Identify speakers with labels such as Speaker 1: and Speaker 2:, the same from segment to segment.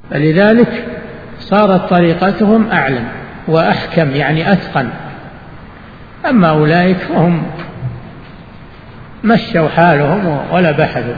Speaker 1: فلذلك صارت طريقتهم أعلم وأحكم، يعني أتقن. أما أولئك فهم مشوا حالهم ولا بحثوا.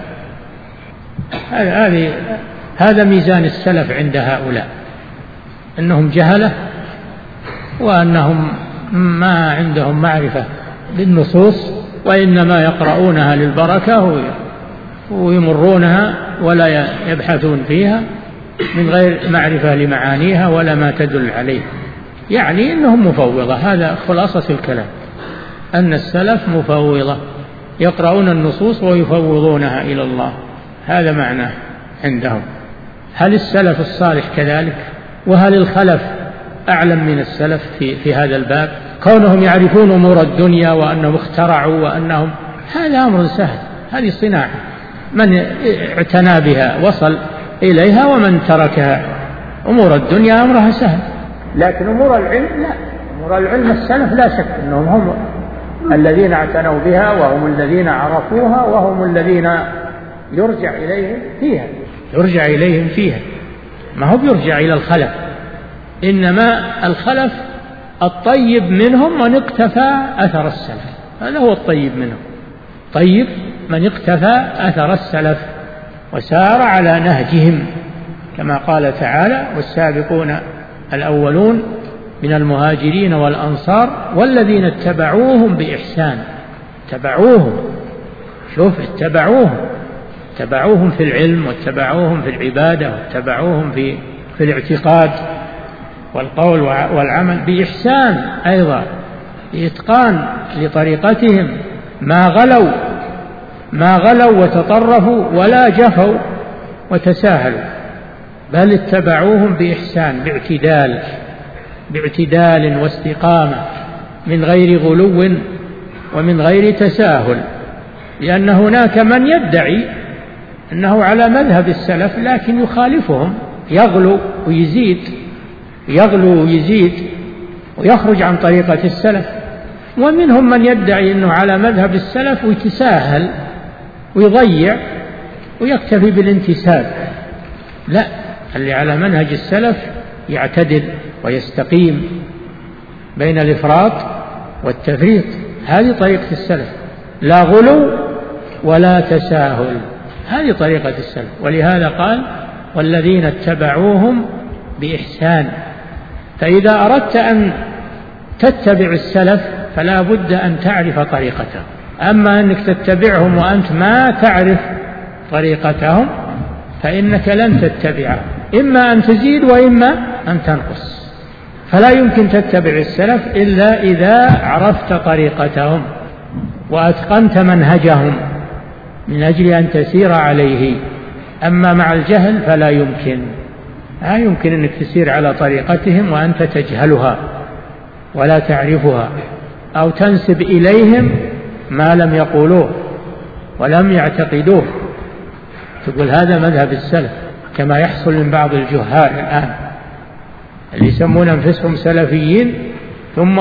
Speaker 1: هذا ميزان السلف عند هؤلاء، أنهم جهلة، وأنهم ما عندهم معرفة بالنصوص، وإنما يقرؤونها للبركة ويمرونها ولا يبحثون فيها من غير معرفة لمعانيها ولا ما تدل عليه. يعني أنهم مفوضة. هذا خلاصة الكلام، أن السلف مفوضة، يقرؤون النصوص ويفوضونها إلى الله. هذا معناه عندهم. هل السلف الصالح كذلك؟ وهل الخلف أعلم من السلف في هذا الباب؟ كونهم يعرفون أمور الدنيا وأنهم اخترعوا وأنهم، هذا أمر سهل، هذه صناعة، من اعتنى بها وصل إليها، ومن تركها. أمور الدنيا أمرها سهل، لكن أمور العلم لا. أمور العلم السلف لا شك أنهم هم الذين اعتنوا بها، وهم الذين عرفوها، وهم الذين يرجع إليهم فيها. ما هو يرجع إلى الخلف، إنما الخلف الطيب منهم من اقتفى أثر السلف. هذا هو الطيب منهم. طيب من اقتفى أثر السلف وسار على نهجهم، كما قال تعالى: والسابقون الأولون من المهاجرين والأنصار والذين اتبعوهم بإحسان. اتبعوهم، شوف، اتبعوهم في العلم، واتبعوهم في العبادة، واتبعوهم في الاعتقاد والقول والعمل بإحسان، أيضا بإتقان لطريقتهم، ما غلوا وتطرفوا ولا جفوا وتساهلوا، بل اتبعوهم بإحسان، باعتدال واستقامة، من غير غلو ومن غير تساهل. لأن هناك من يدعي أنه على مذهب السلف لكن يخالفهم، يغلو ويزيد ويخرج عن طريقة السلف. ومنهم من يدعي أنه على مذهب السلف ويتساهل ويضيع ويكتفي بالانتساب. لا، اللي على منهج السلف يعتدل ويستقيم بين الإفراط والتفريط. هذه طريقة السلف، لا غلو ولا تساهل، هذه طريقة السلف. ولهذا قال: والذين اتبعوهم بإحسان. فإذا أردت أن تتبع السلف فلا بد أن تعرف طريقتهم. أما أنك تتبعهم وأنت ما تعرف طريقتهم فإنك لن تتبعهم، إما أن تزيد وإما أن تنقص. فلا يمكن تتبع السلف إلا إذا عرفت طريقتهم وأتقنت منهجهم من أجل أن تسير عليه. أما مع الجهل فلا يمكن، لا يمكن أنك تسير على طريقتهم وأنت تجهلها ولا تعرفها، أو تنسب إليهم ما لم يقولوه ولم يعتقدوه، تقول هذا مذهب السلف، كما يحصل من بعض الجهال الآن اللي يسمون أنفسهم سلفيين ثم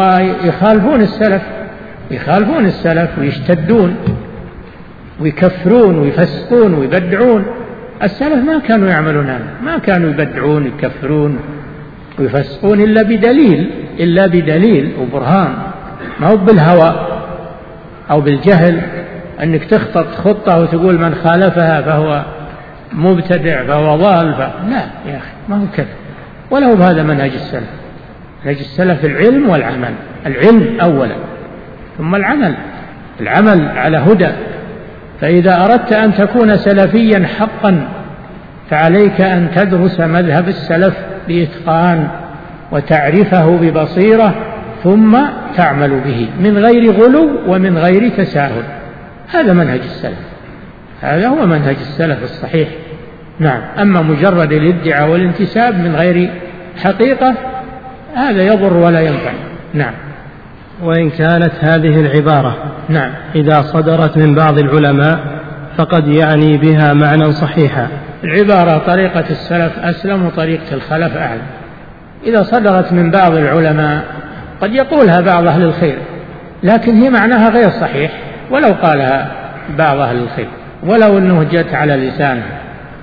Speaker 1: يخالفون السلف ويشتدون ويكفرون ويفسقون ويبدعون. السلف ما كانوا يعملون هذا، ما كانوا يبدعون ويكفرون ويفسقون إلا بدليل وبرهان، ما هو بالهوى أو بالجهل، أنك تخطط خطة وتقول من خالفها فهو مبتدع فهو ضال. لا يا أخي، ما هو كذا، ولا هو بهذا منهج السلف. منهج السلف العلم والعمل، العلم أولا ثم العمل على هدى. فإذا أردت أن تكون سلفيا حقا فعليك أن تدرس مذهب السلف بإتقان وتعرفه ببصيرة، ثم تعمل به من غير غلو ومن غير تساهل. هذا منهج السلف، هذا هو منهج السلف الصحيح. نعم. أما مجرد الادعاء والانتساب من غير حقيقة هذا يضر ولا ينفع. نعم.
Speaker 2: وإن كانت هذه العبارة
Speaker 1: نعم
Speaker 2: إذا صدرت من بعض العلماء فقد يعني بها معنى صحيحا.
Speaker 1: العبارة طريقة السلف أسلم وطريقة الخلف أعلم. إذا صدرت من بعض العلماء قد يقولها بعض أهل الخير، لكن هي معناها غير صحيح ولو قالها بعض أهل الخير، ولو أنه جت على لسانه.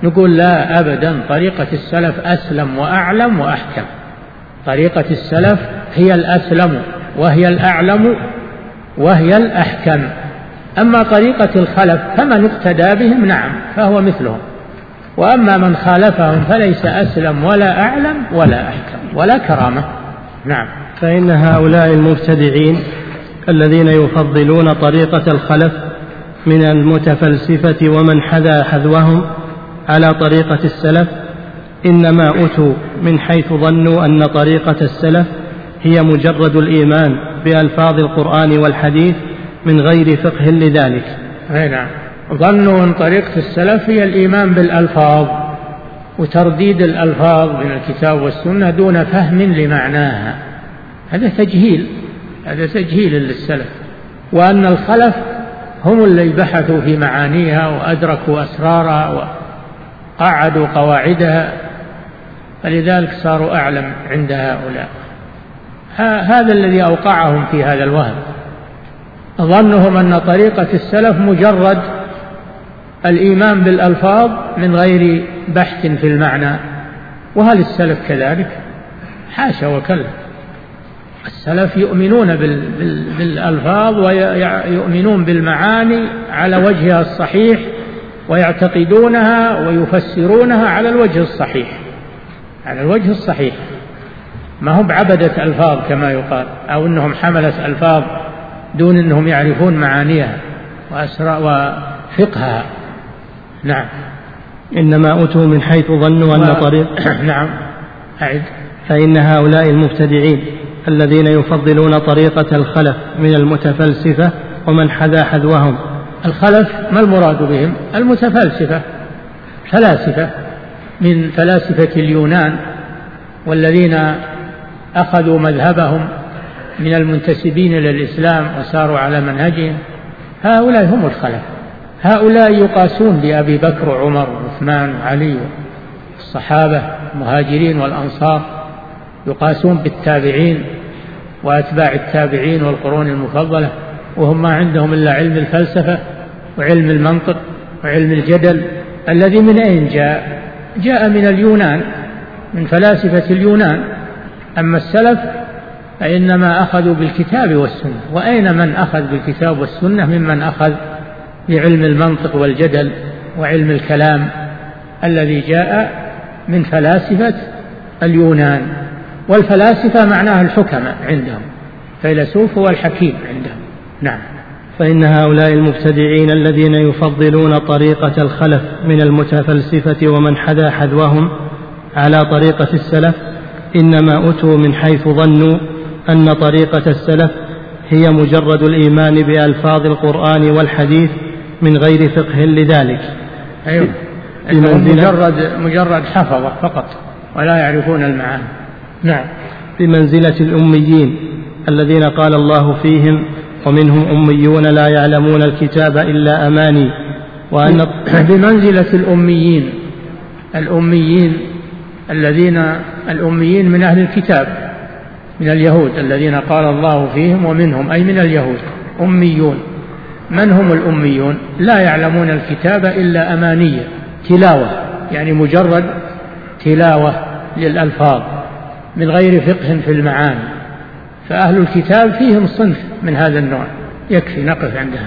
Speaker 1: نقول لا أبدا، طريقة السلف أسلم وأعلم وأحكم. طريقة السلف هي الأسلم وهي الأعلم وهي الأحكم. أما طريقة الخلف فمن اقتدى بهم نعم فهو مثلهم، وأما من خالفهم فليس أسلم ولا أعلم ولا أحكم ولا كرامة. نعم.
Speaker 2: فإن هؤلاء المبتدعين الذين يفضلون طريقة الخلف من المتفلسفة ومن حذا حذوهم على طريقة السلف إنما أتوا من حيث ظنوا أن طريقة السلف هي مجرد الإيمان بألفاظ القرآن والحديث من غير فقه لذلك.
Speaker 1: نعم، ظنوا أن طريقة السلف هي الإيمان بالألفاظ وترديد الألفاظ من الكتاب والسنة دون فهم لمعناها. هذا تجهيل للسلف، وأن الخلف هم اللي بحثوا في معانيها وأدركوا أسرارها وقعدوا قواعدها، فلذلك صاروا أعلم عند هؤلاء. هذا الذي أوقعهم في هذا الوهم، ظنهم أن طريقة السلف مجرد الإيمان بالألفاظ من غير بحث في المعنى. وهل السلف كذلك؟ حاشا وكلا. السلف يؤمنون بالألفاظ ويؤمنون بالمعاني على وجهها الصحيح، ويعتقدونها ويفسرونها على الوجه الصحيح، على الوجه الصحيح، ما هم بعبدة ألفاظ كما يقال، أو أنهم حملة ألفاظ دون أنهم يعرفون معانيها وفقهها. نعم.
Speaker 2: إنما أتوا من حيث ظنوا أن طريق
Speaker 1: نعم أعد.
Speaker 2: فإن هؤلاء المبتدعين الذين يفضلون طريقة الخلف من المتفلسفة ومن حذا حذوهم.
Speaker 1: الخلف ما المراد بهم؟ المتفلسفة، فلاسفة من فلاسفة اليونان، والذين أخذوا مذهبهم من المنتسبين إلى الإسلام وساروا على منهجهم، هؤلاء هم الخلف. هؤلاء يقاسون بأبي بكر وعمر وعثمان وعلي والصحابة المهاجرين والأنصار، يقاسون بالتابعين وأتباع التابعين والقرون المفضلة، وهم ما عندهم إلا علم الفلسفة وعلم المنطق وعلم الجدل، الذي من أين جاء من اليونان، من فلاسفة اليونان. أما السلف فإنما أخذوا بالكتاب والسنة، وأين من أخذ بالكتاب والسنة ممن أخذ بعلم المنطق والجدل وعلم الكلام الذي جاء من فلاسفة اليونان. والفلاسفة معناها الحكماء عندهم، فيلسوف هو الحكيم عندهم. نعم.
Speaker 2: فإن هؤلاء المبتدعين الذين يفضلون طريقة الخلف من المتفلسفة ومن حذا حذوهم على طريقة السلف إنما أتوا من حيث ظنوا أن طريقة السلف هي مجرد الإيمان بألفاظ القرآن والحديث من غير فقه لذلك.
Speaker 1: أيوة. مجرد حفظة فقط ولا يعرفون المعاني. نعم.
Speaker 2: بمنزلة الأميين الذين قال الله فيهم ومنهم أميون لا يعلمون الكتاب إلا أماني. وأن
Speaker 1: بمنزلة الأميين الأميين من أهل الكتاب، من اليهود الذين قال الله فيهم ومنهم، أي من اليهود أميون. من هم الأميون؟ لا يعلمون الكتاب إلا أمانية، تلاوة، يعني مجرد تلاوة للألفاظ من غير فقه في المعاني. فأهل الكتاب فيهم صنف من هذا النوع. يكفي نقف عندها.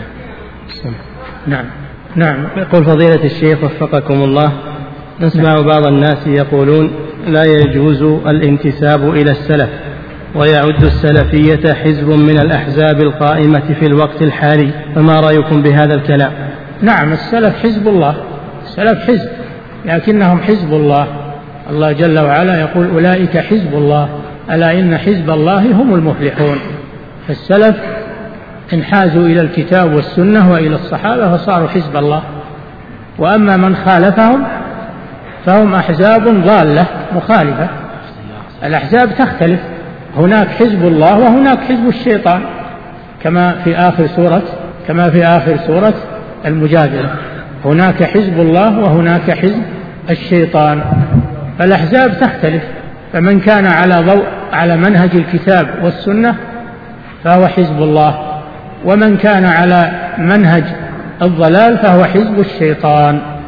Speaker 1: نعم.
Speaker 2: يقول فضيلة الشيخ وفقكم الله، نسمع بعض الناس يقولون لا يجوز الانتساب إلى السلف، ويعد السلفية حزب من الأحزاب القائمة في الوقت الحالي، فما رأيكم بهذا الكلام؟
Speaker 1: نعم، السلف حزب الله، السلف حزب، لكنهم حزب الله. الله جل وعلا يقول أولئك حزب الله ألا إن حزب الله هم المفلحون. فالسلف انحازوا إلى الكتاب والسنة وإلى الصحابة فصاروا حزب الله. وأما من خالفهم فهم أحزاب ضالة مخالفة. الأحزاب تختلف، هناك حزب الله وهناك حزب الشيطان، كما في آخر سورة المجادلة، هناك حزب الله وهناك حزب الشيطان. فالأحزاب تختلف، فمن كان على منهج الكتاب والسنة فهو حزب الله، ومن كان على منهج الضلال فهو حزب الشيطان.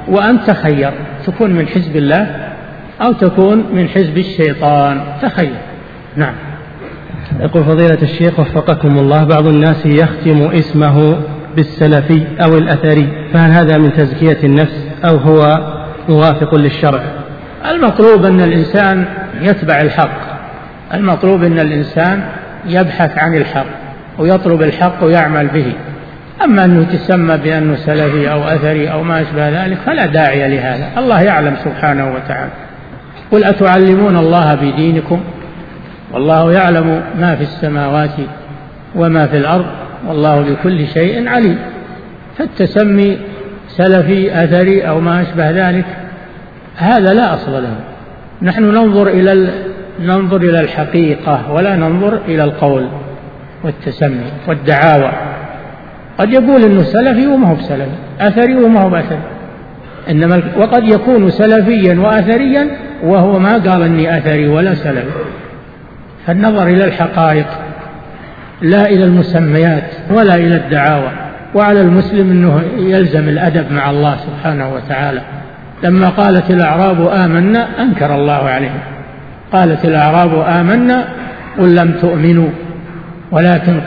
Speaker 1: وأن تخير، تكون من حزب الله أو تكون من حزب الشيطان، تخير. نعم.
Speaker 2: يقول فضيلة الشيخ وفقكم الله، بعض الناس يختم اسمه بالسلفي أو الأثري، فهل هذا من تزكية النفس أو هو موافق للشرع؟
Speaker 1: المطلوب أن الإنسان يتبع الحق، المطلوب أن الإنسان يبحث عن الحق ويطلب الحق ويعمل به. أما أنه تسمى بأنه سلفي أو أثري أو ما أشبه ذلك فلا داعي لهذا، الله يعلم سبحانه وتعالى. قل أتعلمون الله بدينكم والله يعلم ما في السماوات وما في الأرض والله بكل شيء عليم. فالتسمي سلفي أثري أو ما أشبه ذلك هذا لا أصل له. نحن ننظر إلى الحقيقة ولا ننظر إلى القول والتسمي والدعاوى. قد يقول إنه سلفي وما هو بسلفي، أثري وما هو بأثري، وقد يكون سلفيا وأثريا وهو ما قال إني أثري ولا سلفي. فالنظر إلى الحقائق لا إلى المسميات ولا إلى الدعاوى. وعلى المسلم أنه يلزم الأدب مع الله سبحانه وتعالى. لما قالت الأعراب آمنا أنكر الله عليهم، قالت الأعراب آمنا قل لم تؤمنوا ولكن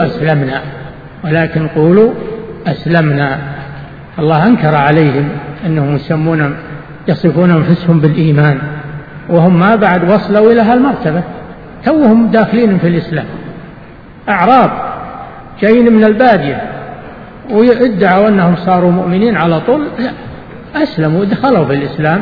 Speaker 1: قولوا أسلمنا. الله أنكر عليهم أنهم يصفون أنفسهم بالإيمان وهم ما بعد وصلوا إلى هالمرتبة، توهم داخلين في الإسلام. أعراب جايين من البادية ويدعوا أنهم صاروا مؤمنين على طول، لا، أسلموا ودخلوا في الإسلام،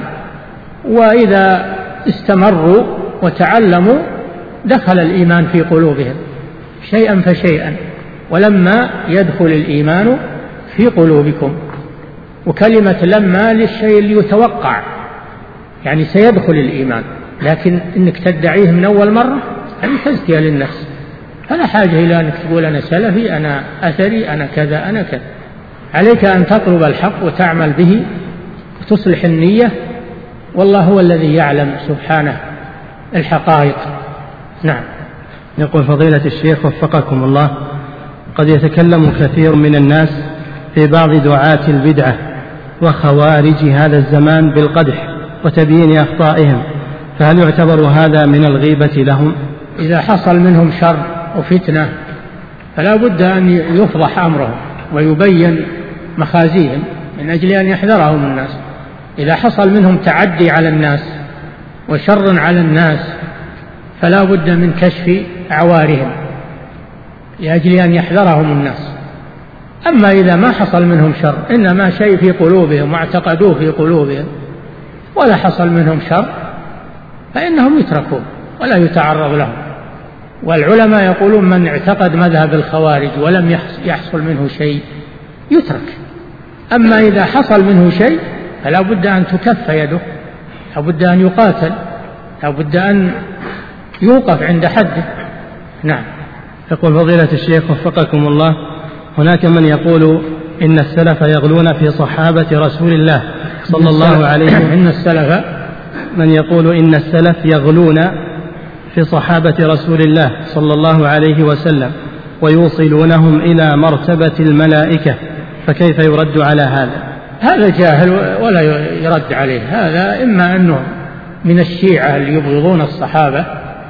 Speaker 1: وإذا استمروا وتعلموا دخل الإيمان في قلوبهم شيئا فشيئا. ولما يدخل الإيمان في قلوبكم، وكلمة لما للشيء اللي يتوقع، يعني سيدخل الإيمان، لكن إنك تدعيه من أول مرة هذه تزكية للنفس. فلا حاجة إلى أنك تقول أنا سلفي أنا أثري أنا كذا أنا كذا. عليك أن تطلب الحق وتعمل به وتصلح النية، والله هو الذي يعلم سبحانه الحقائق. نعم.
Speaker 2: يقول فضيلة الشيخ وفقكم الله، قد يتكلم كثير من الناس في بعض دعاة البدعة وخوارج هذا الزمان بالقدح وتبيين أخطائهم، فهل يعتبر هذا من الغيبة لهم؟
Speaker 1: إذا حصل منهم شر وفتنة فلا بد أن يفضح أمرهم ويبين مخازيهم من أجل أن يحذرهم الناس. إذا حصل منهم تعدي على الناس وشر على الناس فلا بد من كشف عوارهم لأجل أن يحذرهم الناس. أما إذا ما حصل منهم شر، إنما شيء في قلوبهم واعتقدوه في قلوبهم ولا حصل منهم شر، فإنهم يتركون ولا يتعرض لهم. والعلماء يقولون من اعتقد مذهب الخوارج ولم يحصل منه شيء يترك. أما إذا حصل منه شيء فلا بد أن تكف يده، لا بد أن يقاتل، لا بد أن يوقف عند حده. نعم.
Speaker 2: يقول فضيلة الشيخ وفقكم الله، هناك من يقول إن السلف يغلون في صحابة رسول الله صلى الله عليه وسلم.
Speaker 1: إن السلف
Speaker 2: من يقول إن السلف يغلون في صحابة رسول الله صلى الله عليه وسلم ويوصلونهم إلى مرتبة الملائكة، فكيف يرد على هذا؟
Speaker 1: هذا جاهل ولا يرد عليه. هذا إما أنه من الشيعة اللي يبغضون الصحابة،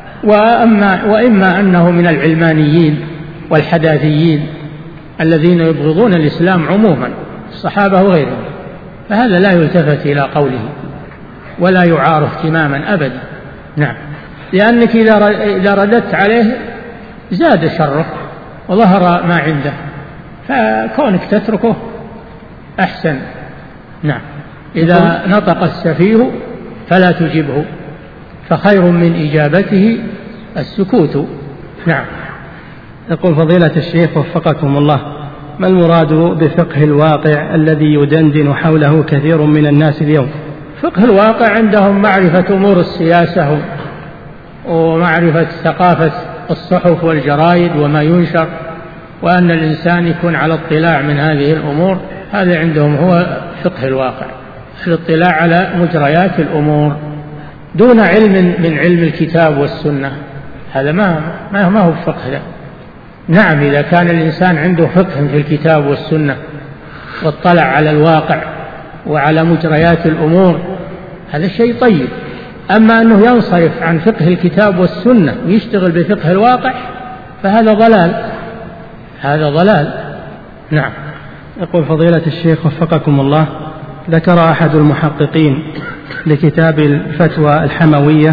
Speaker 1: وإما أنه من العلمانيين والحداثيين الذين يبغضون الإسلام عموما، الصحابة وغيرهم. فهذا لا يلتفت إلى قوله ولا يعار اهتماما أبدا. نعم. لأنك إذا رددت عليه زاد شره وظهر ما عنده، فكونك تتركه أحسن. نعم. إذا نطق السفيه فلا تجبه، فخير من إجابته السكوت. نعم.
Speaker 2: يقول فضيلة الشيخ وفقكم الله، ما المراد بفقه الواقع الذي يدندن حوله كثير من الناس اليوم؟
Speaker 1: فقه الواقع عندهم معرفة أمور السياسة ومعرفة ثقافة الصحف والجرائد وما ينشر، وأن الإنسان يكون على اطلاع من هذه الأمور. هذا عندهم هو فقه الواقع، الاطلاع على مجريات الأمور دون علم من علم الكتاب والسنة. هذا ما هو فقه ده. نعم، إذا كان الإنسان عنده فقه في الكتاب والسنة واطلع على الواقع وعلى مجريات الأمور، هذا شيء طيب. أما أنه ينصرف عن فقه الكتاب والسنة ويشتغل بفقه الواقع فهذا ضلال، هذا ضلال. نعم.
Speaker 2: يقول فضيلة الشيخ وفقكم الله، ذكر أحد المحققين لكتاب الفتوى الحموية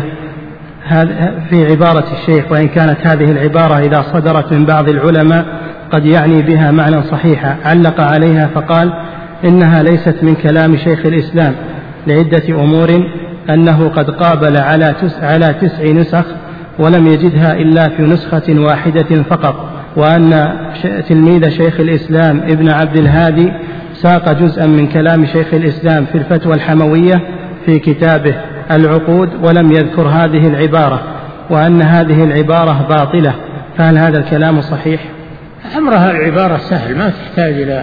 Speaker 2: في عبارة الشيخ، وإن كانت هذه العبارة إذا صدرت من بعض العلماء قد يعني بها معنى صحيحا، علق عليها فقال إنها ليست من كلام شيخ الإسلام لعدة أمور: أنه قد قابل على 9 نسخ ولم يجدها إلا في نسخة واحدة فقط، وأن تلميذ شيخ الإسلام ابن عبد الهادي ساق جزءا من كلام شيخ الإسلام في الفتوى الحموية في كتابه العقود ولم يذكر هذه العبارة، وأن هذه العبارة باطلة، فهل هذا الكلام صحيح؟
Speaker 1: أمرها العبارة سهل ما تحتاج إلى،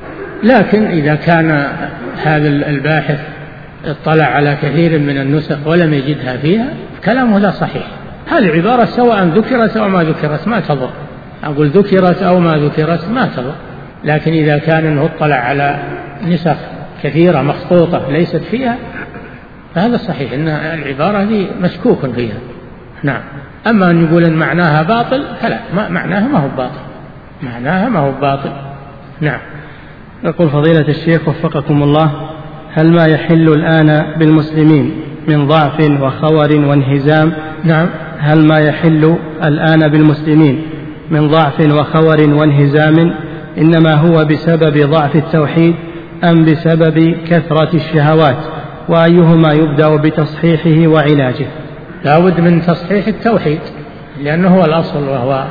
Speaker 1: لكن إذا كان هذا الباحث اطلع على كثير من النسخ ولم يجدها فيها كلامه لا صحيح. هذه العبارة سواء ذكرت أو ما ذكرت ما تضر، أقول ذكرت أو ما ذكرت ما تضر، لكن إذا كان أنه اطلع على نسخ كثيرة مخطوطة ليست فيها فهذا صحيح أن العبارة دي مشكوك فيها. نعم. أما أن يقول أن معناها باطل فلا، معناها ما هو باطل، معناها ما هو باطل. نعم.
Speaker 2: يقول فضيلة الشيخ وفقكم الله، هل ما يحل الآن بالمسلمين من ضعف وخور وانهزام؟
Speaker 1: نعم.
Speaker 2: هل ما يحل الآن بالمسلمين من ضعف وخور وانهزام إنما هو بسبب ضعف التوحيد أم بسبب كثرة الشهوات؟ وأيهما يبدأ بتصحيحه وعلاجه؟
Speaker 1: لا بد من تصحيح التوحيد لأنه هو الأصل وهو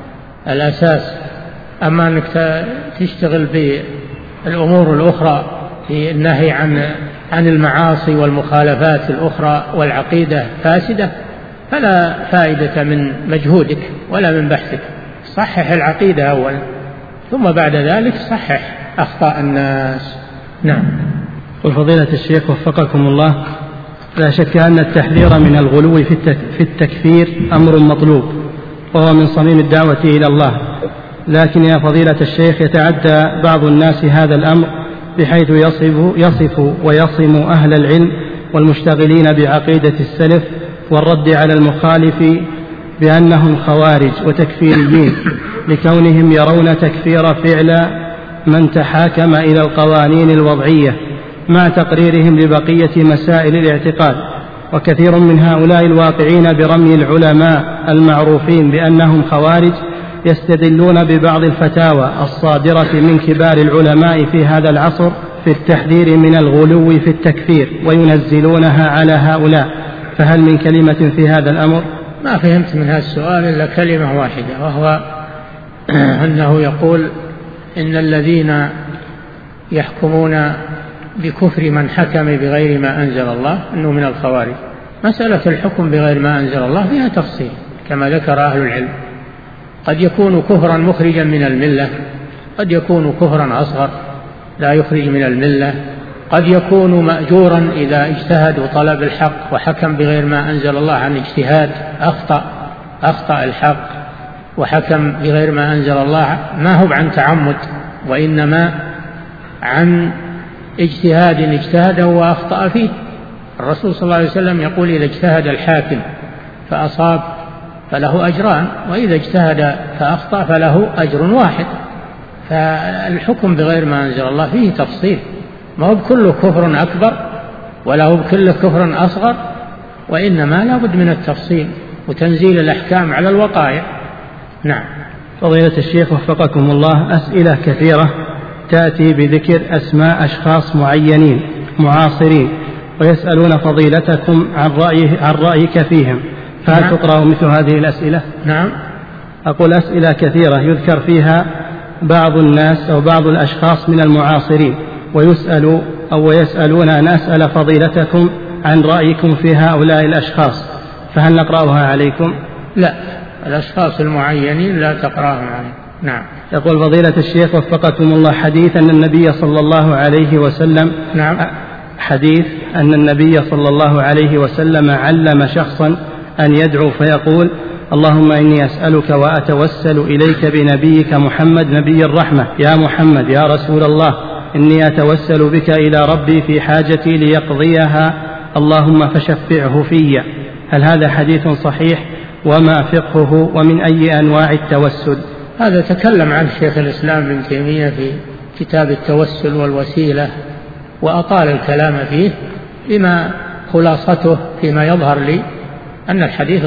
Speaker 1: الأساس. أما أنك تشتغل بالأمور الأخرى في النهي عن المعاصي والمخالفات الأخرى والعقيدة فاسدة فلا فائدة من مجهودك ولا من بحثك. صحح العقيدة أولا ثم بعد ذلك صحح أخطاء الناس. نعم.
Speaker 2: وفضيلة الشيخ وفقكم الله، لا شك أن التحذير من الغلو في التكفير أمر مطلوب وهو من صميم الدعوة إلى الله، لكن يا فضيلة الشيخ يتعدى بعض الناس هذا الأمر بحيث يصف ويصم أهل العلم والمشتغلين بعقيدة السلف والرد على المخالف بأنهم خوارج وتكفيريين لكونهم يرون تكفير فعل من تحاكم إلى القوانين الوضعية مع تقريرهم لبقية مسائل الاعتقاد. وكثير من هؤلاء الواقعين برمي العلماء المعروفين بأنهم خوارج يستدلون ببعض الفتاوى الصادرة من كبار العلماء في هذا العصر في التحذير من الغلو في التكفير وينزلونها على هؤلاء، فهل من كلمة في هذا الأمر؟
Speaker 1: ما فهمت من هذا السؤال إلا كلمة واحدة، وهو أنه يقول إن الذين يحكمون بكفر من حكم بغير ما أنزل الله أنه من الخوارج. مسألة الحكم بغير ما أنزل الله فيها تفصيل كما ذكر أهل العلم، قد يكون كفرا مخرجا من الملة، قد يكون كفرا أصغر لا يخرج من الملة، قد يكون مأجورا إذا اجتهد وطلب الحق وحكم بغير ما أنزل الله عن اجتهاد أخطأ الحق وحكم بغير ما أنزل الله، ما هو عن تعمد وإنما عن اجتهاد اجتهده وأخطأ فيه. الرسول صلى الله عليه وسلم يقول إذا اجتهد الحاكم فأصاب فله أجران، وإذا اجتهد فأخطأ فله أجر واحد. فالحكم بغير ما أنزل الله فيه تفصيل، ما هو بكل كفر أكبر ولا هو بكل كفر أصغر، وإنما لا بد من التفصيل وتنزيل الأحكام على الوقائع. نعم.
Speaker 2: فضيلة الشيخ وفقكم الله، أسئلة كثيرة تأتي بذكر أسماء أشخاص معينين معاصرين ويسألون فضيلتكم عن رأيك فيهم، فهل
Speaker 1: نعم.
Speaker 2: تقرأ مثل هذه الأسئلة؟
Speaker 1: نعم.
Speaker 2: أقول أسئلة كثيرة يذكر فيها بعض الناس أو بعض الأشخاص من المعاصرين ويسألون أن أسأل فضيلتكم عن رأيكم في هؤلاء الأشخاص، فهل نقرأها عليكم؟
Speaker 1: لا، الأشخاص المعينين لا تقرأهم عليكم. نعم.
Speaker 2: يقول فضيلة الشيخ وفقكم الله، حديث أن النبي صلى الله عليه وسلم
Speaker 1: نعم.
Speaker 2: حديث أن النبي صلى الله عليه وسلم علم شخصا أن يدعو فيقول اللهم إني أسألك وأتوسل إليك بنبيك محمد نبي الرحمة، يا محمد يا رسول الله إني أتوسل بك إلى ربي في حاجتي ليقضيها اللهم فشفعه في. هل هذا حديث صحيح؟ وما فقهه ومن أي أنواع التوسل؟
Speaker 1: هذا تكلم عنه شيخ الإسلام ابن تيمية في كتاب التوسل والوسيلة وأطال الكلام فيه، بما خلاصته فيما يظهر لي أن الحديث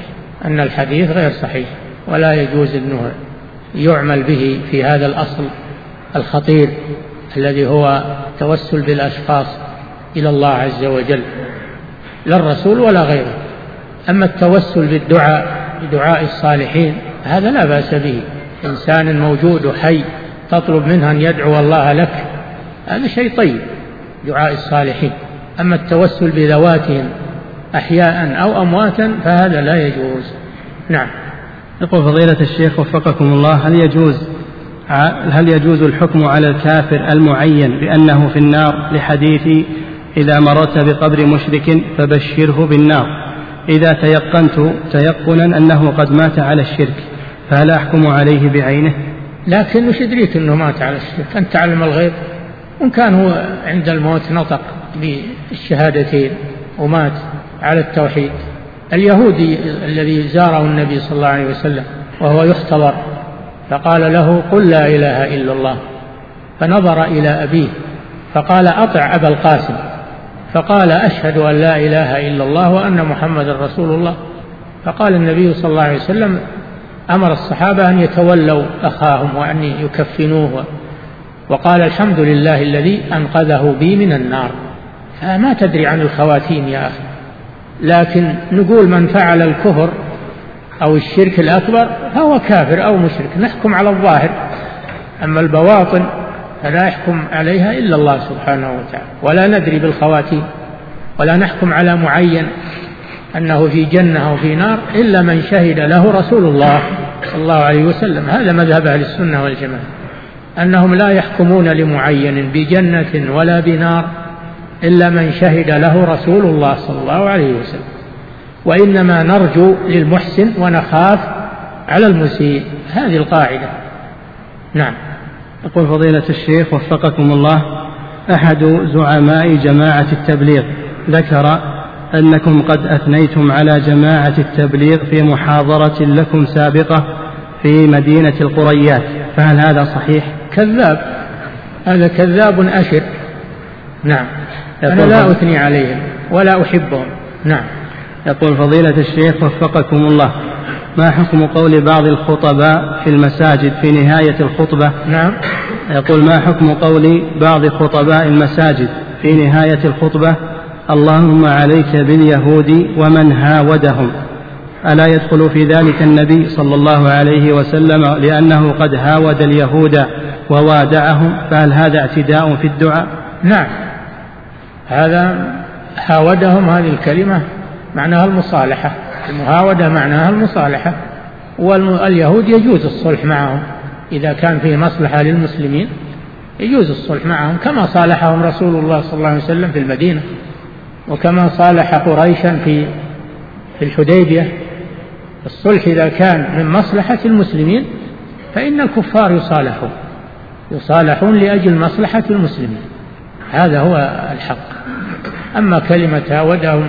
Speaker 1: غير صحيح ولا يجوز أنه يعمل به في هذا الأصل الخطير الذي هو التوسل بالأشخاص إلى الله عز وجل، لا الرسول ولا غيره. أما التوسل بدعاء الصالحين هذا لا بأس به، إنسان موجود وحي تطلب منه أن يدعو الله لك، هذا شيء طيب، دعاء الصالحين. أما التوسل بذواتهم أحياء أو أمواتا فهذا لا يجوز. نعم.
Speaker 2: يقول فضيلة الشيخ وفقكم الله، هل يجوز الحكم على الكافر المعين بأنه في النار لحديث إذا مررت بقبر مشرك فبشره بالنار، إذا تيقنت تيقنا أنه قد مات على الشرك فهل أحكم عليه بعينه؟
Speaker 1: لكن وش يدريك أنه مات على الشرك؟ أنت تعلم الغيب، وإن كان هو عند الموت نطق بالشهادتين ومات على التوحيد. اليهودي الذي زاره النبي صلى الله عليه وسلم وهو يختبر فقال له قل لا إله إلا الله، فنظر إلى أبيه فقال أطع أبا القاسم، فقال أشهد أن لا إله إلا الله وأن محمد رسول الله. فقال النبي صلى الله عليه وسلم أمر الصحابة أن يتولوا أخاهم وأن يكفنوه، وقال الحمد لله الذي أنقذه بي من النار. فما تدري عن الخواتيم يا أخي، لكن نقول من فعل الكفر أو الشرك الأكبر فهو كافر أو مشرك، نحكم على الظاهر، أما البواطن فلا يحكم عليها إلا الله سبحانه وتعالى، ولا ندري بالخواتيم، ولا نحكم على معين أنه في جنة أو في نار إلا من شهد له رسول الله صلى الله عليه وسلم. هذا مذهب أهل السنة والجماعة، أنهم لا يحكمون لمعين بجنة ولا بنار إلا من شهد له رسول الله صلى الله عليه وسلم، وإنما نرجو للمحسن ونخاف على المسيء، هذه القاعدة. نعم.
Speaker 2: يقول فضيلة الشيخ وفقكم الله، أحد زعماء جماعة التبليغ ذكر أنكم قد أثنيتم على جماعة التبليغ في محاضرة لكم سابقة في مدينة القريات، فهل هذا صحيح؟
Speaker 1: كذاب، هذا كذاب أشر. نعم. أنا لا أثني عليهم ولا أحبهم. نعم.
Speaker 2: يقول فضيلة الشيخ وفقكم الله، ما حكم قول بعض الخطباء في المساجد في نهاية الخطبة؟
Speaker 1: نعم.
Speaker 2: يقول ما حكم قول بعض خطباء المساجد في نهاية الخطبة اللهم عليك باليهود ومن هاودهم، ألا يدخل في ذلك النبي صلى الله عليه وسلم لأنه قد هاود اليهود ووادعهم، فهل هذا اعتداء في الدعاء؟
Speaker 1: نعم، هذا هاودهم، هذه الكلمة معناها المصالحة، المهاودة معناها المصالحة، واليهود يجوز الصلح معهم إذا كان فيه مصلحة للمسلمين، يجوز الصلح معهم كما صالحهم رسول الله صلى الله عليه وسلم في المدينة، وكما صالح قريشا في الحديبية. الصلح إذا كان من مصلحة المسلمين فإن الكفار يصالحون لأجل مصلحة المسلمين، هذا هو الحق. أما كلمة هاودهم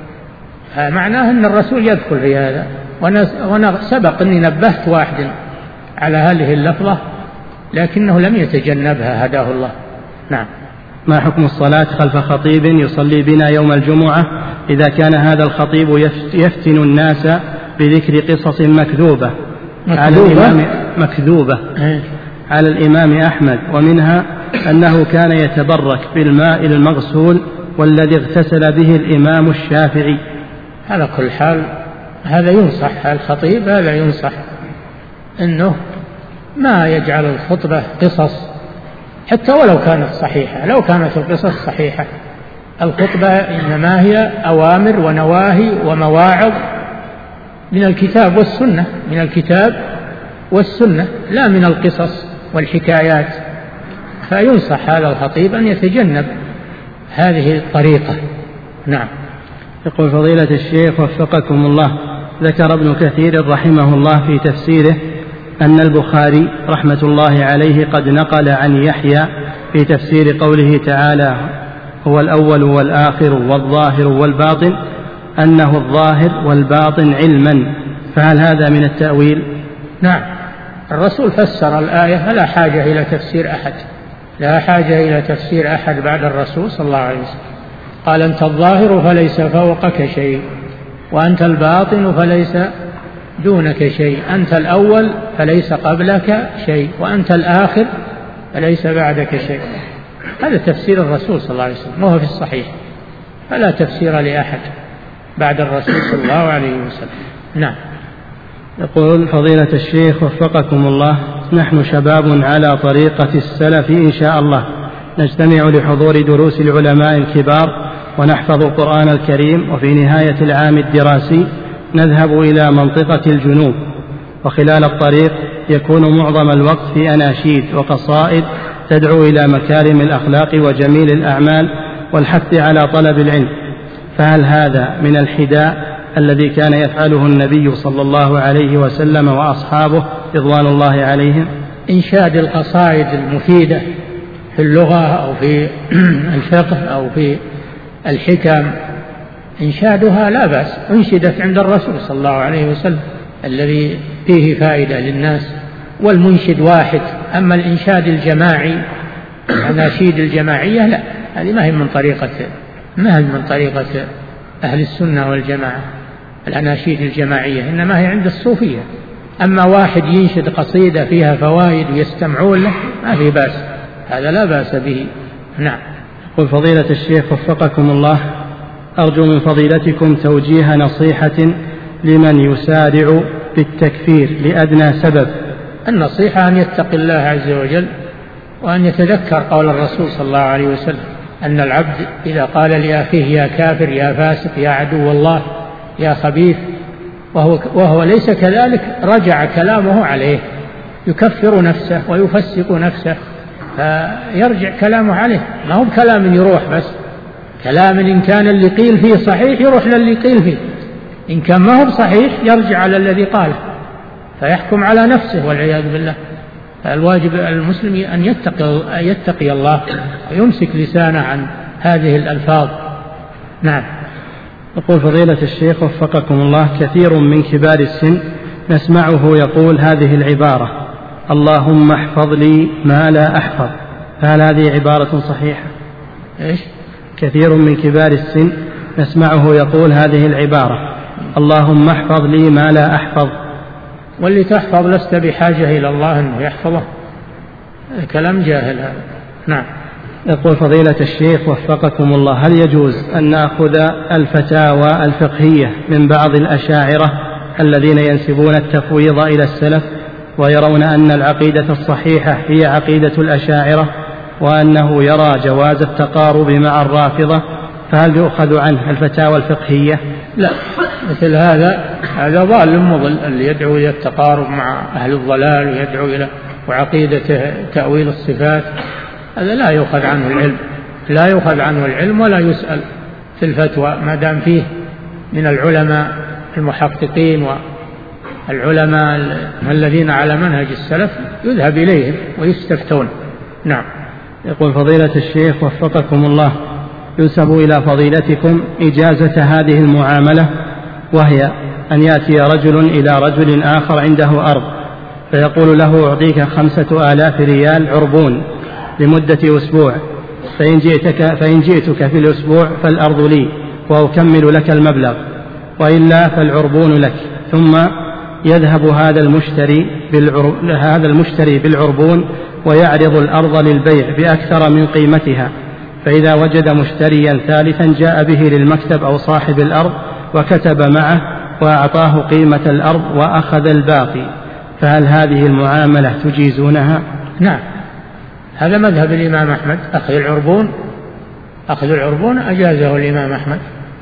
Speaker 1: معناه أن الرسول يدخل في هذا، وأنا سبق أني نبهت واحد على هذه اللفظة لكنه لم يتجنبها هداه الله. نعم.
Speaker 2: ما حكم الصلاة خلف خطيب يصلي بنا يوم الجمعة إذا كان هذا الخطيب يفتن الناس بذكر قصص مكذوبة على الإمام أحمد، ومنها أنه كان يتبرك بالماء المغسول والذي اغتسل به الإمام الشافعي؟
Speaker 1: على كل حال هذا ينصح الخطيب، هذا ينصح أنه ما يجعل الخطبة قصص حتى ولو كانت صحيحة. لو كانت القصص صحيحة، الخطبة إنما هي أوامر ونواهي ومواعظ من الكتاب والسنة، من الكتاب والسنة لا من القصص والحكايات، فينصح هذا الخطيب أن يتجنب هذه الطريقة. نعم.
Speaker 2: يقول فضيلة الشيخ وفقكم الله، ذكر ابن كثير رحمه الله في تفسيره أن البخاري رحمة الله عليه قد نقل عن يحيى في تفسير قوله تعالى هو الأول والآخر والظاهر والباطن أنه الظاهر والباطن علما، فهل هذا من التأويل؟
Speaker 1: نعم، الرسول فسر الآية فلا حاجة إلى تفسير أحد، لا حاجة إلى تفسير أحد بعد الرسول صلى الله عليه وسلم. قال أنت الظاهر فليس فوقك شيء، وأنت الباطن فليس دونك شيء، أنت الأول فليس قبلك شيء، وأنت الآخر فليس بعدك شيء. هذا تفسير الرسول صلى الله عليه وسلم وهو في الصحيح، فلا تفسير لأحد بعد الرسول صلى الله عليه وسلم. نعم.
Speaker 2: يقول فضيلة الشيخ وفقكم الله، نحن شباب على طريقة السلف إن شاء الله، نجتمع لحضور دروس العلماء الكبار ونحفظ القرآن الكريم، وفي نهاية العام الدراسي نذهب إلى منطقة الجنوب، وخلال الطريق يكون معظم الوقت في أناشيد وقصائد تدعو إلى مكارم الأخلاق وجميل الأعمال والحث على طلب العلم، فهل هذا من الحداء الذي كان يفعله النبي صلى الله عليه وسلم وأصحابه رضوان الله عليهم؟
Speaker 1: إنشاد القصائد المفيدة في اللغة أو في الفقه أو في الحكم، إنشادها لا بأس، أنشدت عند الرسول صلى الله عليه وسلم الذي فيه فائدة للناس، والمنشد واحد. أما الإنشاد الجماعي، الأناشيد الجماعية لا، هذه ما هي من طريقة أهل السنة والجماعة. الأناشيد الجماعية إنما هي عند الصوفية. أما واحد ينشد قصيدة فيها فوائد ويستمعون له ما في بأس، هذا لا بأس به. نعم.
Speaker 2: قل فضيلة الشيخ وفقكم الله، أرجو من فضيلتكم توجيه نصيحة لمن يسارع بالتكفير لأدنى سبب.
Speaker 1: النصيحة أن يتقي الله عز وجل، وأن يتذكر قول الرسول صلى الله عليه وسلم أن العبد إذا قال لأخيه يا كافر يا فاسق يا عدو الله يا خبيث وهو ليس كذلك، رجع كلامه عليه، يكفر نفسه ويفسق نفسه، فيرجع كلامه عليه. ما هو كلام يروح بس، كلام إن كان اللي قيل فيه صحيح يروح للي قيل فيه، إن كان ما هو صحيح يرجع على الذي قاله فيحكم على نفسه والعياذ بالله. الواجب المسلم أن يتقي الله ويمسك لسانه عن هذه الألفاظ. نعم.
Speaker 2: يقول فضيلة الشيخ وفقكم الله، كثير من كبار السن نسمعه يقول هذه العبارة اللهم احفظ لي ما لا أحفظ، فهل هذه عبارة صحيحة؟
Speaker 1: إيش؟
Speaker 2: كثير من كبار السن نسمعه يقول هذه العبارة اللهم احفظ لي ما لا أحفظ.
Speaker 1: واللي تحفظ لست بحاجة إلى الله أنه يحفظه، كلام جاهل هذا. نعم.
Speaker 2: يقول فضيلة الشيخ وفقكم الله، هل يجوز أن نأخذ الفتاوى الفقهية من بعض الأشاعرة الذين ينسبون التفويض إلى السلف ويرون أن العقيدة الصحيحة هي عقيدة الأشاعرة، وأنه يرى جواز التقارب مع الرافضة، فهل يؤخذ عنه الفتاوى الفقهية؟
Speaker 1: لا، مثل هذا ضال مضل، اللي يدعو إلى التقارب مع أهل الضلال ويدعو إلى وعقيدة تأويل الصفات، هذا لا يؤخذ عنه العلم ولا يسأل في الفتوى، ما دام فيه من العلماء المحققين والعلماء الذين على منهج السلف يذهب إليهم ويستفتون. نعم.
Speaker 2: يقول فضيلة الشيخ وفقكم الله، ينسب إلى فضيلتكم إجازة هذه المعاملة، وهي أن يأتي رجل إلى رجل آخر عنده أرض فيقول له أعطيك 5000 ريال عربون لمدة أسبوع، فإن جئتك في الأسبوع فالأرض لي وأكمل لك المبلغ، وإلا فالعربون لك. ثم يذهب هذا المشتري بالعربون ويعرض الأرض للبيع بأكثر من قيمتها، فإذا وجد مشتريا ثالثا جاء به للمكتب أو صاحب الأرض وكتب معه وأعطاه قيمة الأرض وأخذ الباقي، فهل هذه المعاملة تجيزونها؟
Speaker 1: نعم، هذا مذهب الإمام أحمد، أخذ العربون أجازه الإمام أحمد،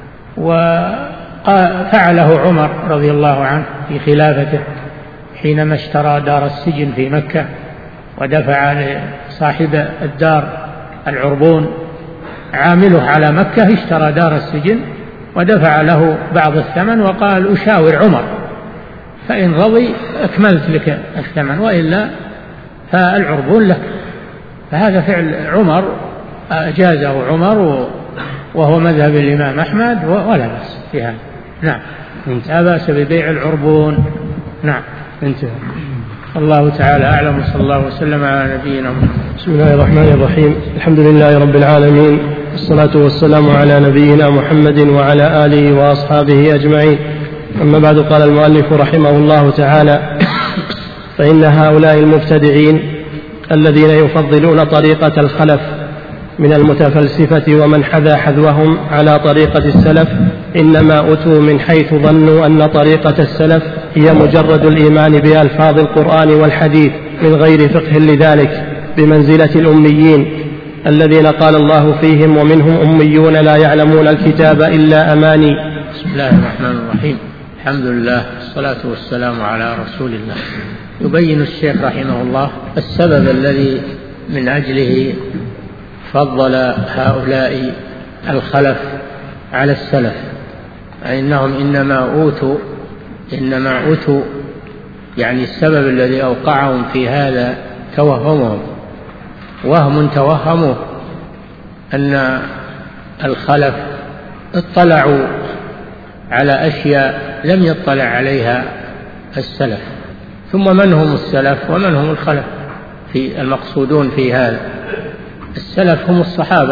Speaker 1: وفعله عمر رضي الله عنه في خلافته حينما اشترى دار السجن في مكة ودفع لصاحب الدار العربون، عامله على مكة اشترى دار السجن ودفع له بعض الثمن وقال أشاور عمر، فإن رضي أكملت لك الثمن وإلا فالعربون لك. فهذا فعل عمر أجازه عمر وهو مذهب الإمام أحمد ولا بأس في هذا. نعم، لا بأس ببيع العربون. نعم، انتهى. الله تعالى أعلم، وصلى الله وسلم على نبينا محمد.
Speaker 2: بسم الله الرحمن الرحيم. الحمد لله رب العالمين، والصلاة والسلام على نبينا محمد وعلى آله وأصحابه أجمعين. أما بعد، قال المؤلف رحمه الله تعالى: فإن هؤلاء المبتدعين الذين يفضلون طريقة الخلف من المتفلسفة ومن حذا حذوهم على طريقة السلف إنما أتوا من حيث ظنوا أن طريقة السلف هي مجرد الإيمان بألفاظ القرآن والحديث من غير فقه لذلك، بمنزلة الأميين الذين قال الله فيهم: ومنهم أميون لا يعلمون الكتاب إلا أماني.
Speaker 1: بسم الله الرحمن الرحيم. الحمد لله، والصلاة والسلام على رسول الله. يبين الشيخ رحمه الله السبب الذي من أجله فضل هؤلاء الخلف على السلف، إنهم إنما أوتوا يعني السبب الذي أوقعهم في هذا توهموا أن الخلف اطلعوا على أشياء لم يطلع عليها السلف. ثم من هم السلف ومن هم الخلف في المقصودون في هذا؟ السلف هم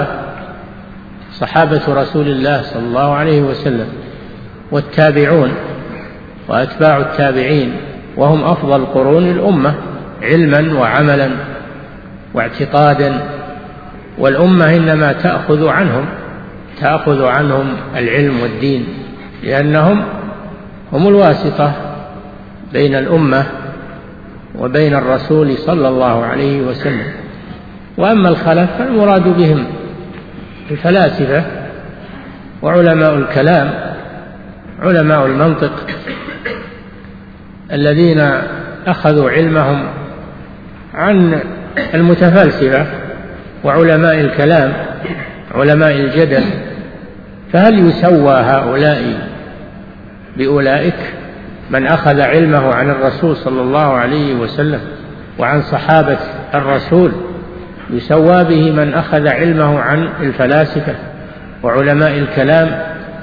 Speaker 1: صحابة رسول الله صلى الله عليه وسلم، والتابعون وأتباع التابعين، وهم أفضل قرون الأمة علما وعملا واعتقادا. والأمة إنما تأخذ عنهم العلم والدين، لأنهم هم الواسطة بين الأمة وبين الرسول صلى الله عليه وسلم. وأما الخلف فالمراد بهم الفلاسفة وعلماء الكلام، علماء المنطق، الذين أخذوا علمهم عن المتفلسفة وعلماء الكلام، علماء الجدل. فهل يسوى هؤلاء بأولئك؟ من أخذ علمه عن الرسول صلى الله عليه وسلم وعن صحابة الرسول يسوى به من أخذ علمه عن الفلاسفة وعلماء الكلام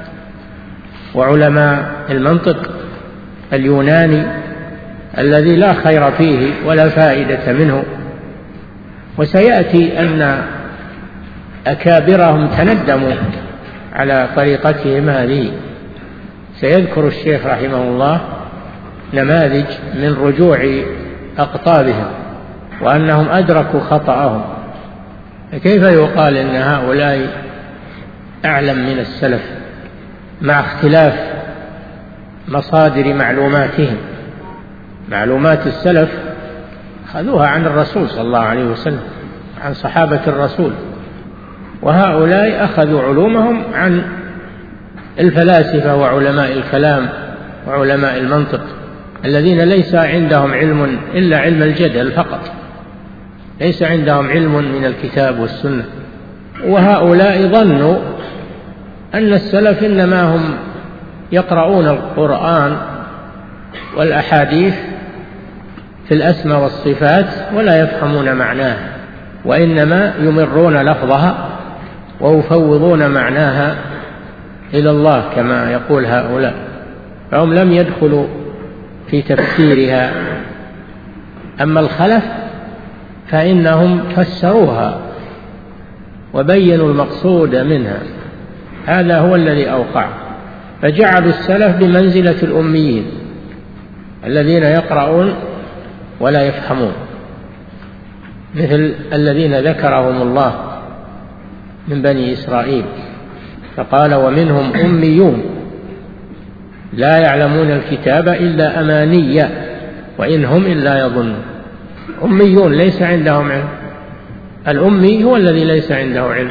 Speaker 1: وعلماء المنطق اليوناني الذي لا خير فيه ولا فائدة منه؟ وسيأتي أن أكابرهم تندموا على طريقتهم هذه. سيذكر الشيخ رحمه الله نماذج من رجوع أقطابهم وأنهم أدركوا خطأهم. كيف يقال إن هؤلاء أعلم من السلف مع اختلاف مصادر معلوماتهم؟ معلومات السلف أخذوها عن الرسول صلى الله عليه وسلم، عن صحابة الرسول، وهؤلاء أخذوا علومهم عن الفلاسفة وعلماء الكلام وعلماء المنطق الذين ليس عندهم علم إلا علم الجدل فقط، ليس عندهم علم من الكتاب والسنة. وهؤلاء ظنوا أن السلف إنما هم يقرؤون القرآن والأحاديث في الأسماء والصفات ولا يفهمون معناها، وإنما يمرون لفظها ويفوضون معناها إلى الله كما يقول هؤلاء، فهم لم يدخلوا في تفسيرها. أما الخلف فإنهم فسروها وبينوا المقصود منها، هذا هو الذي أوقع. فجعلوا السلف بمنزلة الأميين الذين يقرؤون ولا يفهمون، مثل الذين ذكرهم الله من بني إسرائيل، فقال: ومنهم أميون لا يعلمون الكتاب إلا أماني وإن هم إلا يظنون. أميون ليس عندهم علم، الأمي هو الذي ليس عنده علم،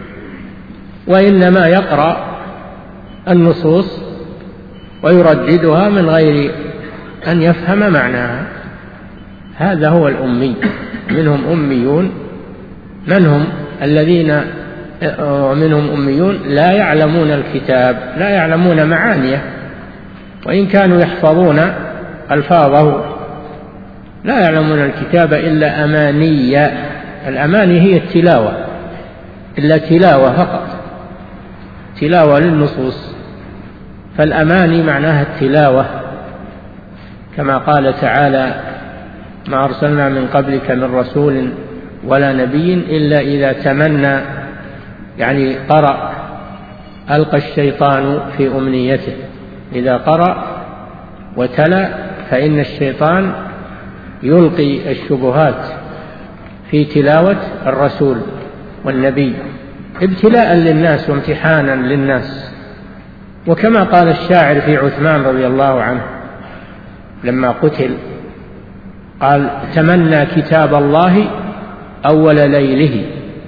Speaker 1: وإنما يقرأ النصوص ويرددها من غير أن يفهم معناها، هذا هو الأمي. منهم أميون، من هم الذين ومنهم أميون لا يعلمون الكتاب، لا يعلمون معانيه، وإن كانوا يحفظون ألفاظه، لا يعلمون الكتاب إلا أماني، الأماني هي التلاوة، إلا تلاوة فقط، تلاوة للنصوص. فالأماني معناها التلاوة، كما قال تعالى: ما أرسلنا من قبلك من رسول ولا نبي إلا إذا تمنى، يعني قرأ، ألقى الشيطان في أمنيته. إذا قرأ وتلا فإن الشيطان يلقي الشبهات في تلاوة الرسول والنبي ابتلاء للناس وامتحانا للناس. وكما قال الشاعر في عثمان رضي الله عنه لما قتل، قال: تمنى كتاب الله أول ليله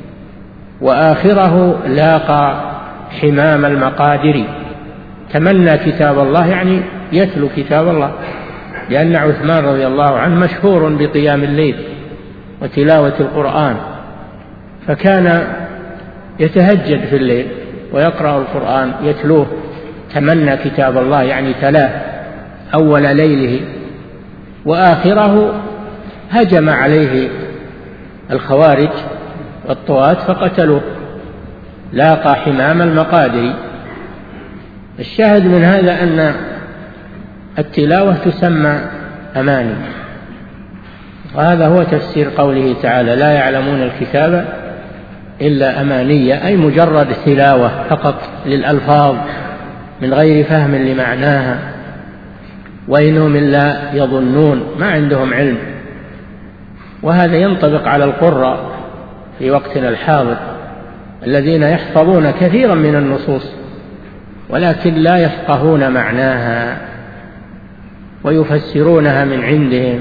Speaker 1: وآخره لاقى حمام المقادر. تمنى كتاب الله يعني يتلو كتاب الله، لأن عثمان رضي الله عنه مشهور بقيام الليل وتلاوة القرآن، فكان يتهجد في الليل ويقرأ القرآن يتلوه. تمنى كتاب الله يعني تلاه أول ليله، وآخره هجم عليه الخوارج والطواة فقتلوه، لاقى حمام المقادر. الشاهد من هذا أن التلاوة تسمى أماني، وهذا هو تفسير قوله تعالى: لا يعلمون الكتاب إلا أماني، أي مجرد تلاوة فقط للألفاظ من غير فهم لمعناها، وإنهم إلا يظنون، ما عندهم علم. وهذا ينطبق على القراء في وقتنا الحاضر الذين يحفظون كثيرا من النصوص ولكن لا يفقهون معناها ويفسرونها من عندهم،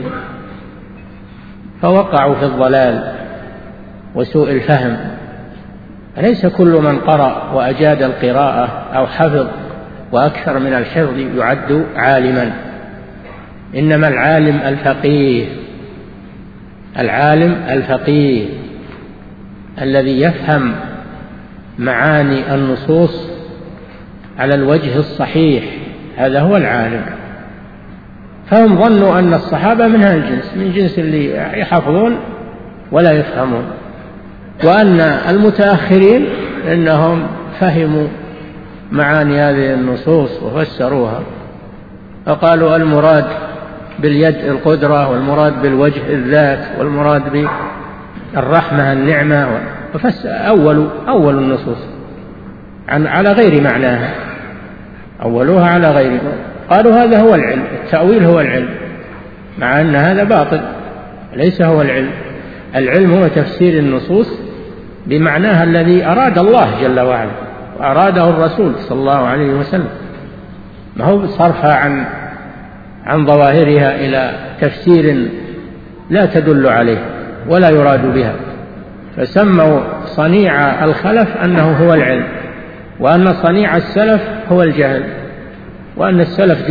Speaker 1: فوقعوا في الضلال وسوء الفهم. ليس كل من قرأ وأجاد القراءة أو حفظ وأكثر من الحفظ يعد عالما، إنما العالم الفقيه، العالم الفقيه الذي يفهم معاني النصوص على الوجه الصحيح، هذا هو العالم. فهم ظنوا أن الصحابة من هالجنس، من جنس اللي يحفظون ولا يفهمون، وأن المتأخرين إنهم فهموا معاني هذه النصوص وفسروها، فقالوا المراد باليد القدرة، والمراد بالوجه الذات، والمراد بالرحمة النعمة، أول النصوص على غير معناها، أولوها على غير. قالوا هذا هو العلم، التأويل هو العلم، مع أن هذا باطل، ليس هو العلم. العلم هو تفسير النصوص بمعناها الذي أراد الله جل وعلا وأراده الرسول صلى الله عليه وسلم، ما هو صرفها عن ظواهرها إلى تفسير لا تدل عليه ولا يراد بها. فسموا صنيع الخلف أنه هو العلم، وأن صنيع السلف هو الجهل، وأن السلف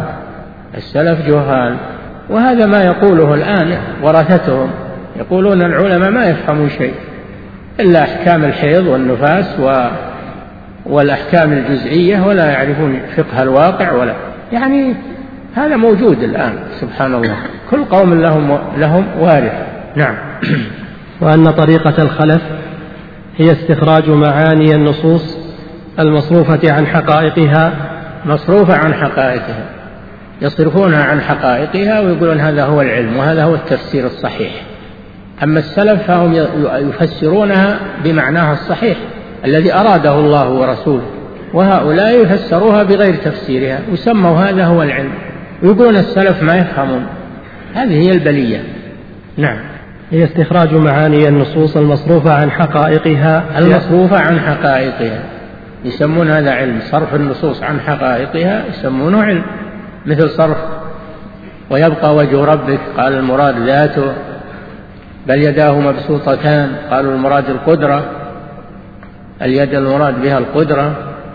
Speaker 1: جهال. وهذا ما يقوله الآن ورثتهم، يقولون العلماء ما يفهمون شيء إلا أحكام الحيض والنفاس والأحكام الجزئية، ولا يعرفون فقه الواقع ولا، يعني هذا موجود الآن سبحان الله، كل قوم لهم وارث. نعم.
Speaker 2: وأن طريقة الخلف هي استخراج معاني النصوص المصروفة عن حقائقها،
Speaker 1: مصروفة عن حقائقها، يصرفونها عن حقائقها ويقولون هذا هو العلم وهذا هو التفسير الصحيح. أما السلف فهم يفسرونها بمعناها الصحيح الذي أراده الله ورسوله، وهؤلاء يفسروها بغير تفسيرها وسموا هذا هو العلم، ويقولون السلف ما يفهمون. هذه هي البلية. نعم.
Speaker 2: هي استخراج معاني النصوص المصروفة عن حقائقها،
Speaker 1: المصروفة عن حقائقها يسمون هذا علم، صرف النصوص عن حقائقها يسمونه علم، مثل صرف ويبقى وجه ربك، قال المراد ذاته، بل يداه مبسوطتان، قالوا المراد القدرة، اليد المراد بها القدرة،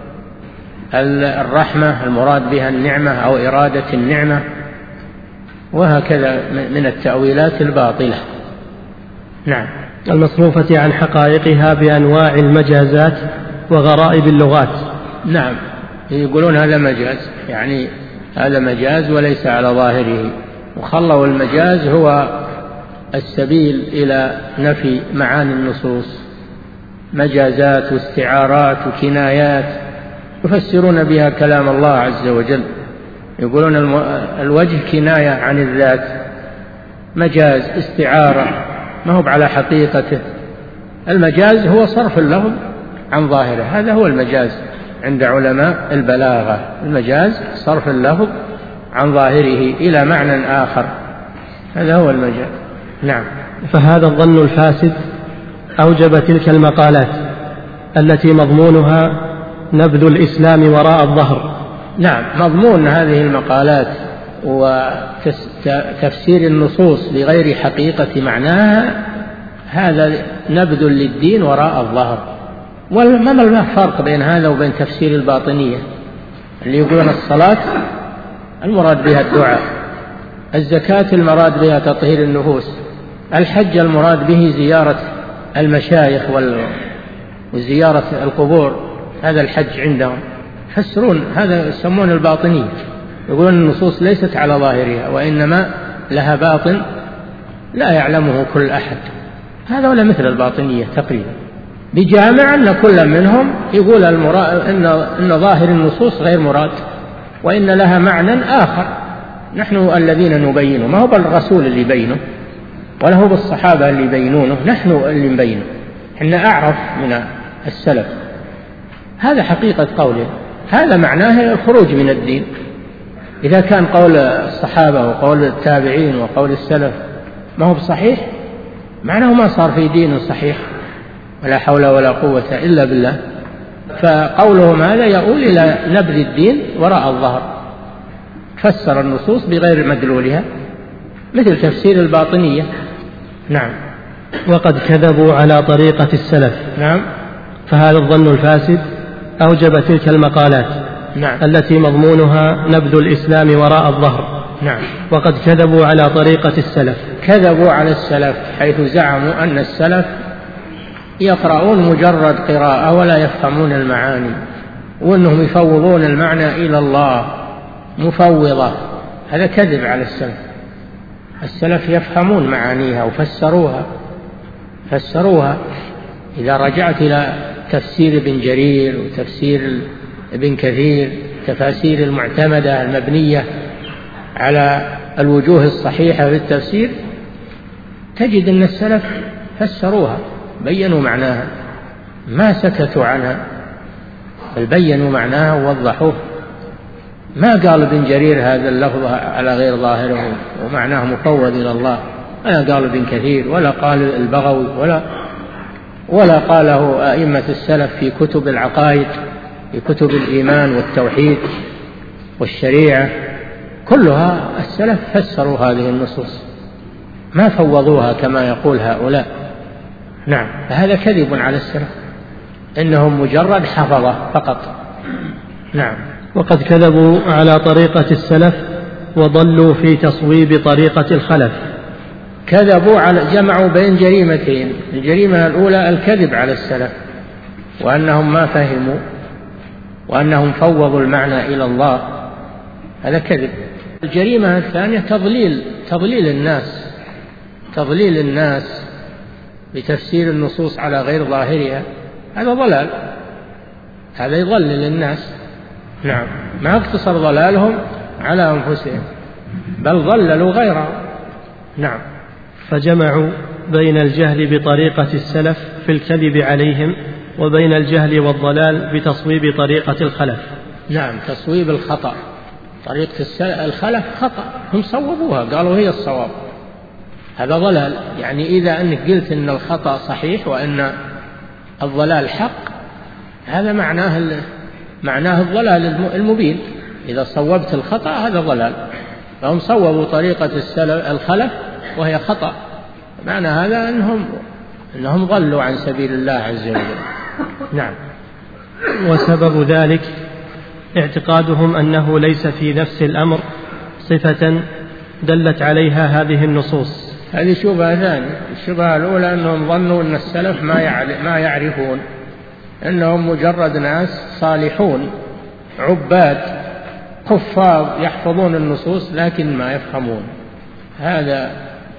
Speaker 1: الرحمة المراد بها النعمة أو إرادة النعمة، وهكذا من التأويلات الباطلة. نعم.
Speaker 2: المصروفة عن حقائقها بأنواع المجازات وغرائب اللغات.
Speaker 1: نعم، يقولون هذا مجاز، يعني هذا مجاز وليس على ظاهره، وخلوا المجاز هو السبيل إلى نفي معاني النصوص، مجازات واستعارات وكنايات يفسرون بها كلام الله عز وجل. يقولون الوجه كناية عن الذات، مجاز استعارة ما هو على حقيقته. المجاز هو صرف اللفظ عن ظاهره، هذا هو المجاز عند علماء البلاغة. المجاز صرف اللفظ عن ظاهره إلى معنى آخر، هذا هو المجاز. نعم.
Speaker 2: فهذا الظن الفاسد أوجب تلك المقالات التي مضمونها نبذ الإسلام وراء الظهر.
Speaker 1: نعم، مضمون هذه المقالات وتفسير النصوص بغير حقيقة معناها هذا نبذ للدين وراء الظهر. وما الفرق بين هذا وبين تفسير الباطنية اللي يقولون الصلاة المراد بها الدعاء، الزكاة المراد بها تطهير النفوس، الحج المراد به زيارة المشايخ وزيارة القبور، هذا الحج عندهم. يفسرون هذا، يسمون الباطنية، يقولون النصوص ليست على ظاهرها وإنما لها باطن لا يعلمه كل أحد. هذا ولا مثل الباطنية تقريبا، بجامع أن كل منهم يقول إن ظاهر النصوص غير مراد وإن لها معنى آخر نحن الذين نبينه، ما هو بالرسول اللي يبينه ولا هو بالصحابة اللي يبينونه، نحن اللي نبينه، إحنا أعرف من السلف. هذا حقيقة قوله، هذا معناه الخروج من الدين. إذا كان قول الصحابة وقول التابعين وقول السلف ما هو بصحيح، معناه ما صار في دين صحيح، ولا حول ولا قوة إلا بالله. فقولهم هذا يؤول إلى نبذ الدين وراء الظهر، فسر النصوص بغير مدلولها مثل تفسير الباطنية. نعم.
Speaker 2: وقد كذبوا على طريقة السلف.
Speaker 1: نعم.
Speaker 2: فهذا الظن الفاسد أوجب تلك المقالات.
Speaker 1: نعم.
Speaker 2: التي مضمونها نبذ الإسلام وراء الظهر.
Speaker 1: نعم.
Speaker 2: وقد كذبوا على طريقة السلف.
Speaker 1: كذبوا على السلف حيث زعموا أن السلف يقرؤون مجرد قراءة ولا يفهمون المعاني، وأنهم يفوضون المعنى إلى الله مفوضة. هذا كذب على السلف. السلف يفهمون معانيها وفسروها. إذا رجعت إلى تفسير ابن جرير وتفسير ابن كثير، تفاسير المعتمدة المبنية على الوجوه الصحيحة في التفسير، تجد أن السلف فسروها، بيّنوا معناها، ما سكتوا عنها بل بيّنوا معناها ووضحوه. ما قال ابن جرير هذا اللفظ على غير ظاهره ومعناه مفوض إلى الله، ولا قال ابن كثير، ولا قال البغوي، ولا قاله أئمة السلف في كتب العقائد، في كتب الإيمان والتوحيد والشريعة، كلها السلف فسروا هذه النصوص، ما فوضوها كما يقول هؤلاء. نعم. فهذا كذب على السلف، إنهم مجرد حفظة فقط. نعم.
Speaker 2: وقد كذبوا على طريقة السلف وضلوا في تصويب طريقة الخلف.
Speaker 1: كذبوا جمعوا بين جريمتين. الجريمة الأولى الكذب على السلف وأنهم ما فهموا وأنهم فوضوا المعنى إلى الله، هذا كذب. الجريمة الثانية تضليل الناس بتفسير النصوص على غير ظاهرها، هذا ضلال، هذا يضلل الناس. نعم. ما اقتصر ضلالهم على أنفسهم بل ضللوا غيرهم. نعم.
Speaker 2: فجمعوا بين الجهل بطريقة السلف في الكذب عليهم وبين الجهل والضلال بتصويب طريقة الخلف.
Speaker 1: نعم. تصويب الخطأ، طريقة الخلف خطأ، هم صوبوها قالوا هي الصواب، هذا ضلال. يعني إذا أنك قلت أن الخطأ صحيح وأن الضلال حق، هذا معناه الضلال المبين. إذا صوبت الخطأ هذا ضلال، فهم صوبوا طريقة الخلف وهي خطأ، معنى هذا أنهم ضلوا عن سبيل الله عز وجل. نعم.
Speaker 2: وسبب ذلك اعتقادهم أنه ليس في نفس الأمر صفة دلت عليها هذه النصوص.
Speaker 1: هذه شبهة ثانية. الشبهة الأولى أنهم ظنوا أن السلف ما يعرفون، أنهم مجرد ناس صالحون عباد حفاظ يحفظون النصوص لكن ما يفهمون.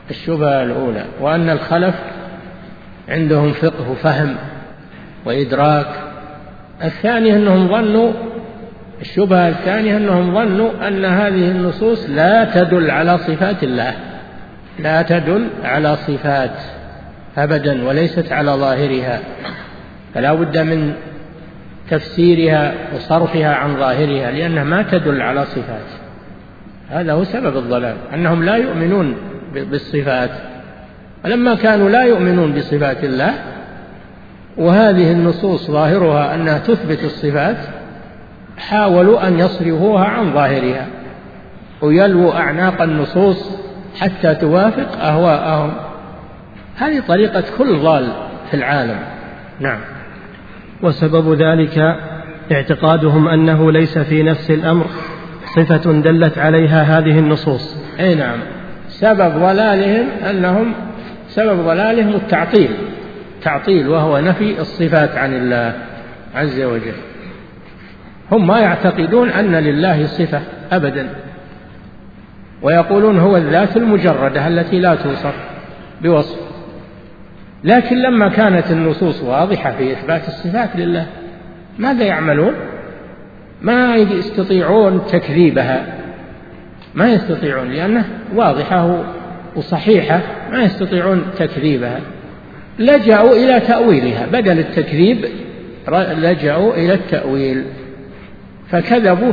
Speaker 1: الشبهة الأولى، وأن الخلف عندهم فقه وفهم وإدراك. الثانية أنهم ظنوا، الشبهة الثانية أنهم ظنوا أن هذه النصوص لا تدل على صفات الله، لا تدل على صفات أبدا، وليست على ظاهرها، فلا بد من تفسيرها وصرفها عن ظاهرها، لأنها ما تدل على صفات. هذا هو سبب الضلال، أنهم لا يؤمنون بالصفات. ولما كانوا لا يؤمنون بصفات الله، وهذه النصوص ظاهرها أنها تثبت الصفات، حاولوا أن يصرفوها عن ظاهرها ويلووا أعناق النصوص حتى توافق أهواءهم. هذه طريقة كل ضال في العالم. نعم.
Speaker 2: وسبب ذلك اعتقادهم أنه ليس في نفس الأمر صفة دلت عليها هذه النصوص.
Speaker 1: أي نعم. سبب ضلالهم التعطيل، وهو نفي الصفات عن الله عز وجل. هم ما يعتقدون أن لله صفة أبدا، ويقولون هو الذات المجردة التي لا توصف بوصف. لكن لما كانت النصوص واضحة في إثبات الصفات لله، ماذا يعملون؟ ما يستطيعون تكذيبها، ما يستطيعون، لأنها واضحة وصحيحة، ما يستطيعون تكذيبها. لجأوا إلى تأويلها، بدل التكذيب لجأوا إلى التأويل، فكذبوا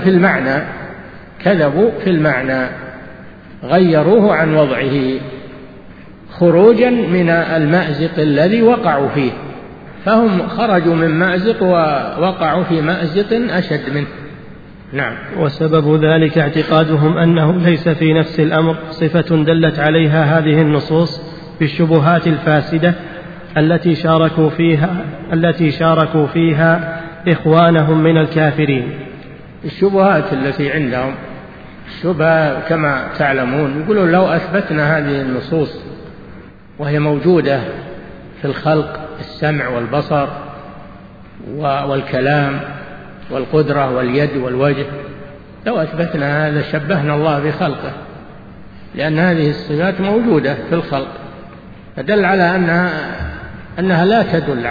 Speaker 1: في المعنى، غيروه عن وضعه خروجا من المأزق الذي وقعوا فيه، فهم خرجوا من مأزق ووقعوا في مأزق أشد منه. نعم.
Speaker 2: وسبب ذلك اعتقادهم أنه ليس في نفس الأمر صفة دلت عليها هذه النصوص بالشبهات الفاسدة التي شاركوا فيها إخوانهم من الكافرين.
Speaker 1: الشبهات التي عندهم شبهة كما تعلمون، يقولون لو أثبتنا هذه النصوص وهي موجودة في الخلق، السمع والبصر والكلام والقدرة واليد والوجه، لو أثبتنا هذا شبهنا الله بخلقه، لأن هذه الصفات موجودة في الخلق، فدل على أنها لا تدل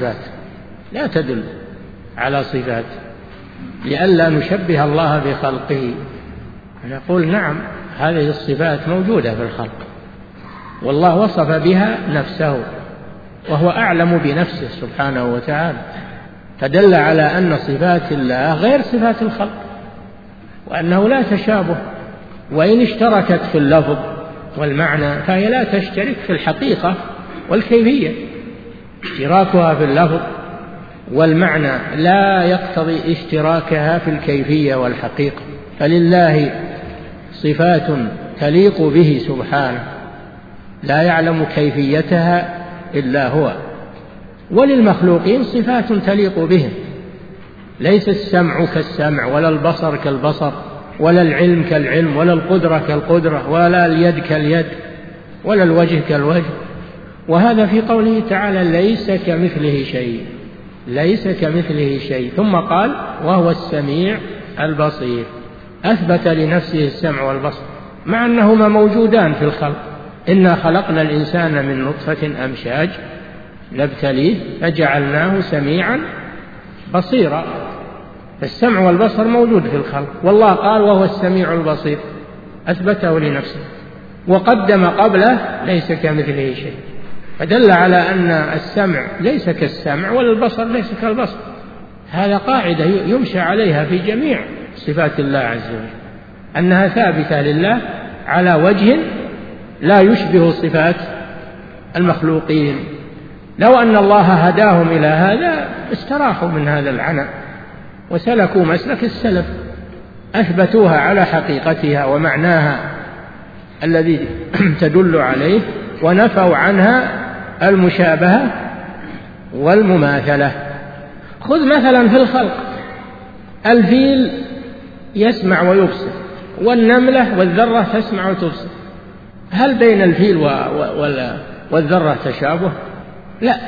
Speaker 1: على صفات، لئلا نشبه الله بخلقه. نقول نعم، هذه الصفات موجودة في الخلق، والله وصف بها نفسه، وهو أعلم بنفسه سبحانه وتعالى، فدل على أن صفات الله غير صفات الخلق، وأنه لا تشابه، وإن اشتركت في اللفظ والمعنى فهي لا تشترك في الحقيقة والكيفية. اشتراكها في اللفظ والمعنى لا يقتضي اشتراكها في الكيفية والحقيقة، فلله صفات تليق به سبحانه لا يعلم كيفيتها إلا هو، وللمخلوقين صفات تليق بهم، ليس السمع كالسمع، ولا البصر كالبصر، ولا العلم كالعلم، ولا القدرة كالقدرة، ولا اليد كاليد، ولا الوجه كالوجه. وهذا في قوله تعالى ليس كمثله شيء. ثم قال وهو السميع البصير، أثبت لنفسه السمع والبصر مع أنهما موجودان في الخلق. إنا خلقنا الإنسان من نطفة أمشاج نبتليه فجعلناه سميعا بصيرا، السمع والبصر موجود في الخلق، والله قال وهو السميع البصير، أثبته لنفسه، وقدم قبله ليس كمثله شيء، فدل على أن السمع ليس كالسمع ولا البصر ليس كالبصر. هذا قاعدة يمشى عليها في جميع صفات الله عز وجل، أنها ثابتة لله على وجه لا يشبه صفات المخلوقين. لو أن الله هداهم إلى هذا استراحوا من هذا العناء وسلكوا مسلك السلف، أثبتوها على حقيقتها ومعناها الذي تدل عليه، ونفوا عنها المشابهة والمماثلة. خذ مثلا في الخلق، الفيل يسمع ويبصر، والنملة والذرة تسمع وتبصر، هل بين الفيل والذرة تشابه؟ لا،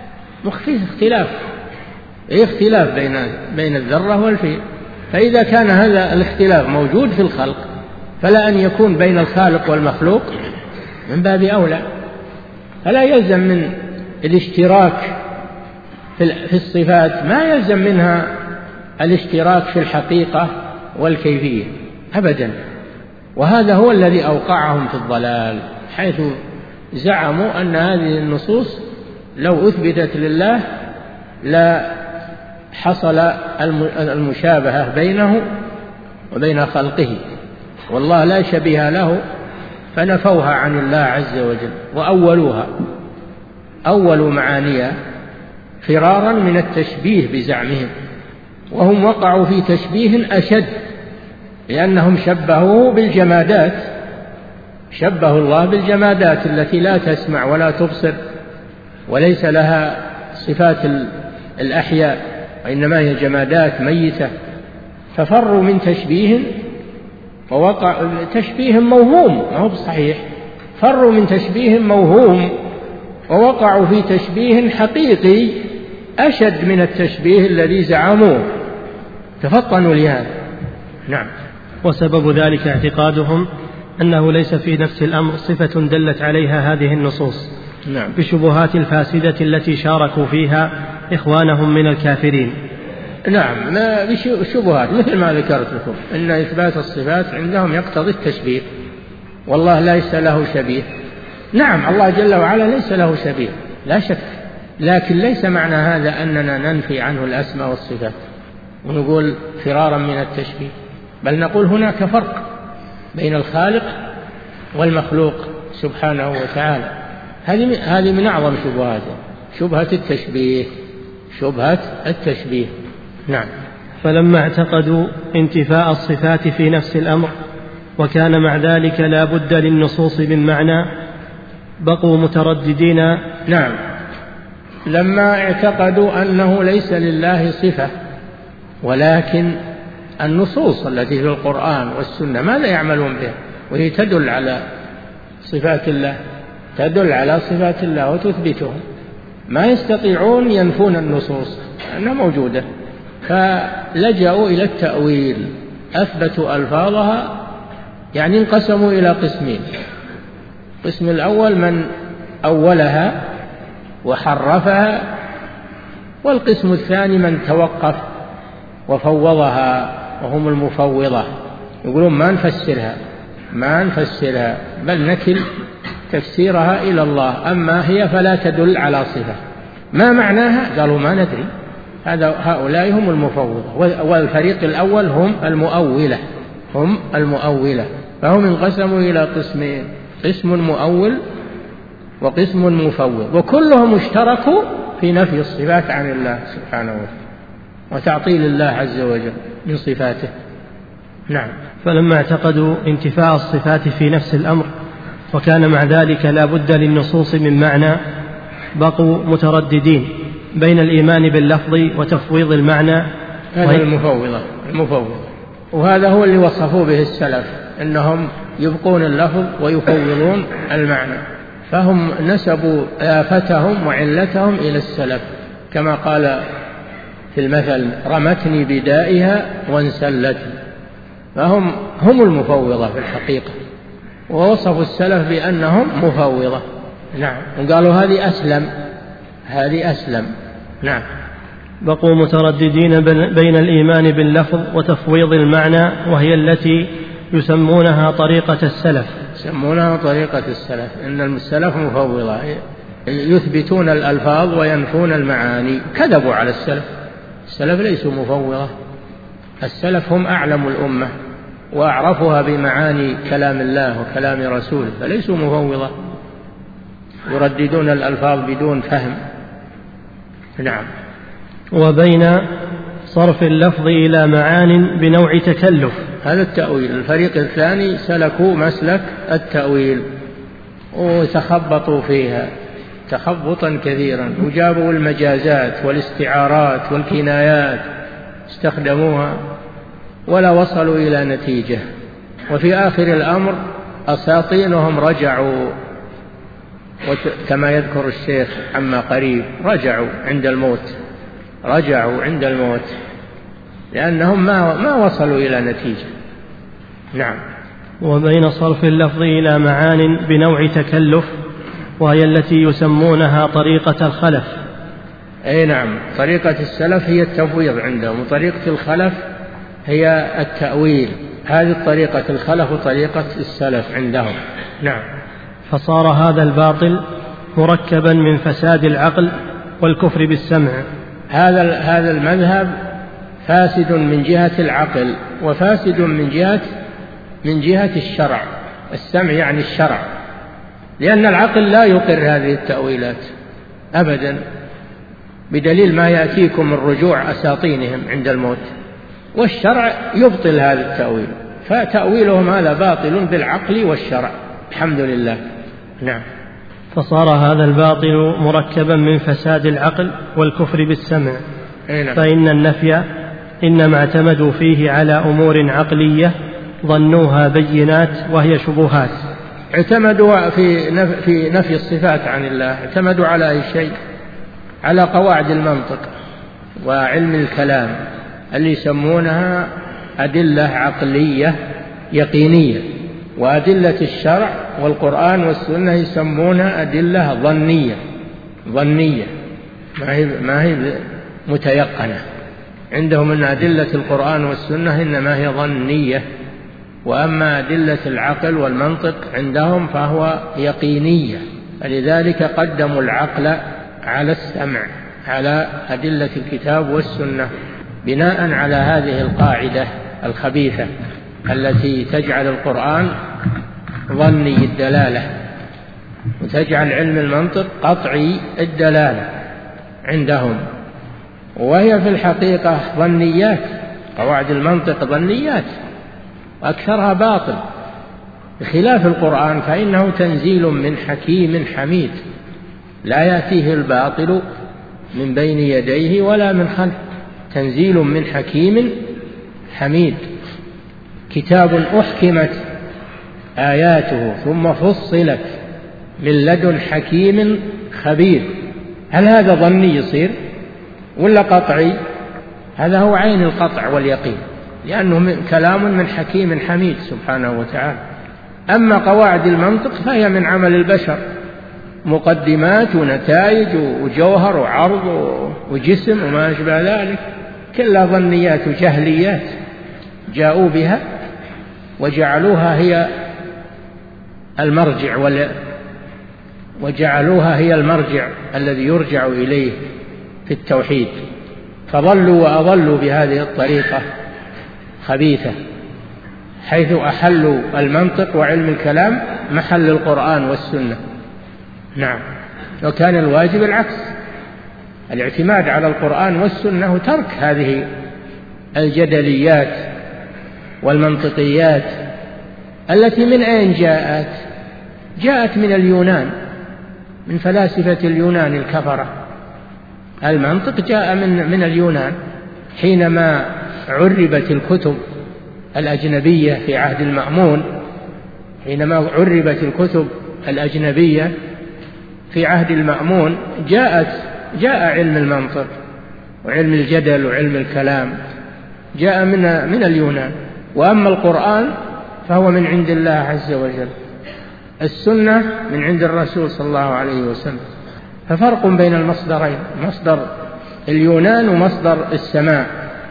Speaker 1: اختلاف بين الذرة والفيل. فإذا كان هذا الاختلاف موجود في الخلق، فلا أن يكون بين الخالق والمخلوق من باب أولى. فلا يلزم من الاشتراك في الصفات ما يلزم منها الاشتراك في الحقيقة والكيفية أبدا. وهذا هو الذي أوقعهم في الضلال، حيث زعموا أن هذه النصوص لو أثبتت لله لا حصل المشابهة بينه وبين خلقه، والله لا شبيه له، فنفوها عن الله عز وجل وأولوها، أولوا معانيها فرارا من التشبيه بزعمهم، وهم وقعوا في تشبيه أشد، لأنهم شبهوه بالجمادات، شبهوا الله بالجمادات التي لا تسمع ولا تبصر وليس لها صفات الأحياء، وإنما هي جمادات ميتة. ففروا من تشبيه ووقع تشبيه موهوم، ما هو بصحيح، فروا من تشبيه موهوم ووقعوا في تشبيه حقيقي أشد من التشبيه الذي زعموه، تفطنوا لهذا. نعم.
Speaker 2: وسبب ذلك اعتقادهم أنه ليس في نفس الأمر صفة دلت عليها هذه النصوص،
Speaker 1: نعم،
Speaker 2: بشبهات الفاسدة التي شاركوا فيها إخوانهم من الكافرين.
Speaker 1: نعم، بشبهات مثل ما ذكرت لكم إن إثبات الصفات عندهم يقتضي التشبيه، والله ليس له شبيه. نعم، الله جل وعلا ليس له شبيه لا شك، لكن ليس معنى هذا أننا ننفي عنه الأسماء والصفات ونقول فرارا من التشبيه، بل نقول هناك فرق بين الخالق والمخلوق سبحانه وتعالى. هذه من أعظم شبهاته، شبهة التشبيه، شبهة التشبيه. نعم.
Speaker 2: فلما اعتقدوا انتفاء الصفات في نفس الأمر وكان مع ذلك لا بد للنصوص من معنى بقوا مترددين.
Speaker 1: نعم، لما اعتقدوا أنه ليس لله صفة، ولكن النصوص التي في القرآن والسنة ماذا يعملون بها؟ وهي تدل على صفات الله، تدل على صفات الله وتثبتهم، ما يستطيعون ينفون النصوص أنها موجودة، فلجأوا إلى التأويل، أثبتوا ألفاظها، يعني انقسموا إلى قسمين: القسم الأول من أولها وحرفها، والقسم الثاني من توقف وفوضها وهم المفوضة، يقولون ما نفسرها بل نكل تفسيرها إلى الله، أما هي فلا تدل على صفة. ما معناها؟ قالوا ما ندري. هؤلاء هم المفوضة، والفريق الأول هم المؤولة، فهم انقسموا إلى قسمين: قسم مؤول وقسم مفوض، وكلهم اشتركوا في نفي الصفات عن الله سبحانه وتعالى وتعطيل الله عز وجل من صفاته. نعم.
Speaker 2: فلما اعتقدوا انتفاء الصفات في نفس الأمر وكان مع ذلك لا بد للنصوص من معنى بقوا مترددين بين الإيمان باللفظ وتفويض المعنى.
Speaker 1: هذا المفوضة، وهذا هو اللي وصفوا به السلف، أنهم يبقون اللفظ ويفوضون المعنى، فهم نسبوا آفتهم وعلتهم إلى السلف، كما قال في المثل: رمتني بدائها وانسلت. فهم المفوضة في الحقيقة، ووصفوا السلف بأنهم مفوضة. نعم. وقالوا هذه أسلم. نعم.
Speaker 2: بقوا مترددين بين الإيمان باللفظ وتفويض المعنى، وهي التي يسمونها طريقة السلف.
Speaker 1: إن السلف مفوضة، يثبتون الألفاظ وينفون المعاني. كذبوا على السلف ليسوا مفوضة. السلف هم أعلم الأمة وأعرفها بمعاني كلام الله وكلام رسوله، فليسوا مفوضة يرددون الألفاظ بدون فهم. نعم.
Speaker 2: وبين صرف اللفظ إلى معان بنوع تكلف،
Speaker 1: هذا التأويل. الفريق الثاني سلكوا مسلك التأويل وتخبطوا فيها تخبطا كثيرا، وجابوا المجازات والاستعارات والكنايات استخدموها ولا وصلوا إلى نتيجة. وفي آخر الأمر أساطينهم رجعوا، كما يذكر الشيخ عما قريب، رجعوا عند الموت لأنهم ما وصلوا إلى نتيجة. نعم.
Speaker 2: وبين صرف اللفظ إلى معان بنوع تكلف، وهي التي يسمونها طريقة الخلف.
Speaker 1: أي نعم، طريقة السلف هي التفويض عندهم، وطريقة الخلف هي التأويل. هذه طريقة الخلف وطريقة السلف عندهم. نعم.
Speaker 2: فصار هذا الباطل مركبا من فساد العقل والكفر بالسمع.
Speaker 1: هذا المذهب فاسد من جهة العقل، وفاسد من جهة الشرع. السمع يعني الشرع، لأن العقل لا يقر هذه التأويلات أبدا، بدليل ما يأتيكم من رجوع أساطينهم عند الموت، والشرع يبطل هذا التأويل، فتأويلهم هذا باطل بالعقل والشرع. الحمد لله. نعم.
Speaker 2: فصار هذا الباطل مركبا من فساد العقل والكفر بالسمع.
Speaker 1: نعم.
Speaker 2: فإن النفي إنما اعتمدوا فيه على أمور عقلية ظنوها بينات وهي شبهات.
Speaker 1: اعتمدوا في نفي الصفات عن الله، اعتمدوا على أي شيء؟ على قواعد المنطق وعلم الكلام اللي يسمونها أدلة عقلية يقينية، وأدلة الشرع والقرآن والسنة يسمونها أدلة ظنية ما هي متيقنة. عندهم أن أدلة القرآن والسنة إنما هي ظنية، وأما أدلة العقل والمنطق عندهم فهو يقينية، فلذلك قدموا العقل على السمع، على أدلة الكتاب والسنة، بناء على هذه القاعدة الخبيثة التي تجعل القرآن ظني الدلالة، وتجعل علم المنطق قطعي الدلالة عندهم، وهي في الحقيقة ظنيات. قواعد المنطق ظنيات وأكثرها باطل، بخلاف القرآن فإنه تنزيل من حكيم حميد، لا يأتيه الباطل من بين يديه ولا من خلفه، تنزيل من حكيم حميد، كتاب أحكمت آياته ثم فصلت من لدن حكيم خبير. هل هذا ظني يصير ولا قطعي؟ هذا هو عين القطع واليقين، لأنه كلام من حكيم حميد سبحانه وتعالى. أما قواعد المنطق فهي من عمل البشر، مقدمات ونتائج وجوهر وعرض وجسم وما أشبه ذلك، كلها ظنيات وجهليات جاءوا بها وجعلوها هي المرجع الذي يرجع إليه في التوحيد، فضلوا وأضلوا بهذه الطريقة خبيثة، حيث أحلوا المنطق وعلم الكلام محل القرآن والسنة. نعم. وكان الواجب العكس، الاعتماد على القرآن والسنة وترك هذه الجدليات والمنطقيات التي من أين جاءت من اليونان، من فلاسفة اليونان الكفرة. المنطق جاء من اليونان، حينما عربت الكتب الأجنبية في عهد المأمون، حينما عربت الكتب الأجنبية في عهد المأمون جاء علم المنطق وعلم الجدل وعلم الكلام جاء من اليونان. وأما القرآن فهو من عند الله عز وجل، السنة من عند الرسول صلى الله عليه وسلم، ففرق بين المصدرين، مصدر اليونان ومصدر السماء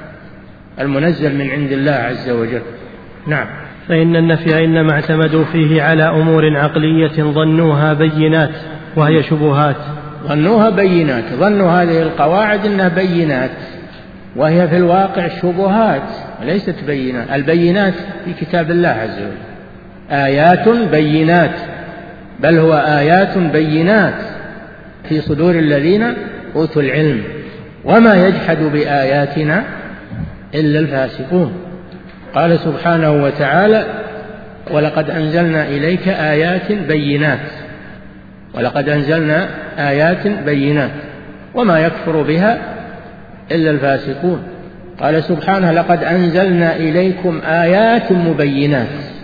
Speaker 1: المنزل من عند الله عز وجل. نعم.
Speaker 2: فإن النفي إنما اعتمدوا فيه على أمور عقلية ظنوها بينات وهي شبهات.
Speaker 1: ظنوها بينات، ظنوا هذه القواعد إنها بينات، وهي في الواقع شبهات وليست بينات. البينات في كتاب الله عز وجل آيات بينات، بل هو آيات بينات في صدور الذين أوتوا العلم، وما يجحد بآياتنا إلا الفاسقون. قال سبحانه وتعالى: ولقد أنزلنا إليك آيات بينات، ولقد أنزلنا آيات بينات وما يكفر بها إلا الفاسقون. قال سبحانه: لقد أنزلنا إليكم آيات مبينات.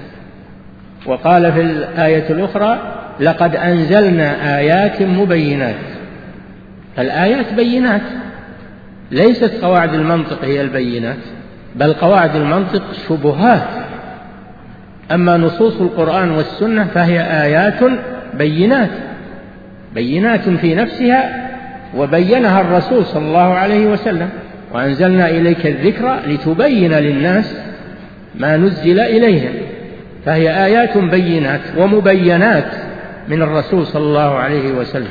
Speaker 1: وقال في الآية الأخرى: لقد أنزلنا آيات مبينات. الآيات بينات، ليست قواعد المنطق هي البينات، بل قواعد المنطق أما نصوص القرآن والسنة فهي آيات بينات في نفسها، وبينها الرسول صلى الله عليه وسلم: وأنزلنا إليك الذكر لتبين للناس ما نزل إليهم. فهي آيات بينات ومبينات من الرسول صلى الله عليه وسلم،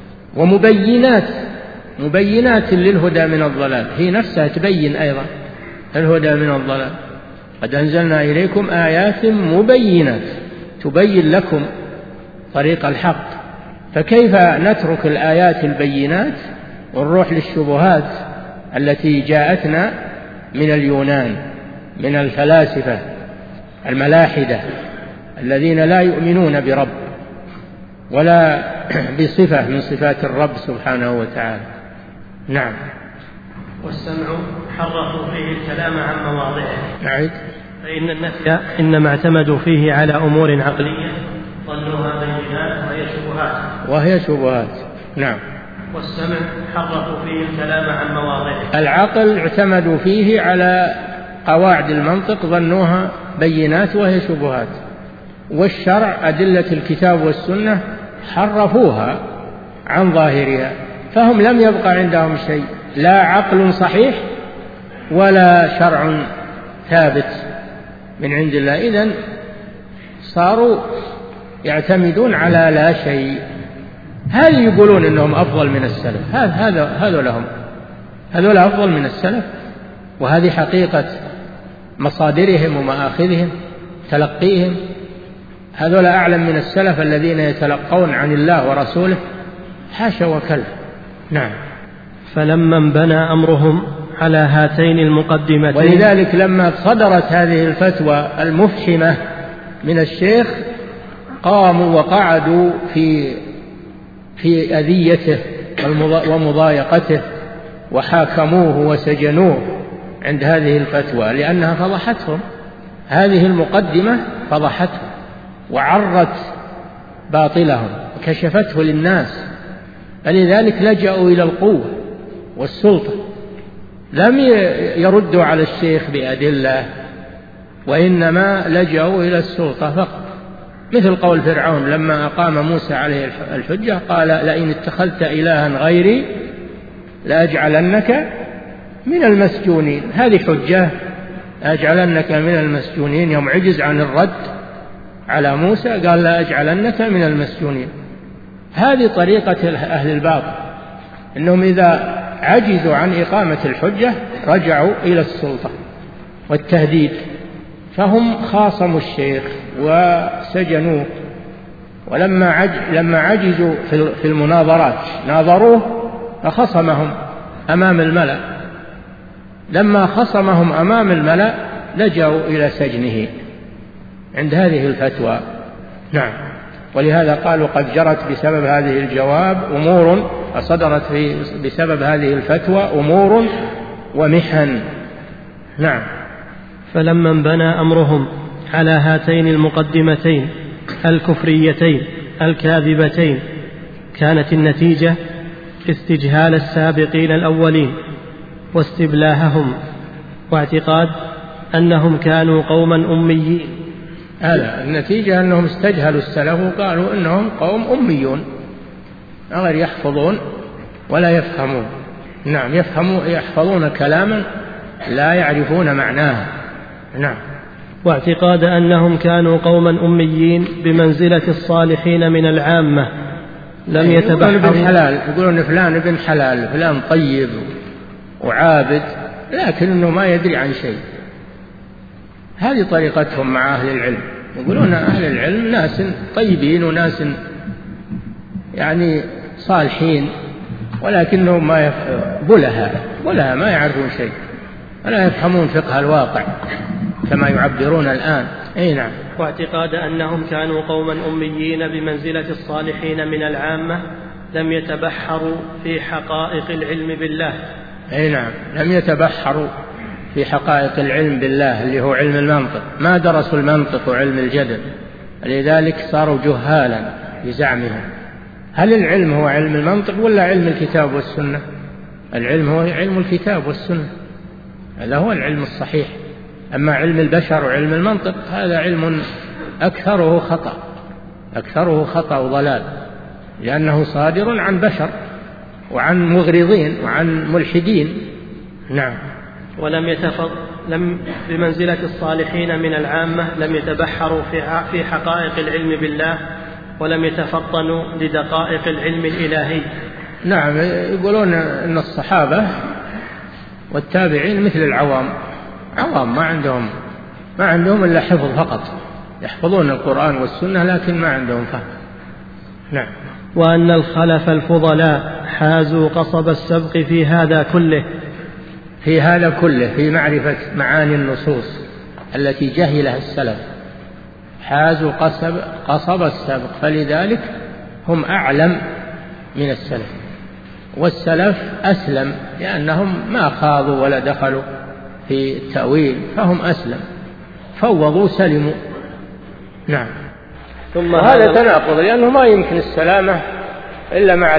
Speaker 1: مبينات للهدى من الضلال، هي نفسها تبين أيضا الهدى من الضلال. قد أنزلنا إليكم آيات مبينات تبين لكم طريق الحق. فكيف نترك الآيات البينات ونروح للشبهات التي جاءتنا من اليونان، من الفلاسفة الملاحدة الذين لا يؤمنون برب ولا بصفة من صفات الرب سبحانه وتعالى. نعم.
Speaker 2: والسمع حرفوا فيه الكلام عن مواضعه.
Speaker 1: نعم.
Speaker 2: فإن النفي إنما اعتمدوا فيه على أمور عقلية ظنوها بينات وهي شبهات.
Speaker 1: نعم.
Speaker 2: والسمع حرفوا فيه الكلام عن مواضعه.
Speaker 1: العقل اعتمدوا فيه على قواعد المنطق ظنوها بينات وهي شبهات. والشرع أدلة الكتاب والسنة حرفوها عن ظاهرها، فهم لم يبقى عندهم شيء، لا عقل صحيح ولا شرع ثابت من عند الله. إذن صاروا يعتمدون على لا شيء. هل يقولون إنهم أفضل من السلف؟ هذول أفضل من السلف، وهذه حقيقة مصادرهم ومآخذهم تلقيهم. هذول أعلم من السلف الذين يتلقون عن الله ورسوله؟ حاشا وكلا. نعم.
Speaker 2: فلما انبنى أمرهم على هاتين المقدمتين،
Speaker 1: ولذلك لما صدرت هذه الفتوى المفحمة من الشيخ قاموا وقعدوا في أذيته ومضايقته وحاكموه وسجنوه عند هذه الفتوى، لأنها فضحتهم. هذه المقدمة فضحتهم وعرت باطلهم وكشفته للناس، فلذلك لجأوا إلى القوة والسلطة. لم يردوا على الشيخ بأدلة، وإنما لجأوا إلى السلطة فقط، مثل قول فرعون لما أقام موسى عليه الحجة قال: لئن اتخذت إلها غيري لأجعلنك من المسجونين. هذه حجة، أجعلنك من المسجونين. يوم عجز عن الرد على موسى قال: لأجعلنك من المسجونين. هذه طريقة أهل الباطل، إنهم إذا عجزوا عن إقامة الحجة رجعوا إلى السلطة والتهديد. فهم خاصموا الشيخ وسجنوه، ولما عجزوا في المناظرات ناظروه فخصمهم أمام الملأ. لما خصمهم أمام الملأ لجأوا إلى سجنه عند هذه الفتوى. نعم. ولهذا قالوا: قد جرت بسبب هذه الجواب أمور، صدرت بسبب هذه الفتوى أمور ومحن. نعم.
Speaker 2: فلما انبنى أمرهم على هاتين المقدمتين الكفريتين الكاذبتين كانت النتيجة استجهال السابقين الأولين واستبلاههم، واعتقاد أنهم كانوا قوما أميين.
Speaker 1: هذا النتيجة، أنهم استجهلوا السلف وقالوا إنهم قوم أميون غير يحفظون ولا يفهمون. نعم. يحفظون كلاما لا يعرفون معناه. نعم.
Speaker 2: واعتقاد أنهم كانوا قوما أميين بمنزلة الصالحين من العامة لم يتبحروا.
Speaker 1: يقولون فلان ابن حلال، فلان طيب وعابد، لكنه ما يدري عن شيء. هذه طريقتهم مع أهل العلم. يقولون أهل العلم ناس طيبين وناس يعني صالحين، ولكنهم ما بلها ما يعرفون شيء ولا يفهمون فقه الواقع كما يعبرون الآن. أي نعم.
Speaker 2: واعتقاد أنهم كانوا قوما أميين بمنزلة الصالحين من العامة لم يتبحروا في حقائق العلم بالله.
Speaker 1: أي نعم. لم يتبحروا في حقائق العلم بالله اللي هو علم المنطق، ما درسوا المنطق وعلم الجدل، لذلك صاروا جهالا بزعمهم. هل العلم هو علم المنطق ولا علم الكتاب والسنة؟ العلم هو علم الكتاب والسنة، هذا هو العلم الصحيح. أما علم البشر وعلم المنطق هذا علم أكثره خطأ وضلال، لأنه صادر عن بشر وعن مغرضين وعن ملحدين. نعم.
Speaker 2: لم بمنزلة الصالحين من العامة لم يتبحروا في حقائق العلم بالله، ولم يتفطنوا لدقائق العلم الإلهي.
Speaker 1: نعم، يقولون أن الصحابة والتابعين مثل العوام، عوام ما عندهم إلا حفظ فقط، يحفظون القرآن والسنة لكن ما عندهم فهم. نعم.
Speaker 2: وأن الخلف الفضلاء حازوا قصب السبق في هذا كله في معرفة معاني النصوص التي جهلها السلف، حازوا قصب السبق، فلذلك هم أعلم من السلف، والسلف أسلم لأنهم ما خاضوا ولا دخلوا في التأويل، فهم أسلم، فوضوا سلموا. نعم. ثم هذا تناقض، لأنه ما يمكن السلامة إلا مع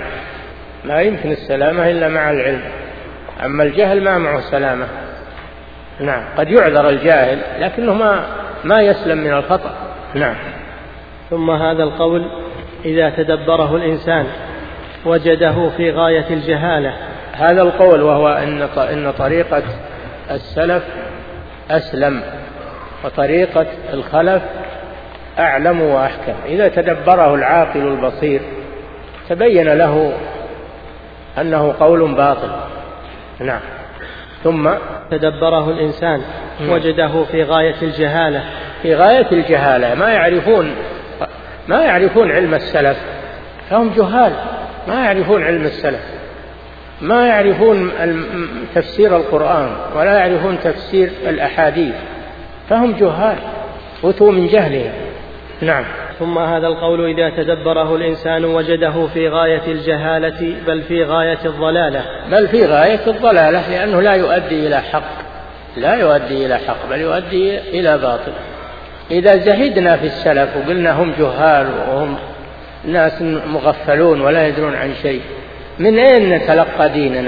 Speaker 2: العلم، أما الجهل ما معه سلامة. نعم، قد يعذر الجاهل لكنه ما يسلم من الخطأ. نعم. ثم هذا القول إذا تدبره الإنسان وجده في غاية الجهالة.
Speaker 1: هذا القول وهو إن طريقة السلف أسلم وطريقة الخلف أعلم وأحكم، إذا تدبره العاقل البصير تبين له أنه قول باطل. نعم. ثم
Speaker 2: تدبره الإنسان وجده في غاية
Speaker 1: الجهالة، ما يعرفون علم السلف، فهم جهال، ما يعرفون علم السلف، ما يعرفون تفسير القرآن ولا يعرفون تفسير الأحاديث، فهم جهال أتوا من جهلهم. نعم.
Speaker 2: ثم هذا القول إذا تدبره الإنسان وجده في غاية الجهالة بل في غاية الضلالة،
Speaker 1: لأنه لا يؤدي إلى حق بل يؤدي إلى باطل. إذا زهدنا في السلف وقلنا هم جهال وهم ناس مغفلون ولا يدرون عن شيء، من أين نتلقى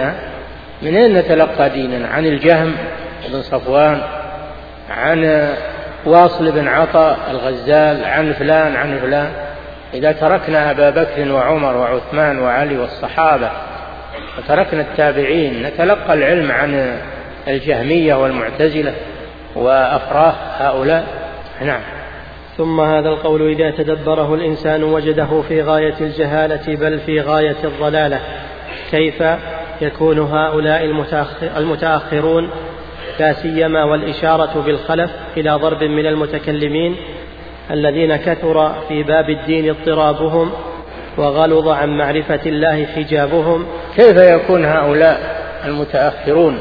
Speaker 1: ديننا؟ عن الجهم بن صفوان، عن واصل بن عطاء الغزال، عن فلان. إذا تركنا أبا بكر وعمر وعثمان وعلي والصحابة وتركنا التابعين نتلقى العلم عن الجهمية والمعتزلة وأفراه هؤلاء. نعم.
Speaker 2: ثم هذا القول إذا تدبره الإنسان وجده في غاية الجهالة بل في غاية الضلالة، كيف يكون هؤلاء المتأخرون لا سيما والإشارة بالخلف إلى ضرب من المتكلمين الذين كثر في باب الدين اضطرابهم وغلظ عن معرفة الله حجابهم؟
Speaker 1: كيف يكون هؤلاء المتأخرون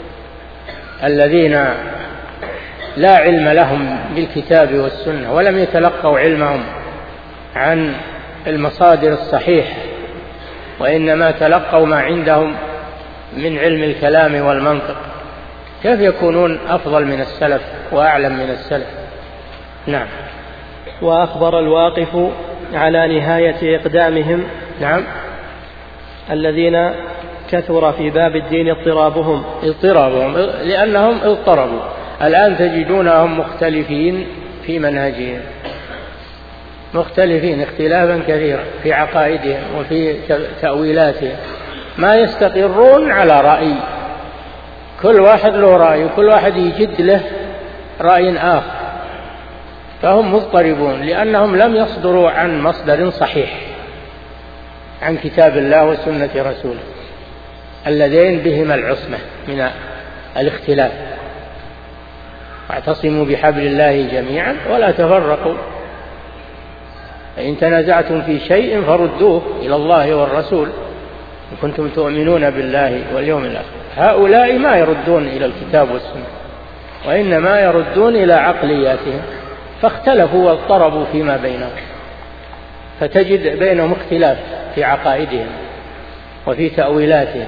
Speaker 1: الذين لا علم لهم بالكتاب والسنة ولم يتلقوا علمهم عن المصادر الصحيح، وإنما تلقوا ما عندهم من علم الكلام والمنطق، كيف يكونون أفضل من السلف وأعلم من السلف؟ نعم.
Speaker 2: وأخبر الواقف على نهاية إقدامهم.
Speaker 1: نعم.
Speaker 2: الذين كثر في باب الدين اضطرابهم
Speaker 1: لأنهم اضطربوا. الآن تجدونهم مختلفين في منهجهم، مختلفين اختلافا كثيرا في عقائدهم وفي تأويلاتهم، ما يستقرون على رأي، كل واحد له رأي وكل واحد يجد له رأي آخر، فهم مضطربون لأنهم لم يصدروا عن مصدر صحيح، عن كتاب الله وسنة رسوله اللذين بهما العصمة من الاختلاف. واعتصموا بحبل الله جميعا ولا تفرقوا، فإن تنازعتم في شيء فردوه إلى الله والرسول إن كنتم تؤمنون بالله واليوم الآخر. هؤلاء ما يردون إلى الكتاب والسنة، وإنما يردون إلى عقلياتهم، فاختلفوا واضطربوا فيما بينهم، فتجد بينهم اختلاف في عقائدهم وفي تأويلاتهم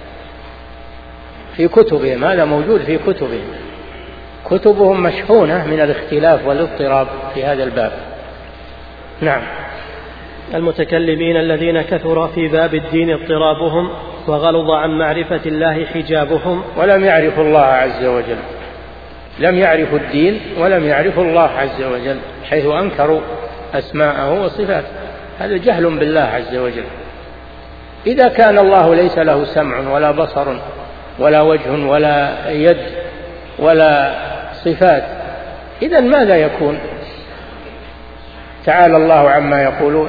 Speaker 1: في كتبهم، هذا موجود في كتبهم، كتبهم مشحونة من الاختلاف والاضطراب في هذا الباب. نعم.
Speaker 2: المتكلمين الذين كثر في باب الدين اضطرابهم وغلظ عن معرفة الله حجابهم،
Speaker 1: ولم يعرفوا الله عز وجل، لم يعرفوا الدين ولم يعرفوا الله عز وجل، حيث أنكروا أسماءه وصفاته. هذا جهل بالله عز وجل. إذا كان الله ليس له سمع ولا بصر ولا وجه ولا يد ولا صفات، إذن ماذا يكون؟ تعالى الله عما يقولون.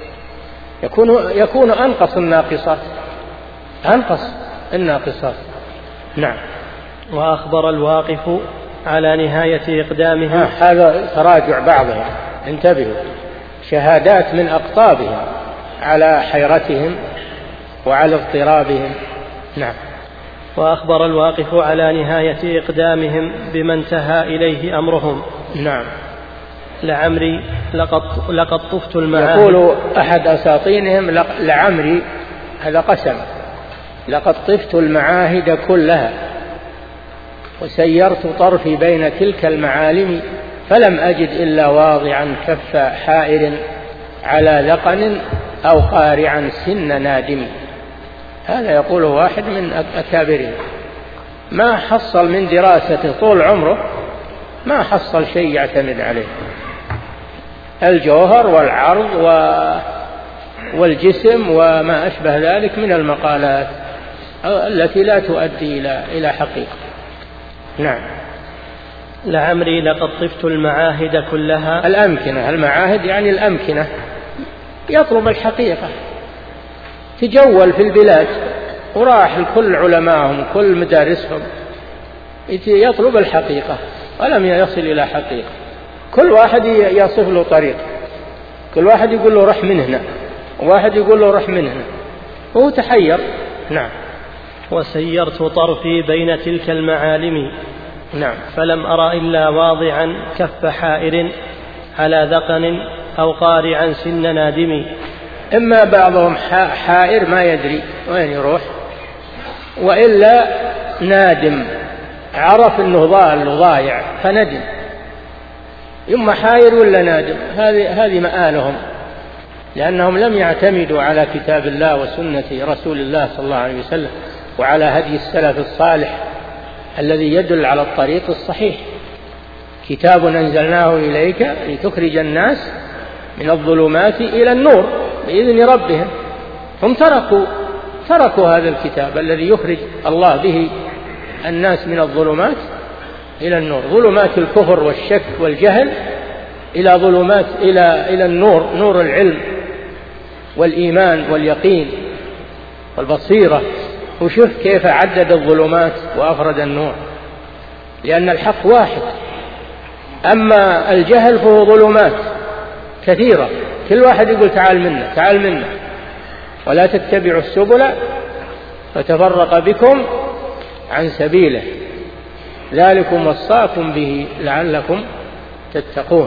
Speaker 1: يكون أنقص الناقصات، أنقص الناقصات. نعم.
Speaker 2: وأخبر الواقف على نهاية إقدامهم.
Speaker 1: هذا تراجع بعضهم، انتبهوا، شهادات من أقطابهم على حيرتهم وعلى اضطرابهم. نعم.
Speaker 2: وأخبر الواقف على نهاية إقدامهم بما انتهى إليه أمرهم.
Speaker 1: نعم.
Speaker 2: لعمري لقد طفت المعاهد.
Speaker 1: يقول أحد أساطينهم لعمري، هذا قسم، لقد طفت المعاهد كلها وسيرت طرفي بين تلك المعالم فلم أجد إلا واضعا كف حائر على ذقن أو قارعا سن نادم. هذا يقوله واحد من أكابرهم، ما حصل من دراسته طول عمره، ما حصل شيء يعتمد عليه. الجوهر والعرض والجسم وما أشبه ذلك من المقالات التي لا تؤدي إلى حقيقة. نعم.
Speaker 2: لعمري لقد طفت المعاهد كلها.
Speaker 1: الأمكنة، المعاهد يعني الأمكنة، يطلب الحقيقة، تجول في البلاد وراح لكل علمائهم كل مدارسهم يطلب الحقيقة ولم يصل إلى حقيقة. كل واحد يصف له طريق، كل واحد يقول له رح من هنا، وواحد يقول له رح من هنا، وهو تحير. نعم.
Speaker 2: وسيرت طرفي بين تلك المعالم.
Speaker 1: نعم.
Speaker 2: فلم أرى إلا واضعا كف حائر على ذقن أو قارعا سن نادم.
Speaker 1: إما بعضهم حائر ما يدري وين يروح، وإلا نادم عرف أنه ضال وضايع فندم. إما حائر ولا نادم، هذه مآلهم، لأنهم لم يعتمدوا على كتاب الله وسنة رسول الله صلى الله عليه وسلم وعلى هدي السلف الصالح الذي يدل على الطريق الصحيح. كتاب أنزلناه إليك لتخرج الناس من الظلمات إلى النور بإذن ربهم. هم تركوا هذا الكتاب الذي يخرج الله به الناس من الظلمات إلى النور، ظلمات الكفر والشك والجهل إلى ظلمات إلى النور، نور العلم والإيمان واليقين والبصيرة. وشوف كيف عدد الظلمات وأفرد النور، لأن الحق واحد. أما الجهل فهو ظلمات كثيرة، كل واحد يقول تعال منا تعال منا، ولا تتبعوا السبل فتفرق بكم عن سبيله ذلكم وصاكم به لعلكم تتقون.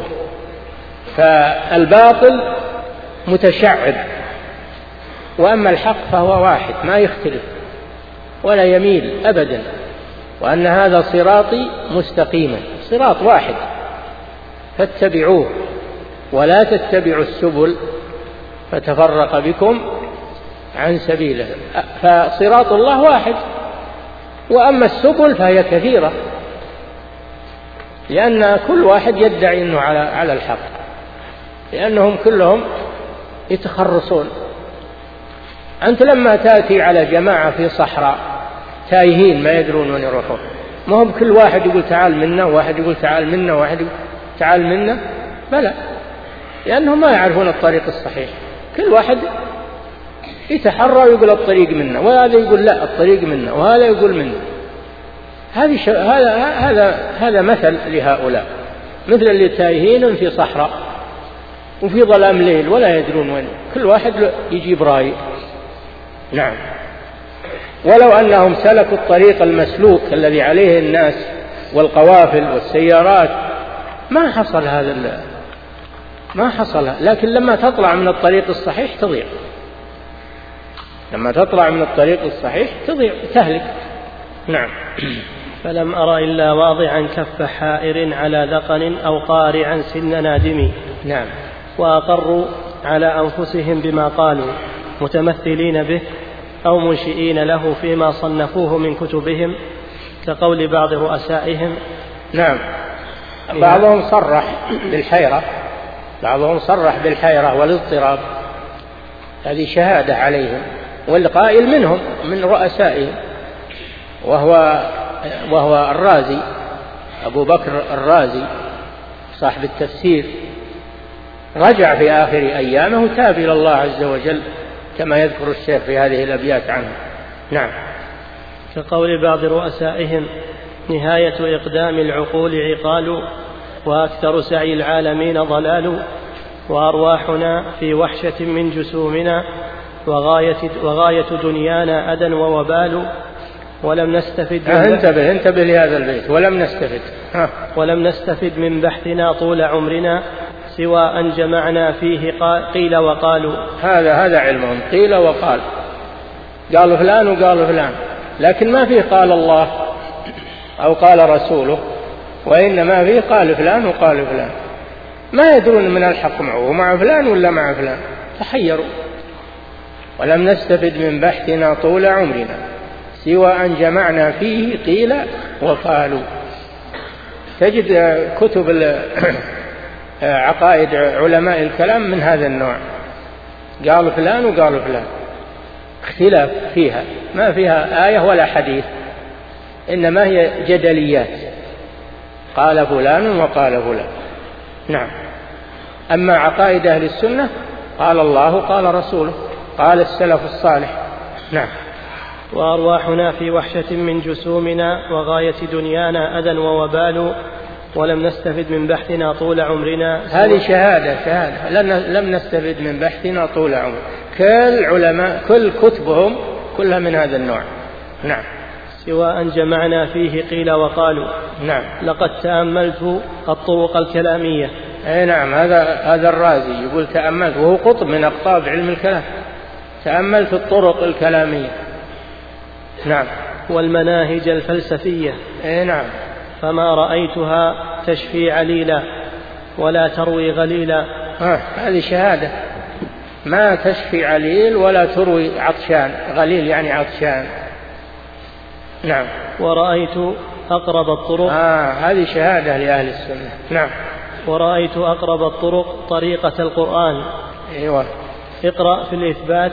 Speaker 1: فالباطل متشعب، وأما الحق فهو واحد ما يختلف ولا يميل أبدا. وأن هذا صراطي مستقيما، صراط واحد فاتبعوه ولا تتبعوا السبل فتفرق بكم عن سبيله. فصراط الله واحد، وأما السبل فهي كثيرة، لأن كل واحد يدعي أنه على الحق، لأنهم كلهم يتخرصون. أنت لما تأتي على جماعة في صحراء تايهين ما يدرون وين يروحون، ما هم كل واحد يقول تعال منا، وواحد يقول تعال منا، وواحد يقول تعال منا، بلى، لأنهم ما يعرفون الطريق الصحيح. كل واحد يتحرى ويقول الطريق منا، وهذا يقول لا الطريق منا، وهذا يقول منا. هذا مثل لهؤلاء، مثل اللي تايهين في صحراء وفي ظلام ليل ولا يدرون وين، كل واحد يجيب رأي. نعم. ولو أنهم سلكوا الطريق المسلوك الذي عليه الناس والقوافل والسيارات ما حصل هذا، ما حصل. لكن لما تطلع من الطريق الصحيح تضيع، لما تطلع من الطريق الصحيح تضيع تهلك. نعم.
Speaker 2: فلم أرى إلا واضعا كف حائر على ذقن أو قارعا سن نادم.
Speaker 1: نعم.
Speaker 2: وأقروا على أنفسهم بما قالوا متمثلين به أو منشئين له فيما صنفوه من كتبهم، كقول بعض رؤسائهم
Speaker 1: نعم. بعضهم صرح بالحيرة والاضطراب، هذه شهادة عليهم، والقائل منهم من رؤسائهم وهو الرازي، أبو بكر الرازي صاحب التفسير، رجع في آخر أيامه وتاب إلى الله عز وجل كما يذكر الشيخ في هذه الأبيات عنه. نعم.
Speaker 2: كقول بعض رؤسائهم: نهاية إقدام العقول عقال، وأكثر سعي العالمين ضلال، وأرواحنا في وحشة من جسومنا، وغاية دنيانا أذى ووبال، ولم نستفد
Speaker 1: انتبه لهذا البيت، ولم نستفد
Speaker 2: من بحثنا طول عمرنا، سوى أن جمعنا فيه قيل وقالوا.
Speaker 1: هذا علمهم، قيل وقال، قالوا فلان وقالوا فلان، لكن ما فيه قال الله أو قال رسوله، وإنما فيه قال فلان وقال فلان، ما يدرون من الحق معه، مع فلان ولا مع فلان، تحيروا. ولم نستفد من بحثنا طول عمرنا، سوى أن جمعنا فيه قيل وقالوا. تجد كتب عقائد علماء الكلام من هذا النوع، قالوا فلان وقالوا فلان، اختلاف فيها، ما فيها آية ولا حديث، إنما هي جدليات، قال فلان وقال فلان. نعم. أما عقائد أهل السنة قال الله قال رسوله قال السلف الصالح. نعم.
Speaker 2: وأرواحنا في وحشة من جسومنا، وغاية دنيانا أذى ووبال، ولم نستفد من بحثنا طول عمرنا.
Speaker 1: هذه شهادة لم نستفد من بحثنا طول عمرنا. كل علماء كل كتبهم كلها من هذا النوع. نعم.
Speaker 2: سوى أن جمعنا فيه قيل وقالوا.
Speaker 1: نعم.
Speaker 2: لقد تأملت الطرق الكلامية.
Speaker 1: نعم. هذا الرازي يقول تأملت، وهو قطب من أقطاب علم الكلام، تأملت الطرق الكلامية. نعم.
Speaker 2: والمناهج الفلسفية.
Speaker 1: نعم.
Speaker 2: فما رأيتها تشفي عليلا ولا تروي غليلا.
Speaker 1: هذه شهادة، ما تشفي عليل ولا تروي عطشان، غليل يعني عطشان. نعم.
Speaker 2: ورأيت أقرب الطرق.
Speaker 1: هذه شهادة لأهل السنة. نعم.
Speaker 2: ورأيت أقرب الطرق طريقة القرآن.
Speaker 1: أيوة.
Speaker 2: اقرأ في الإثبات.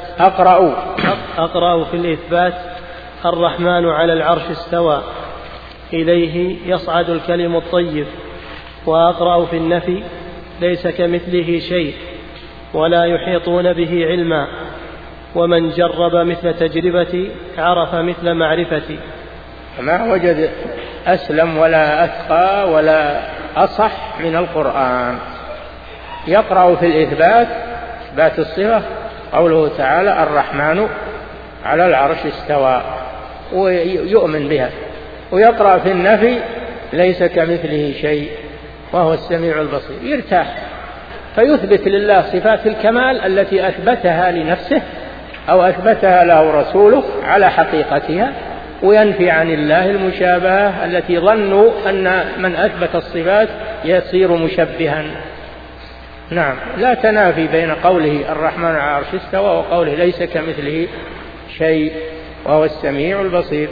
Speaker 2: أقرأ في الإثبات: الرحمن على العرش استوى، إليه يصعد الكلم الطيب. وأقرأ في النفي: ليس كمثله شيء ولا يحيطون به علما، ومن جرب مثل تجربتي عرف مثل معرفتي.
Speaker 1: ما وجد أسلم ولا أتقى ولا أصح من القرآن. يقرأ في الإثبات، إثبات الصفة، قوله تعالى الرحمن على العرش استوى، ويؤمن بها. ويقرأ في النفي: ليس كمثله شيء وهو السميع البصير، يرتاح، فيثبت لله صفات الكمال التي أثبتها لنفسه أو أثبتها له رسوله على حقيقتها، وينفي عن الله المشابهة التي ظنوا أن من أثبت الصفات يصير مشبها. نعم. لا تنافي بين قوله الرحمن على العرش استوى وقوله ليس كمثله شيء وهو السميع البصير.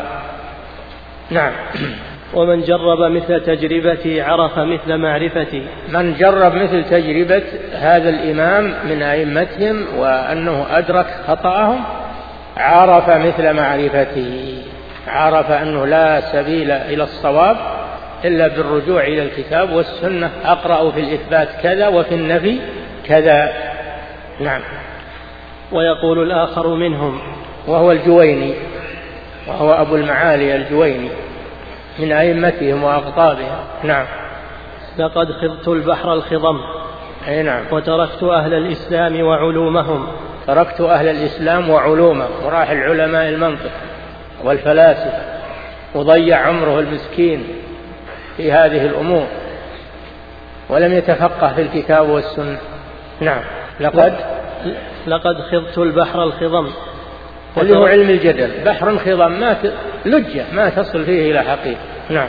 Speaker 1: نعم.
Speaker 2: ومن جرب مثل تجربتي عرف مثل معرفتي.
Speaker 1: من جرب مثل تجربة هذا الإمام من أئمتهم وأنه أدرك خطأهم عرف مثل معرفته، عرف أنه لا سبيل إلى الصواب إلا بالرجوع إلى الكتاب والسنة. أقرأ في الإثبات كذا وفي النفي كذا. نعم.
Speaker 2: ويقول الآخر منهم
Speaker 1: وهو الجويني، وهو أبو المعالي الجويني من أئمتهم وأقطابهم. نعم.
Speaker 2: لقد خضت البحر الخضم.
Speaker 1: نعم.
Speaker 2: وتركت أهل الإسلام وعلومهم.
Speaker 1: تركت أهل الإسلام وعلومه، وراح العلماء المنطق والفلاسفة، وضيع عمره المسكين في هذه الأمور ولم يتفقه في الكتاب والسنة. نعم. لقد
Speaker 2: خضت البحر الخضم،
Speaker 1: اللي هو علم الجدل، بحر خضم لجة ما تصل فيه إلى حقيقة. نعم.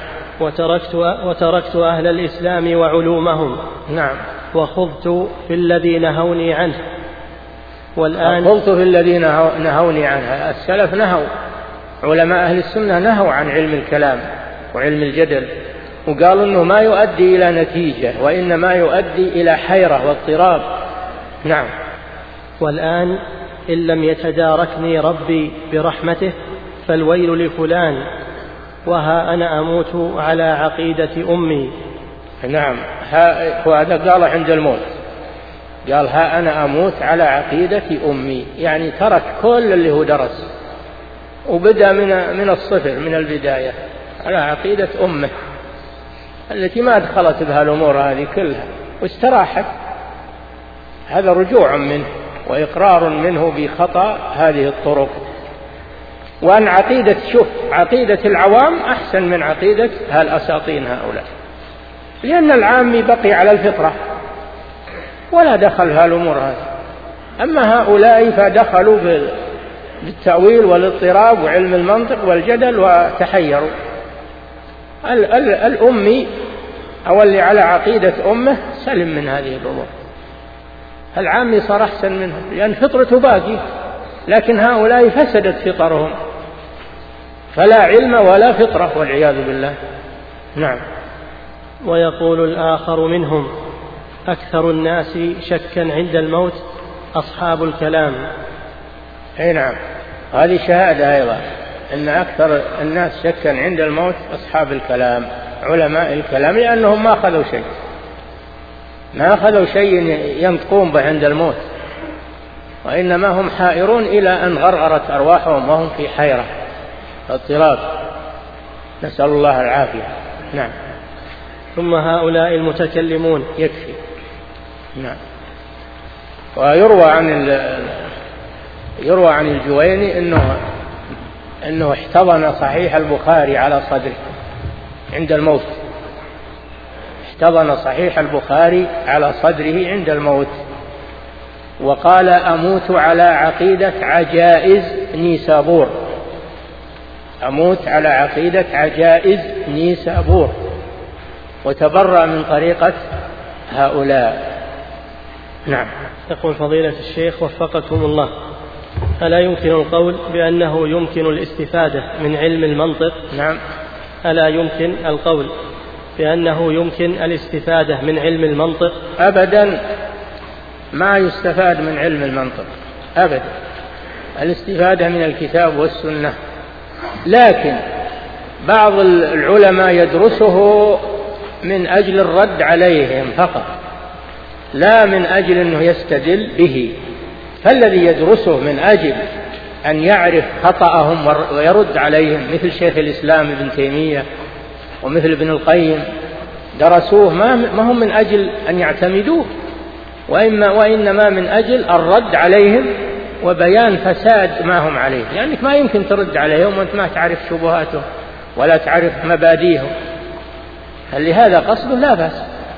Speaker 2: وتركت أهل الإسلام وعلومهم.
Speaker 1: نعم.
Speaker 2: وخضت في الذي نهوني عنه. والآن
Speaker 1: خضت في الذي نهوني عنه. السلف نهوا، علماء أهل السنة نهوا عن علم الكلام وعلم الجدل وقالوا أنه ما يؤدي إلى نتيجة وإنما يؤدي إلى حيرة واضطراب. نعم.
Speaker 2: والآن إن لم يتداركني ربي برحمته فالويل لفلان، وها أنا أموت على عقيدة أمي.
Speaker 1: نعم، وهذا قال عند الموت، قال ها أنا أموت على عقيدة أمي، يعني ترك كل اللي هو درس وبدأ من الصفر، من البداية على عقيدة أمه التي ما دخلت بها الأمور هذه كلها واستراحت. هذا رجوع منه وإقرار منه بخطأ هذه الطرق. وأن عقيدة العوام أحسن من عقيدة هالأساطين هؤلاء، لأن العام بقي على الفطرة ولا دخل هالأمور هذه. أما هؤلاء فدخلوا بالتأويل والاضطراب وعلم المنطق والجدل وتحيروا. الأمي أو اللي على عقيدة أمه سلم من هذه الأمور. العامي صار أحسن منهم لأن فطرته باقي، لكن هؤلاء فسدت فطرهم، فلا علم ولا فطرة والعياذ بالله. نعم.
Speaker 2: ويقول الآخر منهم: أكثر الناس شكا عند الموت أصحاب الكلام.
Speaker 1: أي نعم، هذه شهادة أيضا أن أكثر الناس شكا عند الموت أصحاب الكلام، علماء الكلام، لأنهم ما أخذوا شيء ينطقون به عند الموت، وإنما هم حائرون إلى أن غرغرت أرواحهم وهم في حيرة اضطراب، نسأل الله العافية. نعم.
Speaker 2: ثم هؤلاء المتكلمون
Speaker 1: يكفي. نعم. ويروى عن الجويني أنه احتضن صحيح البخاري على صدره عند الموت، احتضن صحيح البخاري على صدره عند الموت، وقال: أموت على عقيدة عجائز نيسابور، أموت على عقيدة عجائز نيسابور، وتبرأ من طريقة هؤلاء. نعم.
Speaker 2: يقول فضيلة الشيخ وفقكم الله: ألا يمكن القول بأنه يمكن الاستفادة من علم المنطق؟
Speaker 1: نعم.
Speaker 2: ألا يمكن القول بأنه يمكن الاستفادة من علم المنطق؟
Speaker 1: أبدا، ما يستفاد من علم المنطق أبدا، الاستفادة من الكتاب والسنة. لكن بعض العلماء يدرسه من أجل الرد عليهم فقط، لا من أجل أنه يستدل به. فالذي يدرسه من أجل أن يعرف خطأهم ويرد عليهم، مثل شيخ الإسلام ابن تيمية ومثل ابن القيم، درسوه ما هم من أجل أن يعتمدوه، وإنما من أجل الرد عليهم وبيان فساد ما هم عليه، لأنك ما يمكن ترد عليهم وأنت ما تعرف شبهاتهم ولا تعرف مبادئهم. هل لهذا قصد؟ لا بأس،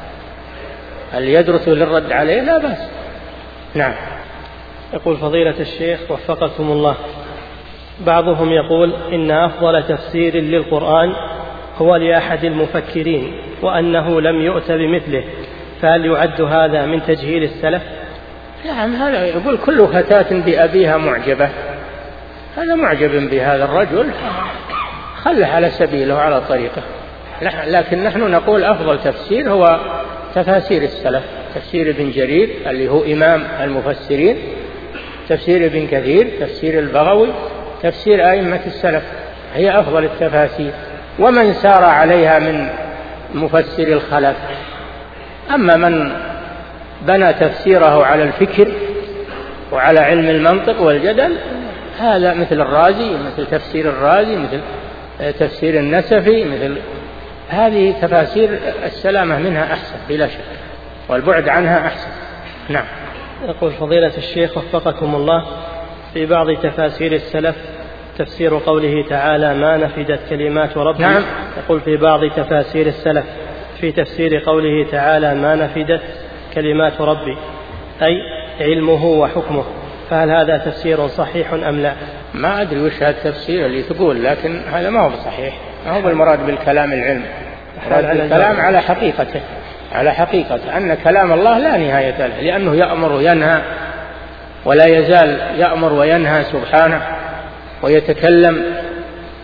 Speaker 1: هل يدرس للرد عليه؟ لا بأس. نعم.
Speaker 2: يقول فضيلة الشيخ وفقكم الله: بعضهم يقول إن أفضل تفسير للقرآن هو لأحد المفكرين وأنه لم يؤت بمثله، فهل يعد هذا من تجهيل السلف؟
Speaker 1: نعم، هذا يقول كل فتاة بأبيها معجبة، هذا معجب بهذا الرجل، خله على سبيله وعلى طريقه. لكن نحن نقول أفضل تفسير هو تفاسير السلف، تفسير ابن جرير اللي هو إمام المفسرين، تفسير ابن كثير، تفسير البغوي، تفسير أئمة السلف، هي أفضل التفاسير، ومن سار عليها من مفسر الخلف. أما من بنى تفسيره على الفكر وعلى علم المنطق والجدل، هذا مثل الرازي، مثل تفسير الرازي، مثل تفسير النسفي، مثل هذه تفاسير السلامة منها أحسن بلا شك، والبعد عنها أحسن. نعم.
Speaker 2: يقول فضيلة الشيخ وفقكم الله: في بعض تفاسير السلف تفسير قوله تعالى: ما نفدت كلمات ربي.
Speaker 1: نعم.
Speaker 2: يقول في بعض تفاسير السلف في تفسير قوله تعالى: ما نفدت كلمات ربي، أي علمه وحكمه، فهل هذا تفسير صحيح أم لا؟
Speaker 1: ما أدري وش هذا التفسير اللي تقول، لكن هذا ما هو صحيح، ما هو بالمراد بالكلام العلم، الكلام على حقيقته، على حقيقة أن كلام الله لا نهاية له، لأنه يأمر وينهى ولا يزال يأمر وينهى سبحانه ويتكلم،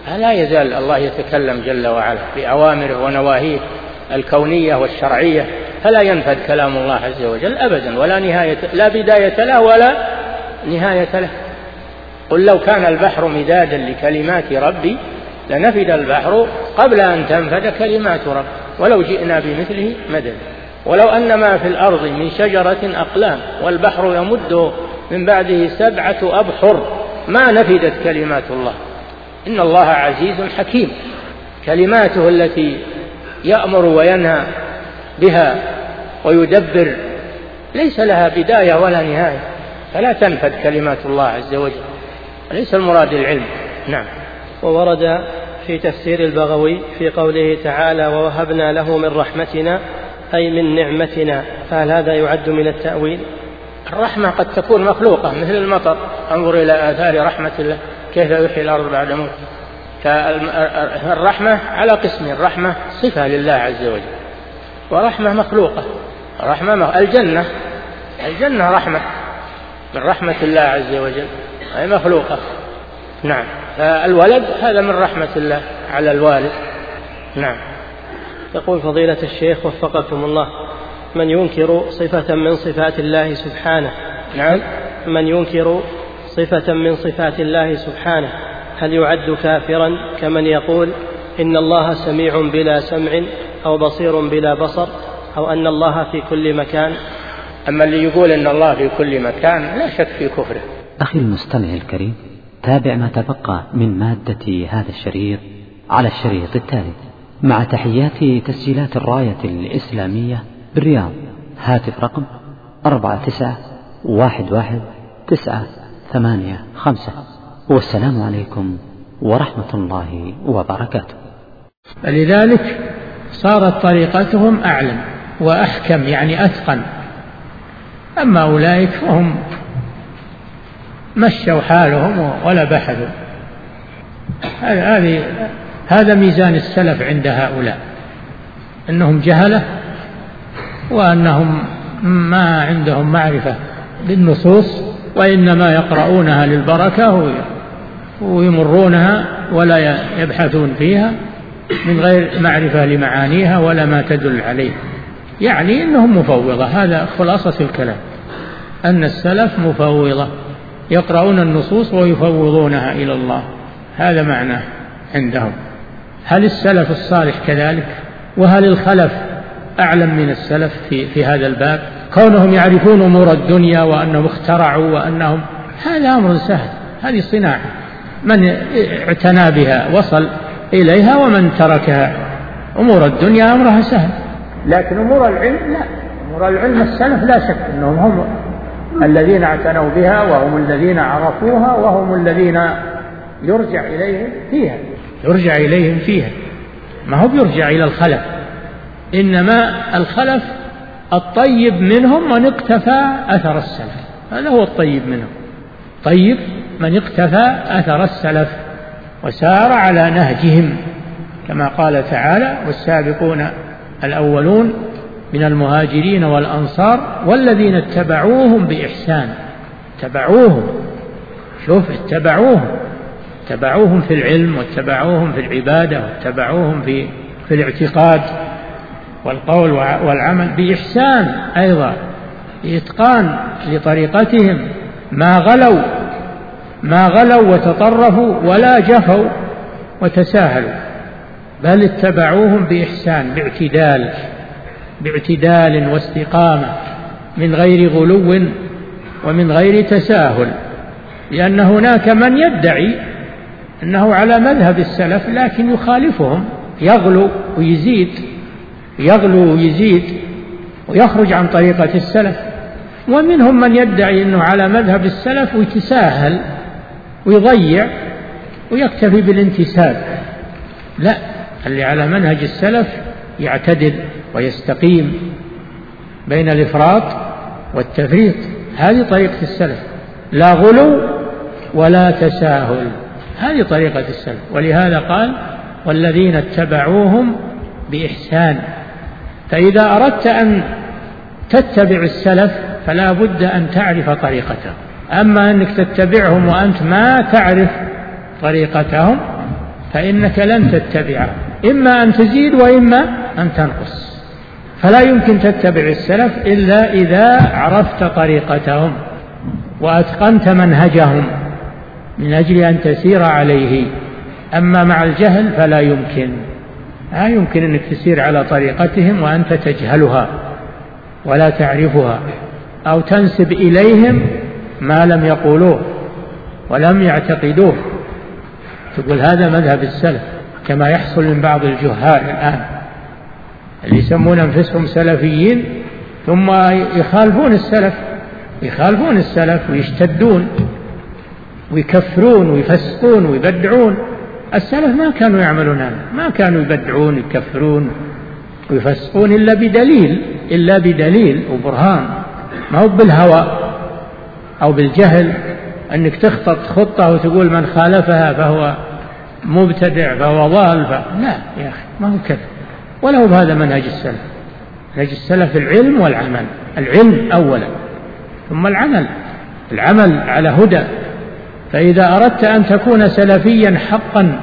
Speaker 1: لا يزال الله يتكلم جل وعلا بأوامره ونواهيه الكونية والشرعية، فلا ينفد كلام الله عز وجل أبدا، ولا نهاية، لا بداية له ولا نهاية له. قل لو كان البحر مدادا لكلمات ربي لنفد البحر قبل أن تنفد كلمات ربي ولو جئنا بمثله مددا، ولو أن ما في الأرض من شجرة أقلام والبحر يمد من بعده 7 أبحر ما نفدت كلمات الله. إن الله عزيز حكيم، كلماته التي يأمر وينهى بها ويدبر ليس لها بداية ولا نهاية، فلا تنفد كلمات الله عز وجل، ليس المراد العلم. نعم.
Speaker 2: وورد في تفسير البغوي في قوله تعالى ووهبنا له من رحمتنا أي من نعمتنا، فهل هذا يعد من التأويل؟
Speaker 1: الرحمة قد تكون مخلوقة مثل المطر، انظر إلى آثار رحمة الله كيف يحيي الأرض بعد موت. فالرحمة على قسم، الرحمة صفة لله عز وجل ورحمة مخلوقة. رحمة الجنة رحمة من رحمة الله عز وجل، أي مخلوقة. نعم. فالولد هذا من رحمة الله على الوالد. نعم.
Speaker 2: يقول فضيلة الشيخ وفقكم الله: من ينكر صفة من صفات الله سبحانه،
Speaker 1: نعم،
Speaker 2: من ينكر صفة من صفات الله سبحانه هل يعد كافرا كمن يقول إن الله سميع بلا سمع أو بصير بلا بصر أو أن الله في كل مكان؟
Speaker 1: أما اللي يقول إن الله في كل مكان لا شك في كفره.
Speaker 3: أخي المستمع الكريم، تابع ما تبقى من مادة هذا الشريط على الشريط التالي مع تحيات تسجيلات الراية الإسلامية بالرياض. هاتف رقم 49111985. والسلام عليكم ورحمة الله وبركاته.
Speaker 1: فلذلك صارت طريقتهم أعلم وأحكم، يعني أتقن. أما أولئك فهم مشوا حالهم ولا بحثوا. هذا ميزان السلف عند هؤلاء، أنهم جهلة وأنهم ما عندهم معرفة بالنصوص، وإنما يقرؤونها للبركة ويمرونها ولا يبحثون فيها من غير معرفة لمعانيها ولا ما تدل عليه، يعني أنهم مفوضة. هذا خلاصة الكلام، أن السلف مفوضة يقرؤون النصوص ويفوضونها إلى الله، هذا معناه عندهم. هل السلف الصالح كذلك؟ وهل الخلف أعلم من السلف في هذا الباب؟ كونهم يعرفون أمور الدنيا وأنهم اخترعوا وأنهم، هذا أمر سهل، هذه صناعة، من اعتنى بها وصل إليها ومن تركها. أمور الدنيا أمرها سهل، لكن أمور العلم لا. أمور العلم السلف لا شك أنهم هم الذين اعتنوا بها وهم الذين عرفوها وهم الذين يرجع إليهم فيها. ما هو بيرجع إلى الخلف، إنما الخلف الطيب منهم من اقتفى أثر السلف، هذا هو الطيب منهم. طيب من اقتفى أثر السلف وسار على نهجهم، كما قال تعالى والسابقون الأولون من المهاجرين والأنصار والذين اتبعوهم بإحسان. اتبعوهم، شوف، اتبعوهم في العلم، واتبعوهم في العبادة، واتبعوهم في الاعتقاد والقول والعمل بإحسان أيضا، بإتقان لطريقتهم، ما غلوا وتطرفوا ولا جفوا وتساهلوا، بل اتبعوهم بإحسان، باعتدال واستقامة، من غير غلو ومن غير تساهل. لأن هناك من يدعي أنه على مذهب السلف لكن يخالفهم، يغلو ويزيد ويخرج عن طريقة السلف. ومنهم من يدعي أنه على مذهب السلف ويتساهل ويضيع ويكتفي بالانتساب. لا، اللي على منهج السلف يعتدل ويستقيم بين الإفراط والتفريط، هذه طريقة السلف، لا غلو ولا تساهل، هذه طريقة السلف. ولهذا قال والذين اتبعوهم بإحسان. فإذا أردت أن تتبع السلف فلا بد أن تعرف طريقتهم. أما أنك تتبعهم وأنت ما تعرف طريقتهم فإنك لن تتبعه، إما أن تزيد وإما أن تنقص. فلا يمكن تتبع السلف إلا إذا عرفت طريقتهم وأتقنت منهجهم من أجل أن تسير عليه. أما مع الجهل فلا يمكن، لا يمكن أنك تسير على طريقتهم وأنت تجهلها ولا تعرفها، أو تنسب إليهم ما لم يقولوه ولم يعتقدوه، تقول هذا مذهب السلف، كما يحصل من بعض الجهال الآن اللي يسمون أنفسهم سلفيين ثم يخالفون السلف ويشتدون ويكفرون ويفسقون ويبدعون. السلف ما كانوا يعملون هذا، ما كانوا يبدعون يكفرون ويفسقون إلا بدليل وبرهان، ما هو بالهوى أو بالجهل أنك تخطط خطة وتقول من خالفها فهو مبتدع فهو ضال لا يا أخي، ما هو كذا، ولا هو بهذا منهج السلف. منهج السلف العلم والعمل، العلم أولا ثم العمل على هدى. فإذا أردت أن تكون سلفيا حقا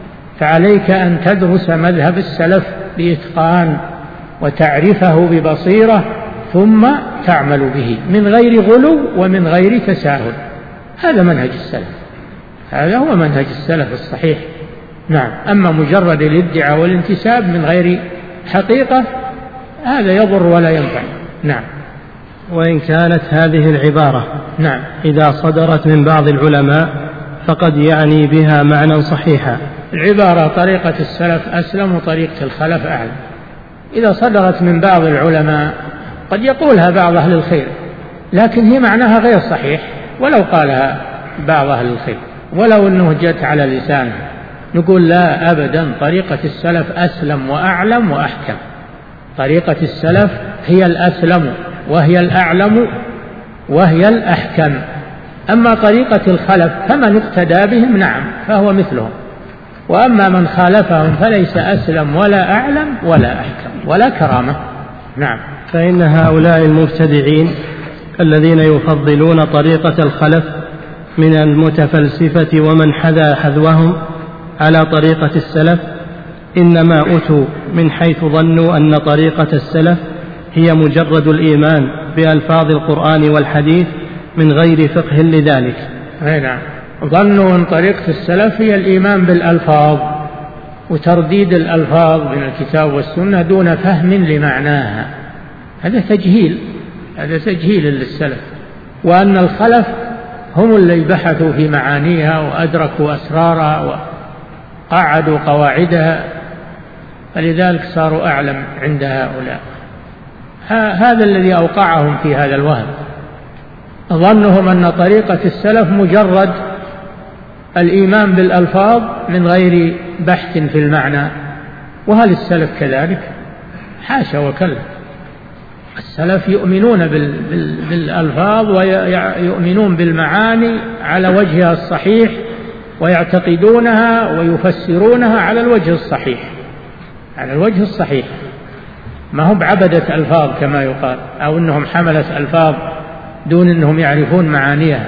Speaker 1: فعليك أن تدرس مذهب السلف بإتقان وتعرفه ببصيرة ثم تعمل به من غير غلو ومن غير تساهل. هذا منهج السلف، هذا هو منهج السلف الصحيح. نعم. أما مجرد الادعاء والانتساب من غير حقيقة هذا يضر ولا ينفع. نعم.
Speaker 2: وإن كانت هذه العبارة
Speaker 1: نعم
Speaker 2: إذا صدرت من بعض العلماء فقد يعني بها معنى صحيحا.
Speaker 1: العبارة طريقة السلف أسلم وطريقة الخلف أعلم، إذا صدرت من بعض العلماء قد يقولها بعض أهل الخير، لكن هي معناها غير صحيح ولو قالها بعض أهل الخير، ولو أنه جت على لسانه نقول لا أبدا، طريقة السلف أسلم وأعلم وأحكم. طريقة السلف هي الأسلم وهي الأعلم وهي الأحكم. أما طريقة الخلف فمن اقتدى بهم نعم فهو مثلهم، وأما من خالفهم فليس أسلم ولا أعلم ولا أحكم ولا كرامة. نعم.
Speaker 2: فإن هؤلاء المبتدعين الذين يفضلون طريقة الخلف من المتفلسفة ومن حذا حذوهم على طريقة السلف إنما أتوا من حيث ظنوا أن طريقة السلف هي مجرد الإيمان بألفاظ القرآن والحديث من غير فقه لذلك.
Speaker 1: نعم. ظنوا أن طريقة السلف هي الإيمان بالألفاظ وترديد الألفاظ من الكتاب والسنة دون فهم لمعناها. هذا تجهيل للسلف، وأن الخلف هم اللي بحثوا في معانيها وأدركوا أسرارها وقعدوا قواعدها، فلذلك صاروا أعلم عند هؤلاء. هذا الذي أوقعهم في هذا الوهم، ظنهم أن طريقة السلف مجرد الإيمان بالألفاظ من غير بحث في المعنى. وهل السلف كذلك؟ حاشا وكلا. السلف يؤمنون بالألفاظ ويؤمنون بالمعاني على وجهها الصحيح ويعتقدونها ويفسرونها على الوجه الصحيح، ما هم بعبدة ألفاظ كما يقال، أو أنهم حملة ألفاظ دون أنهم يعرفون معانيها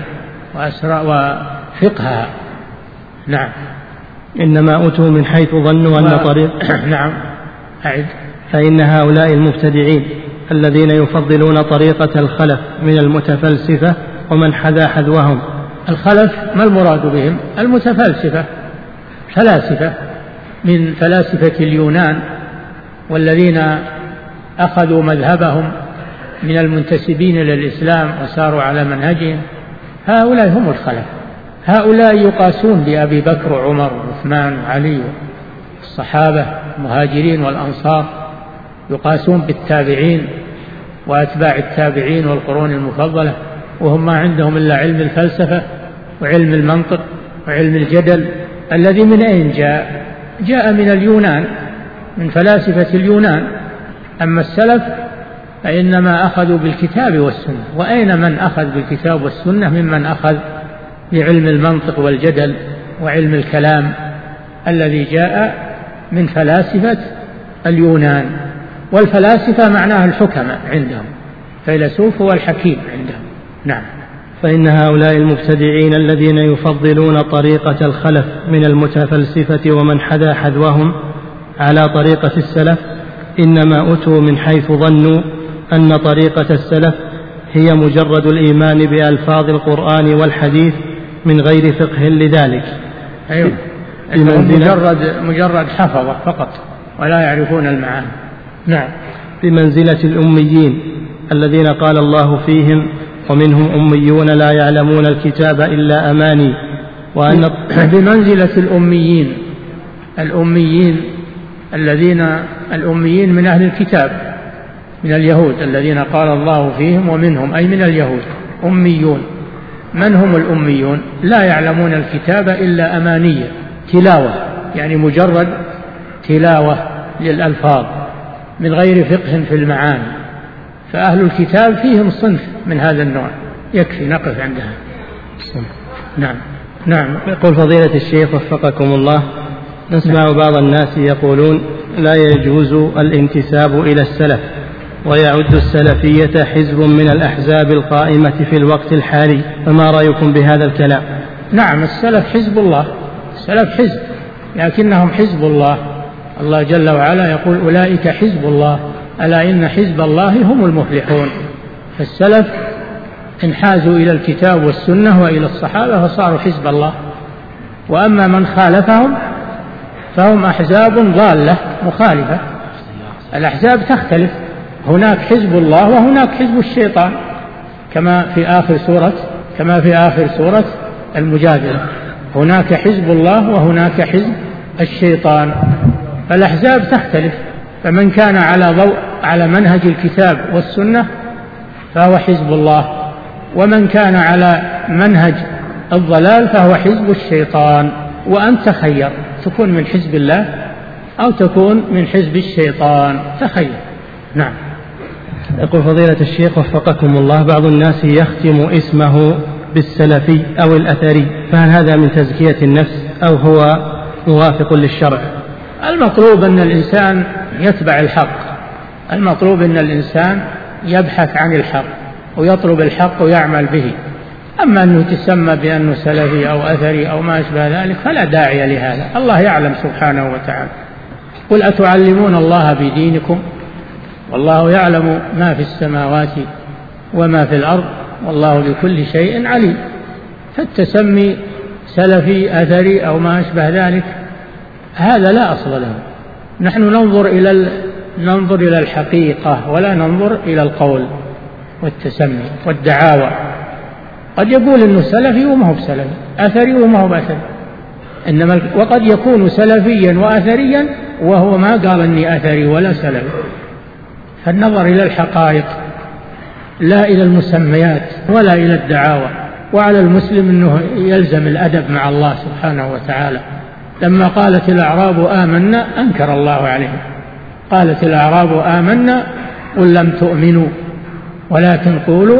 Speaker 1: وفقهها. نعم.
Speaker 2: إنما أتوا من حيث ظنوا أن طريق
Speaker 1: نعم. أعد.
Speaker 2: فإن هؤلاء المبتدعين الذين يفضلون طريقة الخلف من المتفلسفة ومن حذا حذوهم.
Speaker 1: الخلف ما المراد بهم؟ المتفلسفة، فلاسفة من فلاسفة اليونان، والذين أخذوا مذهبهم من المنتسبين للإسلام وساروا على منهجهم، هؤلاء هم الخلف. هؤلاء يقاسون بأبي بكر وعمر وعثمان وعلي والصحابة المهاجرين والأنصار، يقاسون بالتابعين وأتباع التابعين والقرون المفضلة، وهم ما عندهم إلا علم الفلسفة وعلم المنطق وعلم الجدل الذي من أين جاء من اليونان، من فلاسفة اليونان. أما السلف فإنما أخذوا بالكتاب والسنة، وأين من أخذ بالكتاب والسنة ممن أخذ بعلم المنطق والجدل وعلم الكلام الذي جاء من فلاسفة اليونان. والفلاسفة معناها الحكماء عندهم، فيلسوف هو الحكيم عندهم. نعم.
Speaker 2: فإن هؤلاء المبتدعين الذين يفضلون طريقة الخلف من المتفلسفة ومن حذا حذوهم على طريقة السلف إنما أتوا من حيث ظنوا أن طريقة السلف هي مجرد الإيمان بألفاظ القرآن والحديث من غير فقه لذلك.
Speaker 1: أيوة. مجرد حفظة فقط ولا يعرفون المعاني. نعم.
Speaker 2: بمنزلة الأميين الذين قال الله فيهم ومنهم أميون لا يعلمون الكتاب إلا أماني. وأن
Speaker 1: بمنزلة الأميين الأميين من أهل الكتاب من اليهود الذين قال الله فيهم ومنهم أي من اليهود أميون. من هم الأميون؟ لا يعلمون الكتاب إلا أمانية، تلاوة، يعني مجرد تلاوة للألفاظ من غير فقه في المعاني. فأهل الكتاب فيهم صنف من هذا النوع، يكفي نقف عندها. نعم.
Speaker 2: يقول فضيلة الشيخ وفقكم الله، نسمع بعض الناس يقولون لا يجوز الانتساب إلى السلف ويعد السلفية حزب من الأحزاب القائمة في الوقت الحالي، فما رأيكم بهذا الكلام؟
Speaker 1: نعم، السلف حزب الله، السلف حزب لكنهم حزب الله. الله جل وعلا يقول أولئك حزب الله ألا إن حزب الله هم المفلحون. فالسلف انحازوا إلى الكتاب والسنة وإلى الصحابة فصاروا حزب الله. وأما من خالفهم فهم أحزاب ضالة مخالفة. الأحزاب تختلف، هناك حزب الله وهناك حزب الشيطان كما في آخر سورة المجادلة، هناك حزب الله وهناك حزب الشيطان. فالأحزاب تختلف، فمن كان على منهج الكتاب والسنة فهو حزب الله، ومن كان على منهج الضلال فهو حزب الشيطان. وأنت تخير، تكون من حزب الله أو تكون من حزب الشيطان، تخير. نعم.
Speaker 2: يقول فضيلة الشيخ وفقكم الله، بعض الناس يختم اسمه بالسلفي أو الأثري، فهل هذا من تزكية النفس أو هو موافق للشرع؟
Speaker 1: المطلوب أن الإنسان يتبع الحق، المطلوب أن الإنسان يبحث عن الحق ويطلب الحق ويعمل به. أما أنه تسمى بأنه سلفي أو أثري أو ما أشبه ذلك فلا داعي لهذا، الله يعلم سبحانه وتعالى. قل أتعلمون الله بدينكم والله يعلم ما في السماوات وما في الأرض والله بكل شيء عليم. فالتسمي سلفي أثري أو ما أشبه ذلك هذا لا أصل له. نحن ننظر إلى الحقيقة ولا ننظر إلى القول والتسمي والدعاوى. قد يقول إنه سلفي وما هو بسلفي، أثري وما هو بأثري، وقد يكون سلفيا وأثريا وهو ما قال إني أثري ولا سلفي. فالنظر إلى الحقائق لا إلى المسميات ولا إلى الدعاوى. وعلى المسلم أنه يلزم الأدب مع الله سبحانه وتعالى. لما قالت الأعراب آمنا أنكر الله عليهم، قالت الأعراب آمنا قل لم تؤمنوا ولكن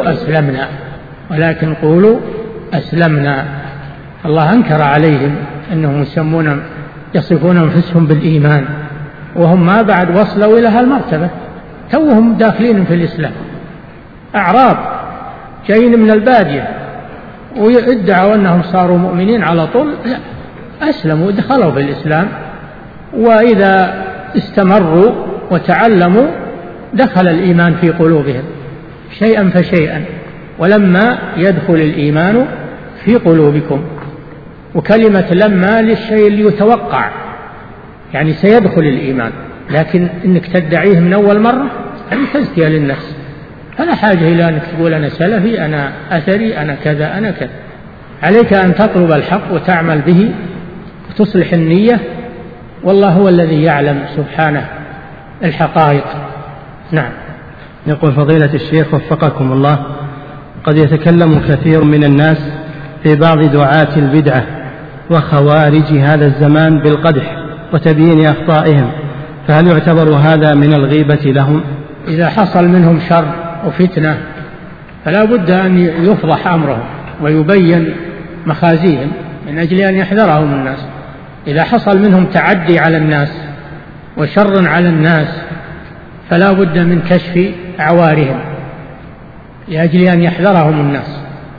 Speaker 1: قولوا أسلمنا. الله أنكر عليهم أنهم يصفون أنفسهم بالإيمان وهم ما بعد وصلوا إلى هالمرتبة، توهم داخلين في الإسلام. أعراب جايين من البادية ويدعوا أنهم صاروا مؤمنين على طول، لا، أسلموا ودخلوا في الإسلام، وإذا استمروا وتعلموا دخل الإيمان في قلوبهم شيئا فشيئا. ولما يدخل الإيمان في قلوبكم، وكلمة لما للشيء اللي يتوقع، يعني سيدخل الإيمان، لكن إنك تدعيه من أول مرة هذه تزكية للنفس. فلا حاجة إلى أنك تقول أنا سلفي أنا أثري أنا كذا أنا كذا. عليك أن تطلب الحق وتعمل به وتصلح النية، والله هو الذي يعلم سبحانه الحقائق. نعم.
Speaker 2: يقول فضيلة الشيخ وفقكم الله، قد يتكلم كثير من الناس في بعض دعاة البدعة وخوارج هذا الزمان بالقدح وتبيين أخطائهم، فهل يعتبر هذا من الغيبة لهم؟
Speaker 1: إذا حصل منهم شر وفتنة فلا بد أن يفضح أمرهم ويبين مخازيهم من أجل أن يحذرهم الناس. إذا حصل منهم تعدي على الناس وشر على الناس فلا بد من كشف عوارهم لأجل أن يحذرهم الناس.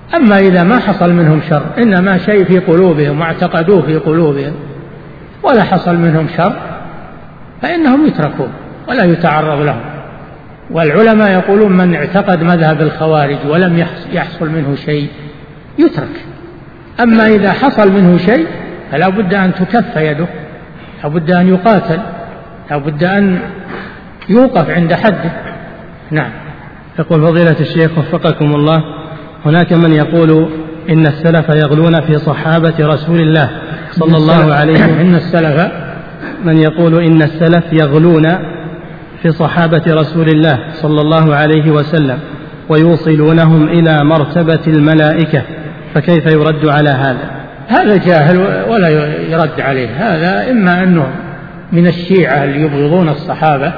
Speaker 1: أما إذا ما حصل منهم شر، إنما شيء في قلوبهم واعتقدوه في قلوبهم ولا حصل منهم شر، فإنهم يتركون ولا يتعرض لهم. والعلماء يقولون من اعتقد مذهب الخوارج ولم يحصل منه شيء يترك. أما إذا حصل منه شيء فلا بد أن تكف يده، لا بد أن يقاتل، لا بد أن يوقف عند حده. نعم.
Speaker 2: يقول فضيلة الشيخ وفقكم الله: هناك من يقول إن السلف يغلون في صحابة رسول الله صلى الله عليه وسلم.
Speaker 1: إن السلف،
Speaker 2: من يقول إن السلف يغلون في صحابة رسول الله صلى الله عليه وسلم ويوصلونهم إلى مرتبة الملائكة، فكيف يرد على هذا؟
Speaker 1: هذا جاهل ولا يرد عليه. هذا إما أنه من الشيعة اللي يبغضون الصحابة،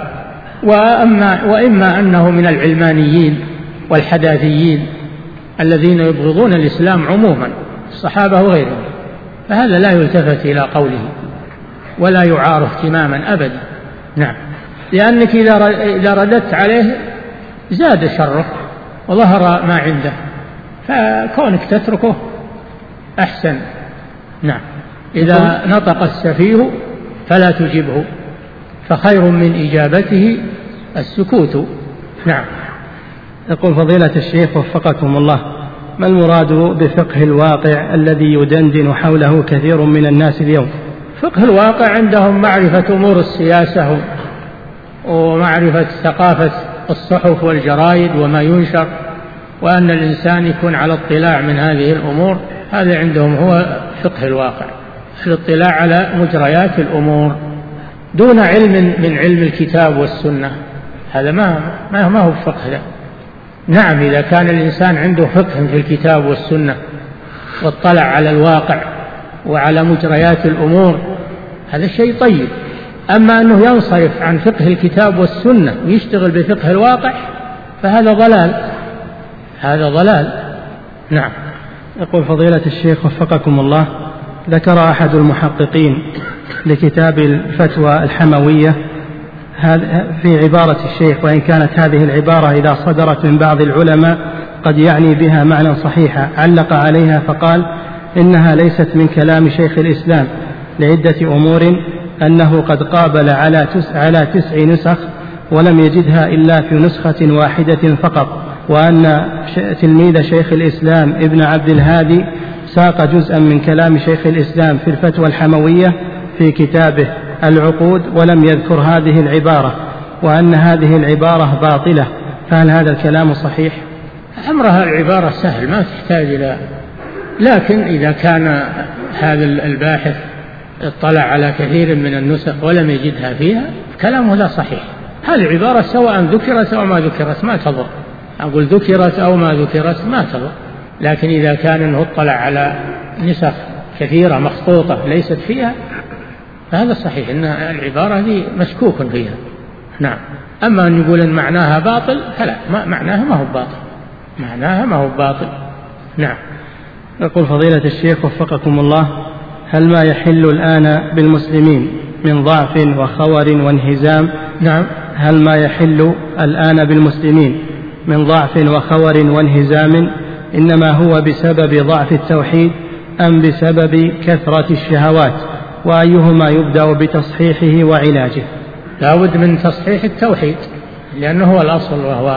Speaker 1: وإما أنه من العلمانيين والحداثيين الذين يبغضون الإسلام عموما، الصحابة وغيرهم. فهذا لا يلتفت إلى قوله ولا يعار اهتماما أبدا. نعم. لأنك إذا رددت عليه زاد شره وظهر ما عنده، فكونك تتركه أحسن. نعم. إذا نطق السفيه فلا تجبه، فخير من إجابته السكوت. نعم.
Speaker 2: يقول فضيلة الشيخ وفقكم الله: ما المراد بفقه الواقع الذي يدندن حوله كثير من الناس اليوم؟
Speaker 1: فقه الواقع عندهم معرفة أمور السياسة ومعرفة ثقافة الصحف والجرائد وما ينشر، وأن الإنسان يكون على اطلاع من هذه الأمور. هذا عندهم هو فقه الواقع، الاطلاع على مجريات الأمور دون علم من علم الكتاب والسنة. هذا ما هو فقه ده. نعم، إذا كان الإنسان عنده فقه في الكتاب والسنة واطلع على الواقع وعلى مجريات الأمور هذا شيء طيب. أما أنه ينصرف عن فقه الكتاب والسنة ويشتغل بفقه الواقع فهذا ضلال، هذا ضلال. نعم.
Speaker 2: يقول فضيلة الشيخ وفقكم الله: ذكر أحد المحققين لكتاب الفتوى الحموية في عبارة الشيخ، وإن كانت هذه العبارة إذا صدرت من بعض العلماء قد يعني بها معنى صحيحا، علق عليها فقال إنها ليست من كلام شيخ الإسلام لعدة أمور: أنه قد قابل على 9 نسخ ولم يجدها إلا في نسخة واحدة فقط، وأن تلميذ شيخ الإسلام ابن عبد الهادي ساق جزءا من كلام شيخ الإسلام في الفتوى الحموية في كتابه العقود ولم يذكر هذه العبارة، وأن هذه العبارة باطلة، فهل هذا الكلام صحيح؟
Speaker 1: أمرها العبارة سهل ما تحتاج إلى، لكن إذا كان هذا الباحث اطلع على كثير من النسخ ولم يجدها فيها كلامه لا صحيح. هذه العبارة سواء ذكرت أو ما ذكرت ما تضر، أقول ذكرت أو ما ذكرت ما تضر. لكن إذا كان أنه اطلع على نسخ كثيرة مخطوطة ليست فيها فهذا صحيح أن العبارة دي مشكوك فيها. نعم. أما أن يقول أن معناها باطل فلا، معناها ما هو باطل، معناها ما هو باطل. نعم.
Speaker 2: يقول فضيلة الشيخ وفقكم الله: هل ما يحل الآن بالمسلمين من ضعف وخور وانهزام؟
Speaker 1: نعم.
Speaker 2: هل ما يحل الآن بالمسلمين من ضعف وخور وانهزام إنما هو بسبب ضعف التوحيد أم بسبب كثرة الشهوات؟ وأيهما يبدأ بتصحيحه وعلاجه؟
Speaker 1: لا بد من تصحيح التوحيد لأنه هو الأصل وهو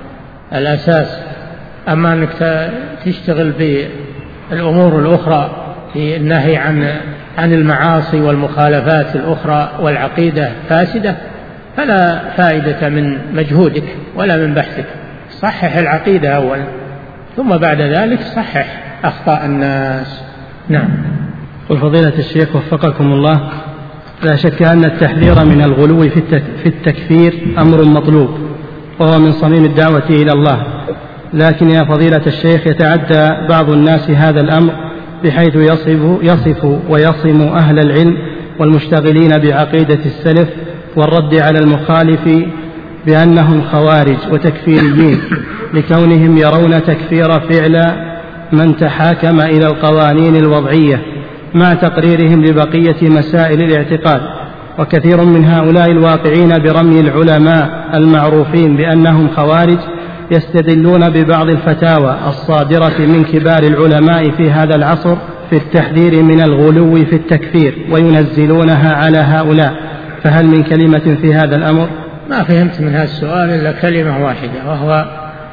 Speaker 1: الأساس. أما أنك تشتغل بالأمور الأخرى في النهي عن المعاصي والمخالفات الأخرى والعقيدة فاسدة فلا فائدة من مجهودك ولا من بحثك. صحح العقيدة أولا ثم بعد ذلك صحح أخطاء الناس. نعم.
Speaker 2: قل فضيلة الشيخ وفقكم الله: لا شك أن التحذير من الغلو في التكفير أمر مطلوب وهو من صميم الدعوة إلى الله، لكن يا فضيلة الشيخ يتعدى بعض الناس هذا الأمر بحيث يصف ويصم أهل العلم والمشتغلين بعقيدة السلف والرد على المخالف بأنهم خوارج وتكفيريين لكونهم يرون تكفير فعل من تحاكم إلى القوانين الوضعية مع تقريرهم لبقية مسائل الاعتقاد. وكثير من هؤلاء الواقعين برمي العلماء المعروفين بأنهم خوارج يستدلون ببعض الفتاوى الصادرة من كبار العلماء في هذا العصر في التحذير من الغلو في التكفير وينزلونها على هؤلاء، فهل من كلمة في هذا الأمر؟
Speaker 1: ما فهمت من هذا السؤال إلا كلمة واحدة، وهو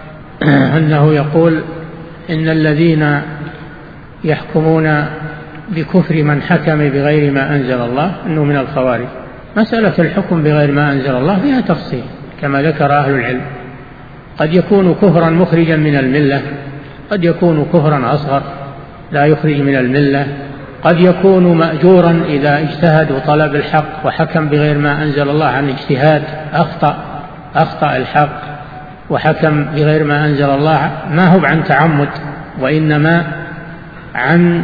Speaker 1: أنه يقول إن الذين يحكمون بكفر من حكم بغير ما أنزل الله أنه من الخوارج. مسألة الحكم بغير ما أنزل الله فيها تفصيل كما ذكر أهل العلم، قد يكون كفرا مخرجا من الملة، قد يكون كفرا أصغر لا يخرج من الملة، قد يكون مأجورا إذا اجتهد وطلب الحق وحكم بغير ما أنزل الله عن اجتهاد، أخطأ الحق وحكم بغير ما أنزل الله، ما هو عن تعمد وإنما عن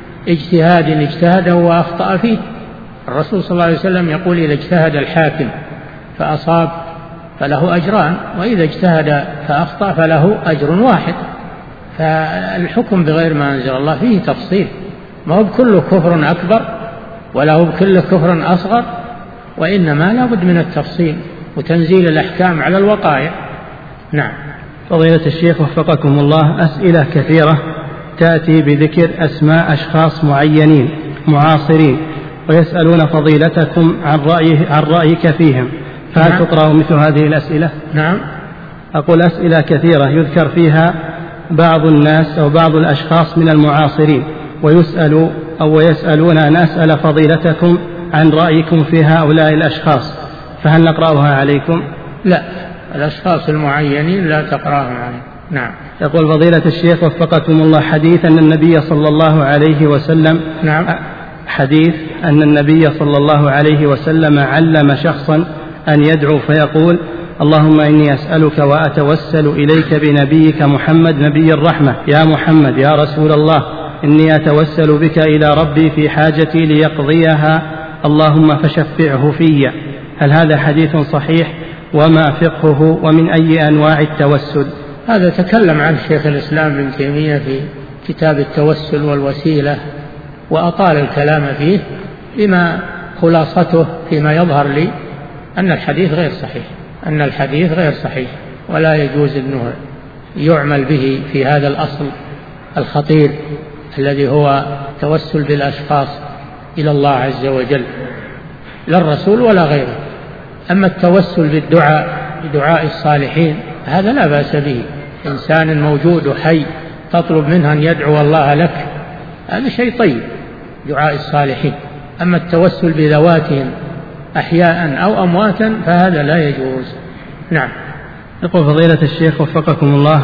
Speaker 1: اجتهاد وأخطأ فيه. الرسول صلى الله عليه وسلم يقول إذا اجتهد الحاكم فأصاب فله أجران، وإذا اجتهد فأخطأ فله أجر واحد. فالحكم بغير ما أنزل الله فيه تفصيل، ما هو بكله كفر أكبر ولا هو بكله كفر أصغر، وإنما لا بد من التفصيل وتنزيل الأحكام على الوقائع. نعم.
Speaker 2: فضيلة الشيخ وفقكم الله، أسئلة كثيرة تأتي بذكر أسماء أشخاص معينين معاصرين ويسألون فضيلتكم عن رأيك فيهم، فهل
Speaker 1: نعم.
Speaker 2: تقرأ مثل هذه الأسئلة؟
Speaker 1: نعم.
Speaker 2: أقول أسئلة كثيرة يذكر فيها بعض الناس أو بعض الأشخاص من المعاصرين ويسألون أن أسأل فضيلتكم عن رأيكم في هؤلاء الأشخاص، فهل نقرأها عليكم؟
Speaker 1: لا، الأشخاص المعينين لا تقرأهم عليهم. نعم.
Speaker 2: يقول فضيلة الشيخ وفقكم الله، حديث أن النبي صلى الله عليه وسلم حديث أن النبي صلى الله عليه وسلم علم شخصا أن يدعو فيقول اللهم إني أسألك وأتوسل إليك بنبيك محمد نبي الرحمة، يا محمد يا رسول الله إني أتوسل بك إلى ربي في حاجتي ليقضيها اللهم فشفعه في. هل هذا حديث صحيح؟ وما فقهه ومن أي أنواع التوسل؟
Speaker 1: هذا تكلم عنه شيخ الإسلام ابن تيمية في كتاب التوسل والوسيلة، وأطال الكلام فيه، بما خلاصته فيما يظهر لي أن الحديث غير صحيح، ولا يجوز أنه يعمل به في هذا الأصل الخطير الذي هو التوسل بالأشخاص إلى الله عز وجل، لا الرسول ولا غيره. أما التوسل بدعاء الصالحين هذا لا بأس به، إنسان موجود وحي تطلب منه أن يدعو الله لك، هذا شيء طيب، دعاء الصالحين. أما التوسل بذواتهم أحياء أو أمواتا فهذا لا يجوز. نعم.
Speaker 2: يقول فضيلة الشيخ وفقكم الله،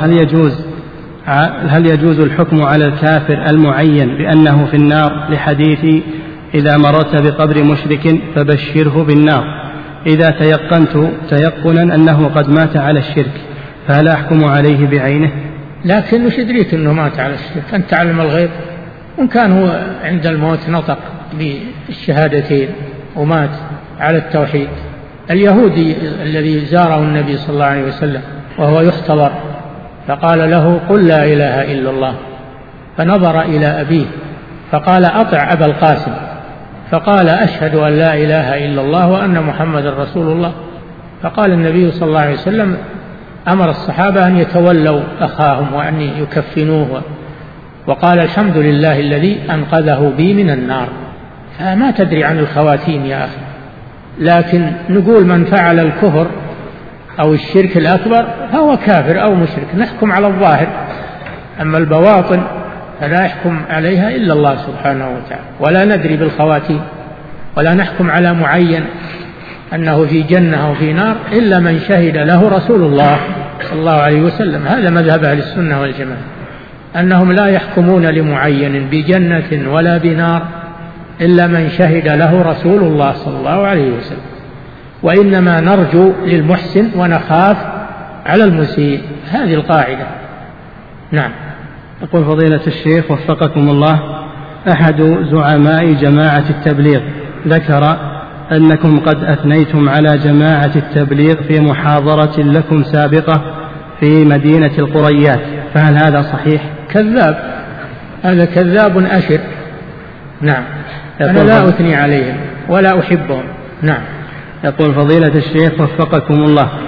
Speaker 2: هل يجوز الحكم على الكافر المعين بأنه في النار لحديث إذا مررت بقبر مشرك فبشره بالنار، إذا تيقنت تيقنا أنه قد مات على الشرك فهل أحكم عليه بعينه؟
Speaker 1: لكن وش يدريك أنه مات على الشرك؟ أنت تعلم الغيب، وإن كان هو عند الموت نطق بالشهادتين ومات على التوحيد. اليهودي الذي زاره النبي صلى الله عليه وسلم وهو يختبر فقال له قل لا إله إلا الله، فنظر إلى أبيه فقال أطع أبا القاسم، فقال أشهد أن لا إله إلا الله وأن محمد رسول الله. فقال النبي صلى الله عليه وسلم أمر الصحابة أن يتولوا أخاهم وأن يكفنوه، وقال الحمد لله الذي أنقذه بي من النار. فما تدري عن الخواتيم يا أخي، لكن نقول من فعل الكفر أو الشرك الأكبر فهو كافر أو مشرك، نحكم على الظاهر، أما البواطن فلا يحكم عليها إلا الله سبحانه وتعالى، ولا ندري بالخواتيم، ولا نحكم على معين أنه في جنة أو في نار إلا من شهد له رسول الله صلى الله عليه وسلم. هذا مذهب أهل السنة والجماعة، أنهم لا يحكمون لمعين بجنة ولا بنار إلا من شهد له رسول الله صلى الله عليه وسلم، وإنما نرجو للمحسن ونخاف على المسيء، هذه القاعدة. نعم.
Speaker 2: يقول فضيلة الشيخ وفقكم الله، أحد زعماء جماعة التبليغ ذكر أنكم قد أثنيتم على جماعة التبليغ في محاضرة لكم سابقة في مدينة القريات، فهل هذا صحيح؟
Speaker 1: كذاب، هذا كذاب أشر. نعم. أنا لا أثني عليهم ولا أحبهم. نعم.
Speaker 2: يقول فضيلة الشيخ وفقكم الله،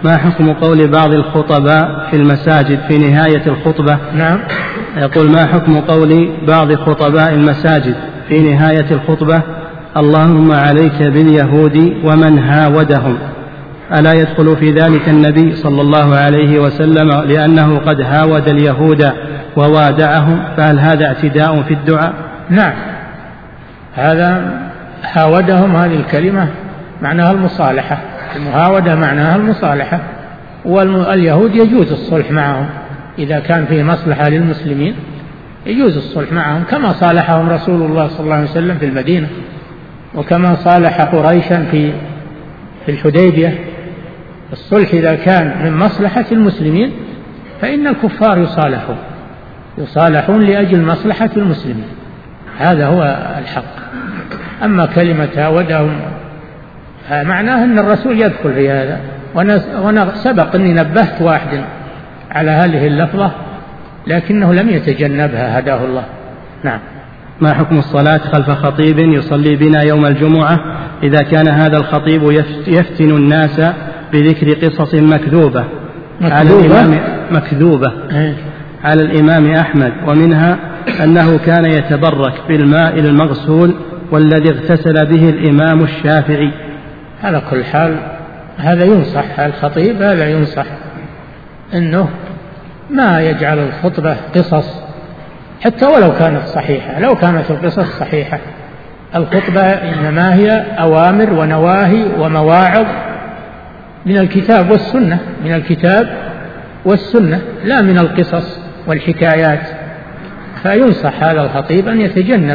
Speaker 2: ما حكم قول بعض الخطباء في المساجد في نهاية الخطبة؟
Speaker 1: نعم.
Speaker 2: يقول: ما حكم قول بعض خطباء المساجد في نهاية الخطبة: اللهم عليك باليهود ومن هاودهم؟ ألا يدخل في ذلك النبي صلى الله عليه وسلم لأنه قد هاود اليهود ووادعهم؟ فهل هذا اعتداء في الدعاء؟
Speaker 1: نعم، هذا هاودهم، هذه الكلمة معناها المصالحة، المهاودة معناها المصالحة، واليهود يجوز الصلح معهم إذا كان فيه مصلحة للمسلمين، يجوز الصلح معهم كما صالحهم رسول الله صلى الله عليه وسلم في المدينة، وكما صالح قريشا في الحديبية. الصلح إذا كان من مصلحة المسلمين فإن الكفار يصالحون لأجل مصلحة المسلمين، هذا هو الحق. أما كلمة هاودهم معناه أن الرسول يدخل في هذا، وأنا سبق أني نبهت واحد على هذه اللفظة لكنه لم يتجنبها، هداه الله. نعم.
Speaker 2: ما حكم الصلاة خلف خطيب يصلي بنا يوم الجمعة إذا كان هذا الخطيب يفتن الناس بذكر قصص مكذوبة على الإمام أحمد، ومنها أنه كان يتبرك بالماء المغسول والذي اغتسل به الإمام الشافعي؟
Speaker 1: على كل حال هذا ينصح الخطيب، هذا ينصح أنه ما يجعل الخطبة قصص حتى ولو كانت صحيحة. لو كانت القصص صحيحة، الخطبة إنما هي أوامر ونواهي ومواعظ من الكتاب والسنة، من الكتاب والسنة، لا من القصص والحكايات. فينصح هذا الخطيب أن يتجنب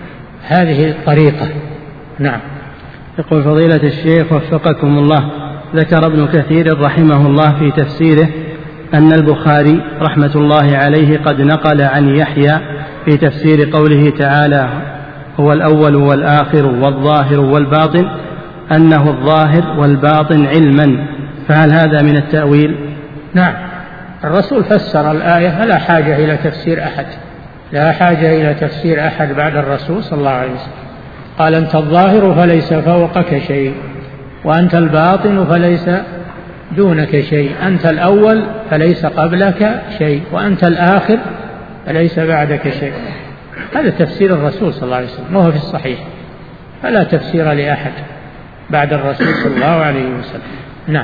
Speaker 1: هذه الطريقة. نعم.
Speaker 2: يقول: فضيلة الشيخ وفقكم الله، ذكر ابن كثير رحمه الله في تفسيره أن البخاري رحمة الله عليه قد نقل عن يحيى في تفسير قوله تعالى: هو الأول والآخر والظاهر والباطن، أنه الظاهر والباطن علما، فهل هذا من التأويل؟
Speaker 1: نعم، الرسول فسر الآية، فلا حاجة إلى تفسير أحد، لا حاجة إلى تفسير أحد بعد الرسول صلى الله عليه وسلم. قال: أنت الظاهر فليس فوقك شيء، وأنت الباطن فليس دونك شيء، أنت الأول فليس قبلك شيء، وأنت الآخر فليس بعدك شيء. هذا تفسير الرسول صلى الله عليه وسلم، وهو في الصحيح، فلا تفسير لأحد بعد الرسول صلى الله عليه وسلم. نعم.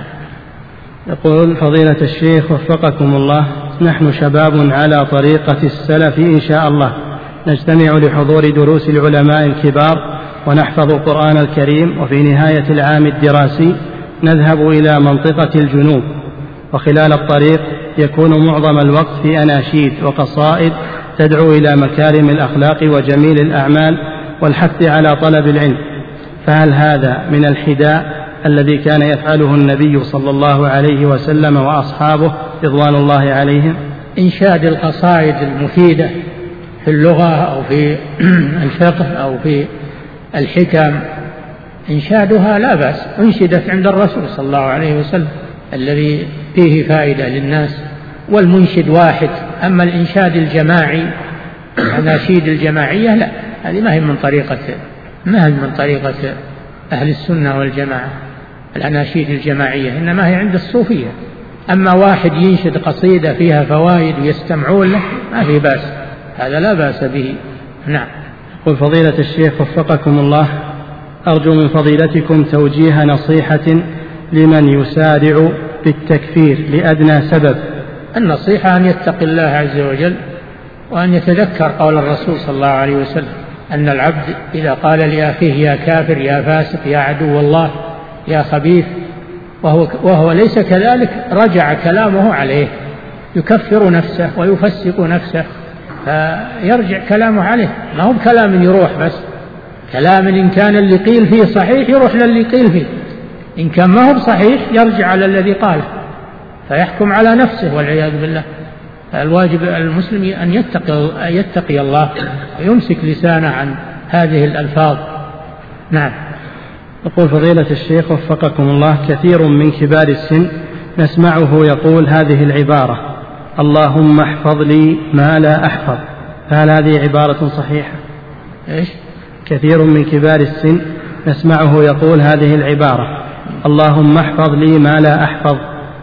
Speaker 2: يقول: فضيلة الشيخ وفقكم الله، نحن شباب على طريقة السلف إن شاء الله، نجتمع لحضور دروس العلماء الكبار ونحفظ القرآن الكريم، وفي نهاية العام الدراسي نذهب إلى منطقة الجنوب، وخلال الطريق يكون معظم الوقت في أناشيد وقصائد تدعو إلى مكارم الأخلاق وجميل الأعمال والحث على طلب العلم، فهل هذا من الحداء الذي كان يفعله النبي صلى الله عليه وسلم وأصحابه رضوان الله عليهم؟
Speaker 1: إنشاد القصائد المفيدة في اللغة أو في الفقه أو في الحكم، إنشادها لا بأس، أنشدت عند الرسول صلى الله عليه وسلم الذي فيه فائدة للناس، والمنشد واحد. أما الإنشاد الجماعي، الأناشيد الجماعية، لا، هذه ما هي من طريقة أهل السنة والجماعة. الأناشيد الجماعية إنما هي عند الصوفية. أما واحد ينشد قصيدة فيها فوائد ويستمعون له ما في بأس، هذا لا بأس به. نعم.
Speaker 2: قل: فضيلة الشيخ وفقكم الله، أرجو من فضيلتكم توجيه نصيحة لمن يسارع بالتكفير لأدنى سبب.
Speaker 1: النصيحة أن يتقي الله عز وجل، وأن يتذكر قول الرسول صلى الله عليه وسلم أن العبد إذا قال لأخيه يا كافر يا فاسق يا عدو الله يا خبيث وهو ليس كذلك، رجع كلامه عليه، يكفر نفسه ويفسق نفسه، فيرجع كلامه عليه، ما هو بكلام يروح بس، كلام إن كان اللي قيل فيه صحيح يروح للي قيل فيه، إن كان ما هو بصحيح يرجع على الذي قاله، فيحكم على نفسه والعياذ بالله. الواجب المسلم أن يتقي الله ويمسك لسانه عن هذه الألفاظ. نعم.
Speaker 2: يقول: فضيلة الشيخ وفقكم الله، كثير من كبار السن نسمعه يقول هذه العبارة: اللهم احفظ لي ما لا أحفظ، فهل هذه عبارة صحيحة؟
Speaker 1: إيش؟
Speaker 2: كثير من كبار السن نسمعه يقول هذه العبارة: اللهم احفظ لي ما لا أحفظ،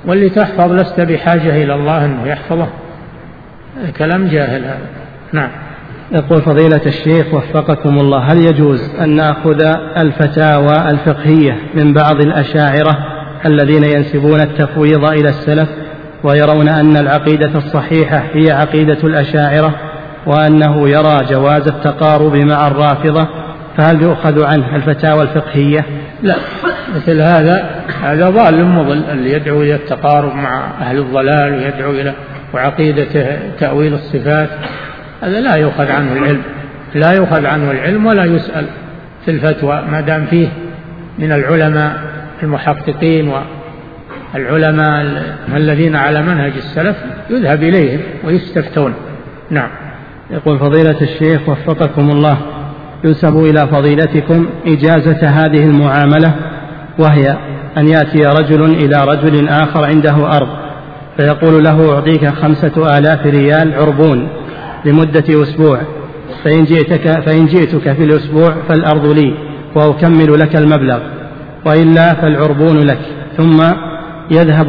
Speaker 1: واللي تحفظ لست بحاجة إلى الله أنه يحفظه، كلام جاهل هذا. نعم.
Speaker 2: يقول فضيلة الشيخ وفقكم الله: هل يجوز أن نأخذ الفتاوى الفقهية من بعض الأشاعرة الذين ينسبون التفويض إلى السلف ويرون أن العقيدة الصحيحة هي عقيدة الأشاعرة، وأنه يرى جواز التقارب مع الرافضة، فهل يؤخذ عنه الفتاوى الفقهية؟
Speaker 1: لا، مثل هذا ضال مضل، اللي يدعو إلى التقارب مع أهل الضلال ويدعو إلى وعقيدة تأويل الصفات، هذا لا يؤخذ عنه العلم، لا يؤخذ عنه العلم ولا يسأل في الفتوى، ما دام فيه من العلماء المحققين والعلماء الذين على منهج السلف يذهب إليهم ويستفتون. نعم.
Speaker 2: يقول فضيلة الشيخ وفقكم الله: ينسب إلى فضيلتكم إجازة هذه المعاملة، وهي أن يأتي رجل إلى رجل آخر عنده أرض فيقول له: أعطيك 5000 ريال عربون لمدة أسبوع، فإن جئتك في الأسبوع فالأرض لي وأكمل لك المبلغ، وإلا فالعربون لك. ثم يذهب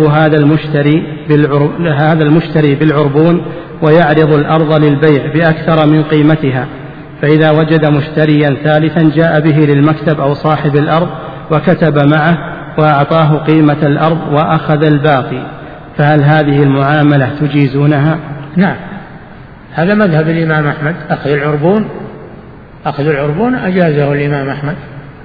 Speaker 2: هذا المشتري بالعربون ويعرض الأرض للبيع بأكثر من قيمتها، فإذا وجد مشتريا ثالثا جاء به للمكتب أو صاحب الأرض وكتب معه وأعطاه قيمة الأرض وأخذ الباقي، فهل هذه المعاملة تجيزونها؟
Speaker 1: نعم، هذا مذهب الإمام أحمد، أخذ العربون أجازه الإمام أحمد،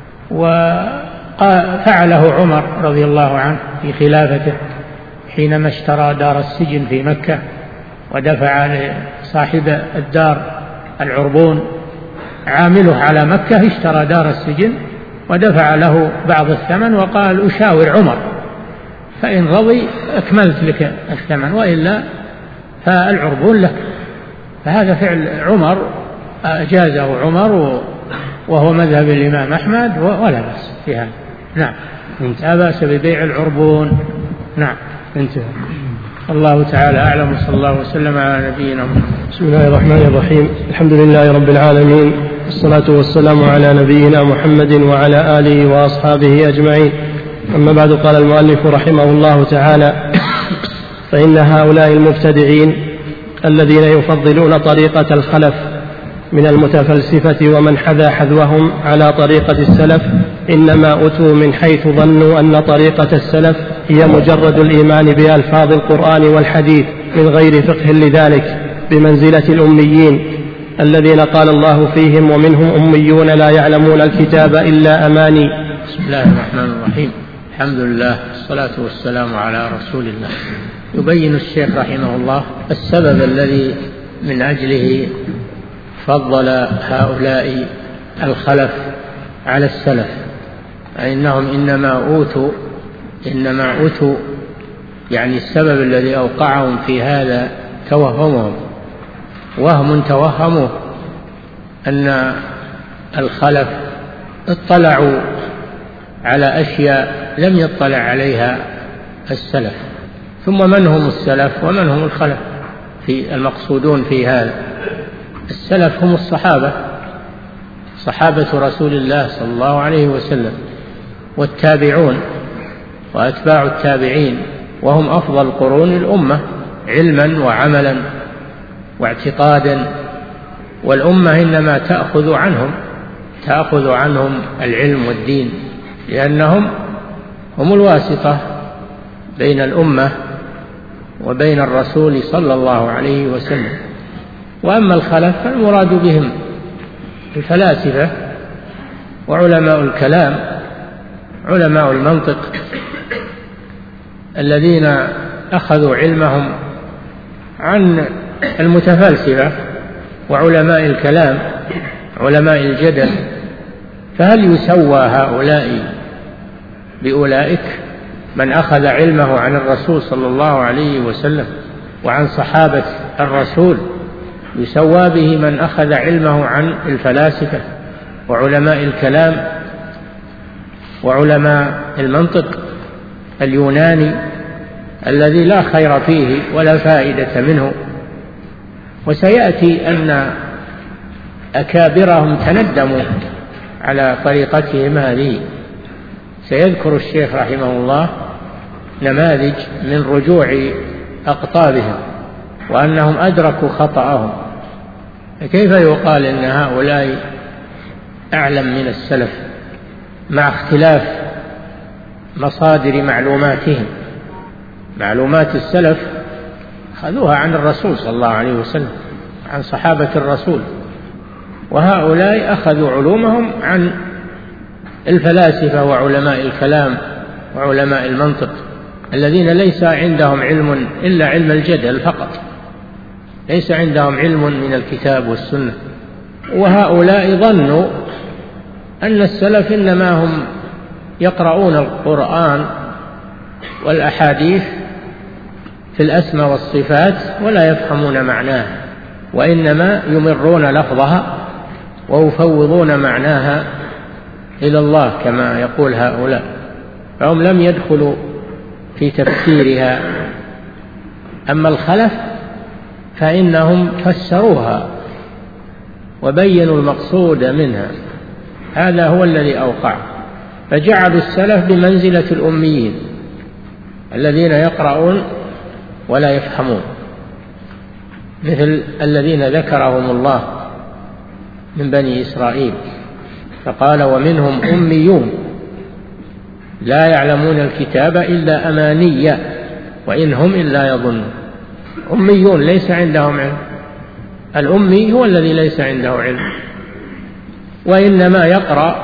Speaker 1: وفعله عمر رضي الله عنه في خلافته حينما اشترى دار السجن في مكة ودفع لصاحب الدار العربون، عامله على مكة اشترى دار السجن ودفع له بعض الثمن وقال: أشاور عمر، فإن رضي أكملت لك الثمن، وإلا فالعربون لك. فهذا فعل عمر أجازه عمر، وهو مذهب الإمام أحمد، ولا بأس في هذا. نعم، لا بأس ببيع العربون. نعم.
Speaker 2: انتهى.
Speaker 1: الله تعالى أعلم، وصلى الله وسلم على نبينا محمد.
Speaker 2: بسم الله الرحمن الرحيم. الحمد لله رب العالمين، والصلاة والسلام على نبينا محمد وعلى آله وأصحابه أجمعين. أما بعد، قال المؤلف رحمه الله تعالى: فإن هؤلاء المبتدعين الذين يفضلون طريقة الخلف من المتفلسفة ومن حذا حذوهم على طريقة السلف إنما أتوا من حيث ظنوا أن طريقة السلف هي مجرد الإيمان بألفاظ القرآن والحديث من غير فقه لذلك، بمنزلة الأميين الذين قال الله فيهم: ومنهم أميون لا يعلمون الكتاب إلا أماني.
Speaker 1: بسم الله الرحمن الرحيم. الحمد لله، والصلاة والسلام على رسول الله. يبين الشيخ رحمه الله السبب الذي من أجله فضل هؤلاء الخلف على السلف، فإنهم إنما أوتوا يعني السبب الذي أوقعهم في هذا توهمهم، توهموا أن الخلف اطلعوا على أشياء لم يطلع عليها السلف. ثم من هم السلف ومن هم الخلف في المقصودون في هذا؟ السلف هم صحابة رسول الله صلى الله عليه وسلم، والتابعون وأتباع التابعين، وهم أفضل قرون الأمة علما وعملا واعتقادا، والأمة إنما تأخذ عنهم العلم والدين، لأنهم هم الواسطة بين الأمة وبين الرسول صلى الله عليه وسلم. وأما الخلف فالمراد بهم الفلاسفة وعلماء الكلام، علماء المنطق، الذين أخذوا علمهم عن المتفلسفة وعلماء الكلام، علماء الجدل. فهل يسوى هؤلاء بأولئك؟ من أخذ علمه عن الرسول صلى الله عليه وسلم وعن صحابة الرسول يسوى به من أخذ علمه عن الفلاسفة وعلماء الكلام وعلماء المنطق اليوناني الذي لا خير فيه ولا فائدة منه؟ وسيأتي أن أكابرهم تندموا على طريقتهم هذه. سيذكر الشيخ رحمه الله نماذج من رجوع أقطابهم وأنهم أدركوا خطأهم، فكيف يقال إن هؤلاء أعلم من السلف مع اختلاف مصادر معلوماتهم؟ معلومات السلف أخذوها عن الرسول صلى الله عليه وسلم، عن صحابة الرسول، وهؤلاء أخذوا علومهم عن الفلاسفة وعلماء الكلام وعلماء المنطق الذين ليس عندهم علم إلا علم الجدل فقط، ليس عندهم علم من الكتاب والسنة. وهؤلاء ظنوا أن السلف إنما هم يقرؤون القرآن والأحاديث في الأسماء والصفات ولا يفهمون معناها، وإنما يمرون لفظها ويفوضون معناها إلى الله كما يقول هؤلاء، فهم لم يدخلوا في تفسيرها. أما الخلف فإنهم فسروها وبينوا المقصود منها، هذا هو الذي أوقع، فجعلوا السلف بمنزلة الأميين الذين يقرؤون ولا يفهمون، مثل الذين ذكرهم الله من بني إسرائيل، فقال ومنهم أميون لا يعلمون الكتاب إلا أماني وإن هم إلا يظنون. أميون ليس عندهم علم، الأمي هو الذي ليس عنده علم وإنما يقرأ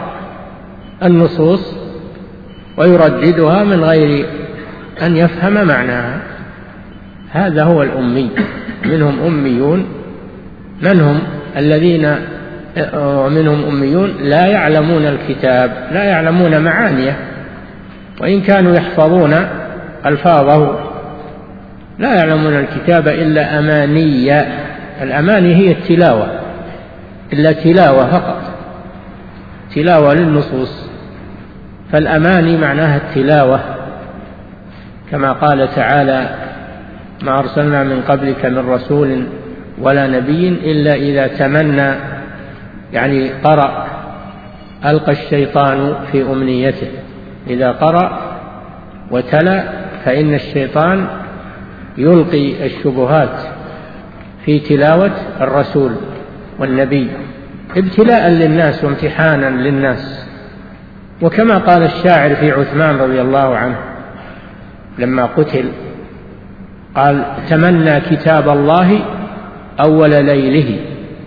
Speaker 1: النصوص ويرددها من غير أن يفهم معناها، هذا هو الأمي. منهم أميون، من هم الذين ومنهم أميون لا يعلمون الكتاب، لا يعلمون معانيه وإن كانوا يحفظون ألفاظه، لا يعلمون الكتاب إلا أماني. الأماني هي التلاوة، إلا تلاوة فقط، تلاوة للنصوص، فالأماني معناها التلاوة، كما قال تعالى ما أرسلنا من قبلك من رسول ولا نبي إلا إذا تمنى، يعني قرأ ألقى الشيطان في أمنيته، إذا قرأ وتلا فإن الشيطان يلقي الشبهات في تلاوة الرسول والنبي ابتلاء للناس وامتحانا للناس. وكما قال الشاعر في عثمان رضي الله عنه لما قتل قال تمنى كتاب الله أول ليله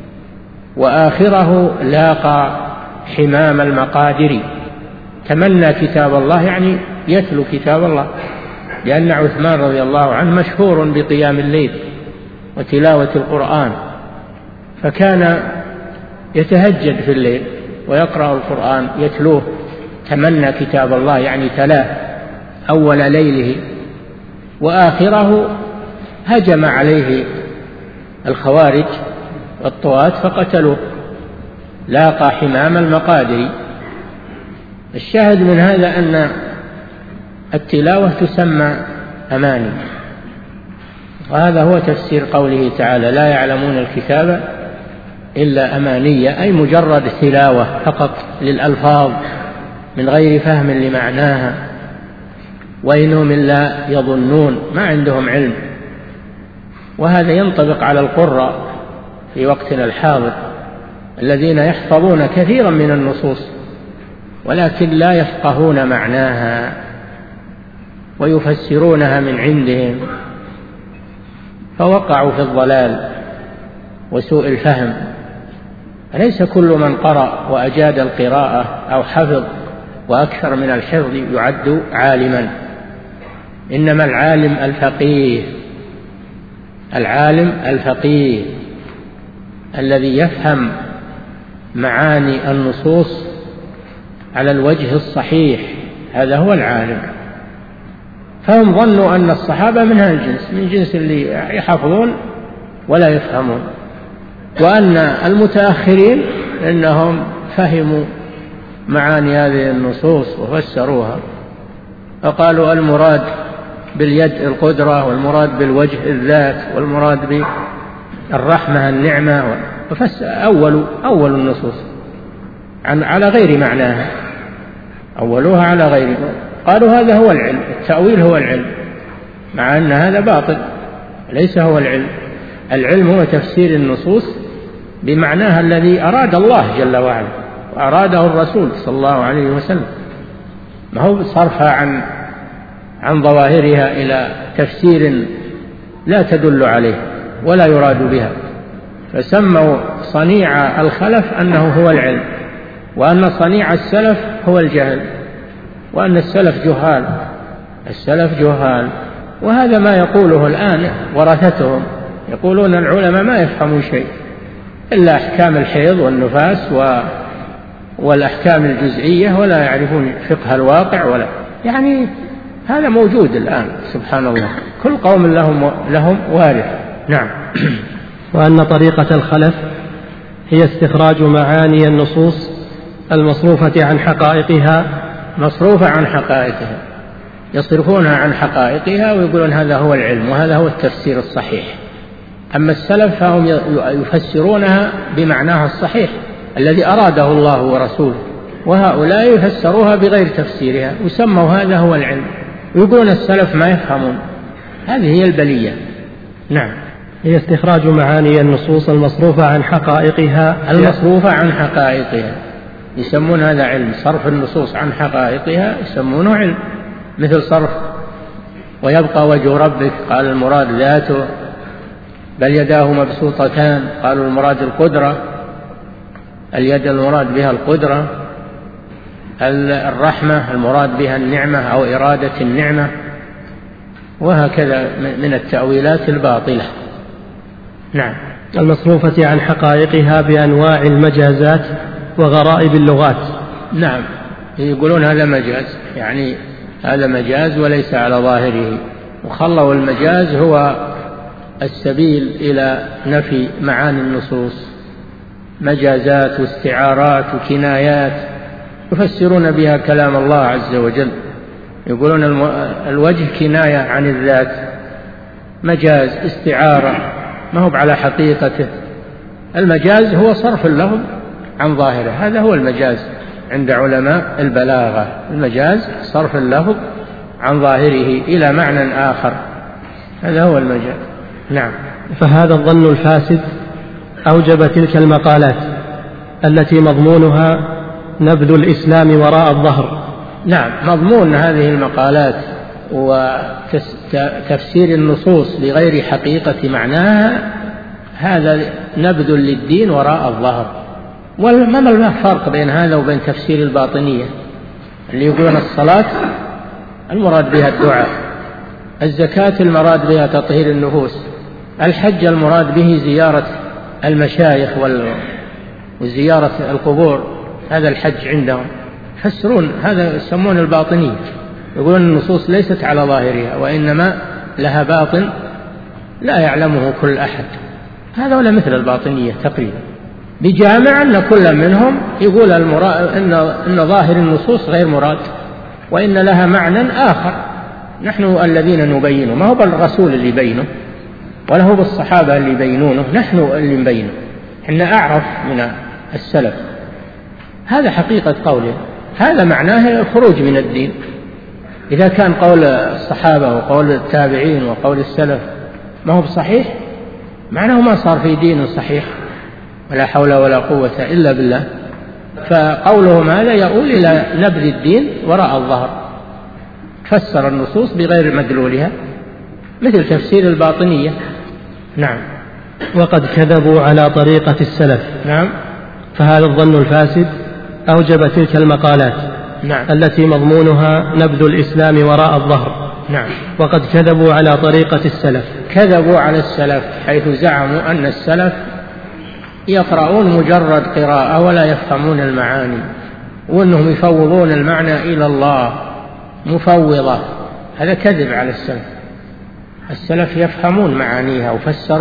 Speaker 1: وآخره لاقى حمام المقادر. تمنى كتاب الله يعني يتلو كتاب الله، لأن عثمان رضي الله عنه مشهور بقيام الليل وتلاوة القرآن، فكان يتهجد في الليل ويقرأ القرآن يتلوه. تمنى كتاب الله يعني تلاه أول ليله، وآخره هجم عليه الخوارج والطغاة فقتلوه، لاقى حمام المقادر. الشاهد من هذا أن التلاوة تسمى أماني، وهذا هو تفسير قوله تعالى لا يعلمون الكتاب إلا أماني، أي مجرد تلاوة فقط للألفاظ من غير فهم لمعناها، وإنهم إلا يظنون، ما عندهم علم. وهذا ينطبق على القراء في وقتنا الحاضر الذين يحفظون كثيرا من النصوص ولكن لا يفقهون معناها ويفسرونها من عندهم، فوقعوا في الضلال وسوء الفهم. ليس كل من قرأ وأجاد القراءة أو حفظ وأكثر من الحفظ يعد عالما، إنما العالم الفقيه، العالم الفقيه الذي يفهم معاني النصوص على الوجه الصحيح، هذا هو العالم. فهم ظنوا أن الصحابة من هذا الجنس، من جنس اللي يحفظون ولا يفهمون، وأن المتأخرين إنهم فهموا معاني هذه النصوص وفسروها، فقالوا المراد باليد القدرة، والمراد بالوجه الذات، والمراد بالرحمة النعمة، أول النصوص على غير معناها، أولوها على غير. فقالوا هذا هو العلم، التأويل هو العلم، مع أن هذا باطل، ليس هو العلم. العلم هو تفسير النصوص بمعناها الذي أراد الله جل وعلا وأراده الرسول صلى الله عليه وسلم، ما هو صرفها عن ظواهرها إلى تفسير لا تدل عليه ولا يراد بها. فسموا صنيع الخلف أنه هو العلم، وأن صنيع السلف هو الجهل، وأن السلف جهال. وهذا ما يقوله الآن ورثتهم، يقولون العلماء ما يفهمون شيء إلا أحكام الحيض والنفاس والأحكام الجزئية، ولا يعرفون فقه الواقع يعني هذا موجود الآن سبحان الله، كل قوم لهم وارث. نعم.
Speaker 2: وأن طريقة الخلف هي استخراج معاني النصوص المصروفة عن حقائقها، يصرفونها عن حقائقها ويقولون هذا هو العلم وهذا هو التفسير الصحيح. أما السلف فهم يفسرونها بمعناها الصحيح الذي أراده الله ورسوله، وهؤلاء يفسروها بغير تفسيرها وسموا هذا هو العلم، ويقولون السلف ما يفهمون. هذه هي البلية. نعم. هي استخراج معاني النصوص المصروفة عن حقائقها،
Speaker 1: يسمون هذا علم. صرف النصوص عن حقائقها يسمونه علم، مثل صرف ويبقى وجه ربك قال المراد ذاته، بل يداه مبسوطتان قالوا المراد القدرة، اليد المراد بها القدرة، الرحمة المراد بها النعمة أو إرادة النعمة، وهكذا من التأويلات الباطلة. نعم.
Speaker 2: المصروفة عن حقائقها بأنواع المجازات وغرائب اللغات.
Speaker 1: نعم، يقولون هذا مجاز، يعني هذا مجاز وليس على ظاهره، وخلوا المجاز هو السبيل إلى نفي معاني النصوص، مجازات واستعارات وكنايات يفسرون بها كلام الله عز وجل. يقولون الوجه كناية عن الذات، مجاز استعارة ما هو على حقيقته. المجاز هو صرف اللفظ عن ظاهره، هذا هو المجاز عند علماء البلاغة. المجاز صرف اللفظ عن ظاهره إلى معنى آخر، هذا هو المجاز. نعم.
Speaker 2: فهذا الظن الفاسد أوجب تلك المقالات التي مضمونها نبذ الإسلام وراء الظهر.
Speaker 1: نعم، مضمون هذه المقالات وتفسير النصوص بغير حقيقة معناها هذا نبذ للدين وراء الظهر. وما الفرق بين هذا وبين تفسير الباطنية اللي يقولون الصلاة المراد بها الدعاء، الزكاة المراد بها تطهير النفوس، الحج المراد به زيارة المشايخ وزيارة القبور، هذا الحج عندهم. يفسرون هذا يسمون الباطنية، يقولون النصوص ليست على ظاهرها وإنما لها باطن لا يعلمه كل أحد. هذا ولا مثل الباطنية تقريبا، بجامع أن كل منهم يقول إن ظاهر النصوص غير مراد وإن لها معنى آخر نحن الذين نبينه، ما هو بالرسول اللي بينه ولا هو بالصحابة اللي بينونه، نحن اللي نبينه، إحنا أعرف من السلف. هذا حقيقة قوله، هذا معناه الخروج من الدين. إذا كان قول الصحابة وقول التابعين وقول السلف ما هو بصحيح، معناه ما صار في دين صحيح، ولا حول ولا قوة إلا بالله. فقولهم هذا يؤول إلى نبذ الدين وراء الظهر، فسر النصوص بغير مدلولها مثل تفسير الباطنية. نعم.
Speaker 2: وقد كذبوا على طريقة السلف.
Speaker 1: نعم.
Speaker 2: فهذا الظن الفاسد أوجب تلك المقالات.
Speaker 1: نعم.
Speaker 2: التي مضمونها نبذ الإسلام وراء الظهر.
Speaker 1: نعم.
Speaker 2: وقد كذبوا على طريقة السلف،
Speaker 1: كذبوا على السلف حيث زعموا أن السلف يقرؤون مجرد قراءة ولا يفهمون المعاني، وأنهم يفوضون المعنى إلى الله مفوضة. هذا كذب على السلف. السلف يفهمون معانيها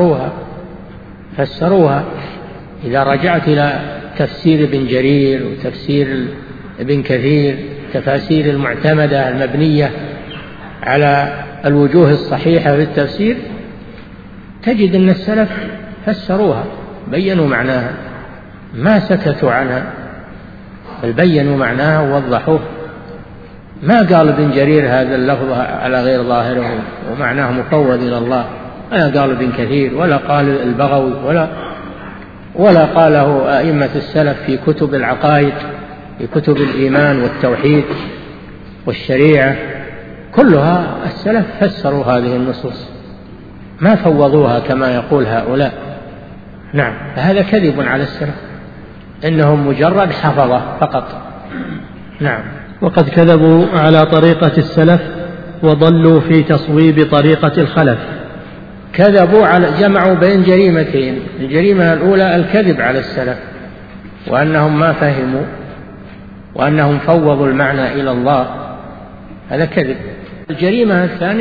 Speaker 1: وفسروها. إذا رجعت إلى تفسير ابن جرير وتفسير ابن كثير، تفاسير المعتمدة المبنية على الوجوه الصحيحة في التفسير، تجد أن السلف فسروها، بيّنوا معناها، ما سكتوا عنها بل بيّنوا معناها ووضحوه. ما قال ابن جرير هذا اللفظ على غير ظاهره ومعناه مفوض إلى الله، ولا قال ابن كثير، ولا قال البغوي، ولا قاله أئمة السلف في كتب العقائد، في كتب الإيمان والتوحيد والشريعة، كلها السلف فسروا هذه النصوص، ما فوضوها كما يقول هؤلاء. نعم، فهذا كذب على السلف، إنهم مجرد حفظة فقط. نعم.
Speaker 2: وقد كذبوا على طريقة السلف وضلوا في تصويب طريقة الخلف.
Speaker 1: كذبوا على، جمعوا بين جريمتين: الجريمة الأولى الكذب على السلف وأنهم ما فهموا وأنهم فوضوا المعنى إلى الله، هذا كذب. الجريمة الثانية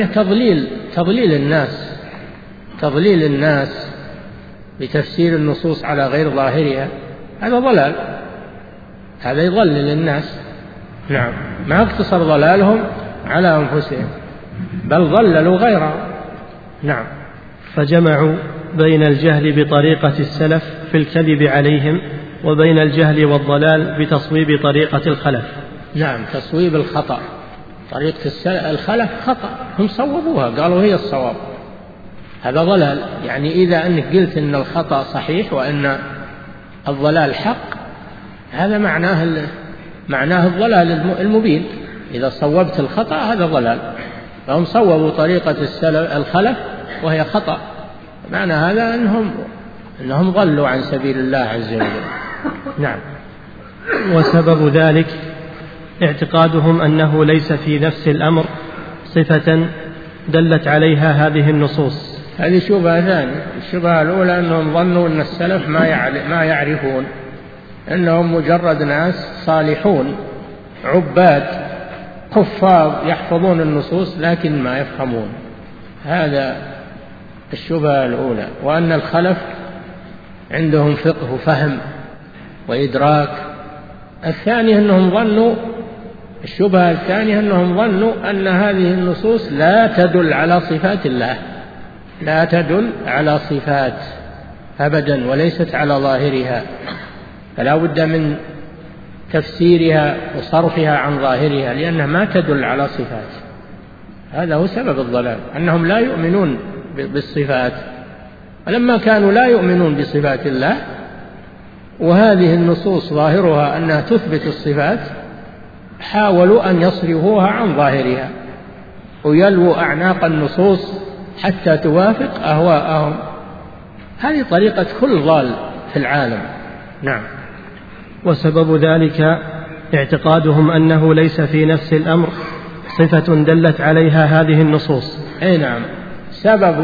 Speaker 1: تضليل الناس بتفسير النصوص على غير ظاهرها، هذا ضلال، هذا يضلل الناس. نعم، ما اقتصر ضلالهم على أنفسهم بل ضللوا غيرهم. نعم.
Speaker 2: فجمعوا بين الجهل بطريقة السلف في الكذب عليهم وبين الجهل والضلال بتصويب طريقة الخلف.
Speaker 1: نعم، تصويب الخطأ. طريقة الخلف خطأ، هم صوبوها قالوا هي الصواب، هذا ضلال. يعني إذا أنك قلت أن الخطأ صحيح وأن الضلال حق، هذا معناه الضلال المبين. إذا صوبت الخطأ هذا ضلال، فهم صوبوا طريقة الخلف وهي خطأ، معنى هذا أنهم ضلوا عن سبيل الله عز وجل. نعم.
Speaker 2: وسبب ذلك اعتقادهم أنه ليس في نفس الأمر صفة دلت عليها هذه النصوص.
Speaker 1: هذه شبهة ثانية. الشبهة الأولى أنهم ظنوا أن السلف ما يعرفون، أنهم مجرد ناس صالحون عباد حفاظ يحفظون النصوص لكن ما يفهمون، هذا الشبهة الأولى. وأن الخلف عندهم فقه وفهم وإدراك. الشبهة الثانية أنهم ظنوا أن هذه النصوص لا تدل على صفات الله، لا تدل على صفات أبدا وليست على ظاهرها، فلا بد من تفسيرها وصرفها عن ظاهرها لأنها ما تدل على صفات. هذا هو سبب الضلال، أنهم لا يؤمنون بالصفات. ولما كانوا لا يؤمنون بصفات الله وهذه النصوص ظاهرها أنها تثبت الصفات، حاولوا أن يصرفوها عن ظاهرها ويلووا أعناق النصوص حتى توافق أهواءهم. هذه طريقة كل ضال في العالم. نعم.
Speaker 2: وسبب ذلك اعتقادهم أنه ليس في نفس الأمر صفة دلت عليها هذه النصوص.
Speaker 1: أي نعم، سبب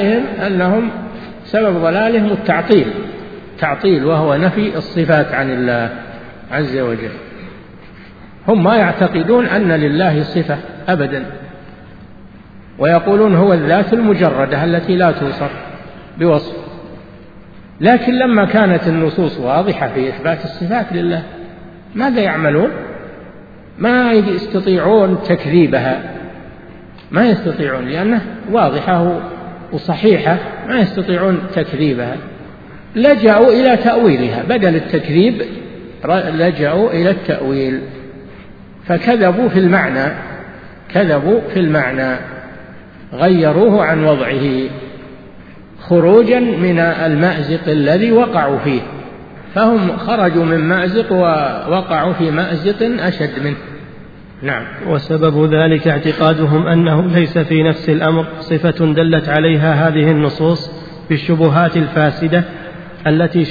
Speaker 1: ضلالهم التعطيل، وهو نفي الصفات عن الله عز وجل. هم ما يعتقدون أن لله صفة أبدا، ويقولون هو الذات المجردة التي لا توصف بوصف. لكن لما كانت النصوص واضحة في إثبات الصفات لله ماذا يعملون؟ ما يستطيعون تكذيبها، ما يستطيعون، لأنها واضحة وصحيحة، ما يستطيعون تكذيبها. لجأوا إلى تأويلها، بدل التكذيب لجأوا إلى التأويل، فكذبوا في المعنى، غيروه عن وضعه خروجا من المأزق الذي وقعوا فيه، فهم خرجوا من مأزق ووقعوا في مأزق أشد منه. نعم.
Speaker 2: وسبب ذلك اعتقادهم أنه ليس في نفس الأمر صفة دلت عليها هذه النصوص بالشبهات الفاسدة التي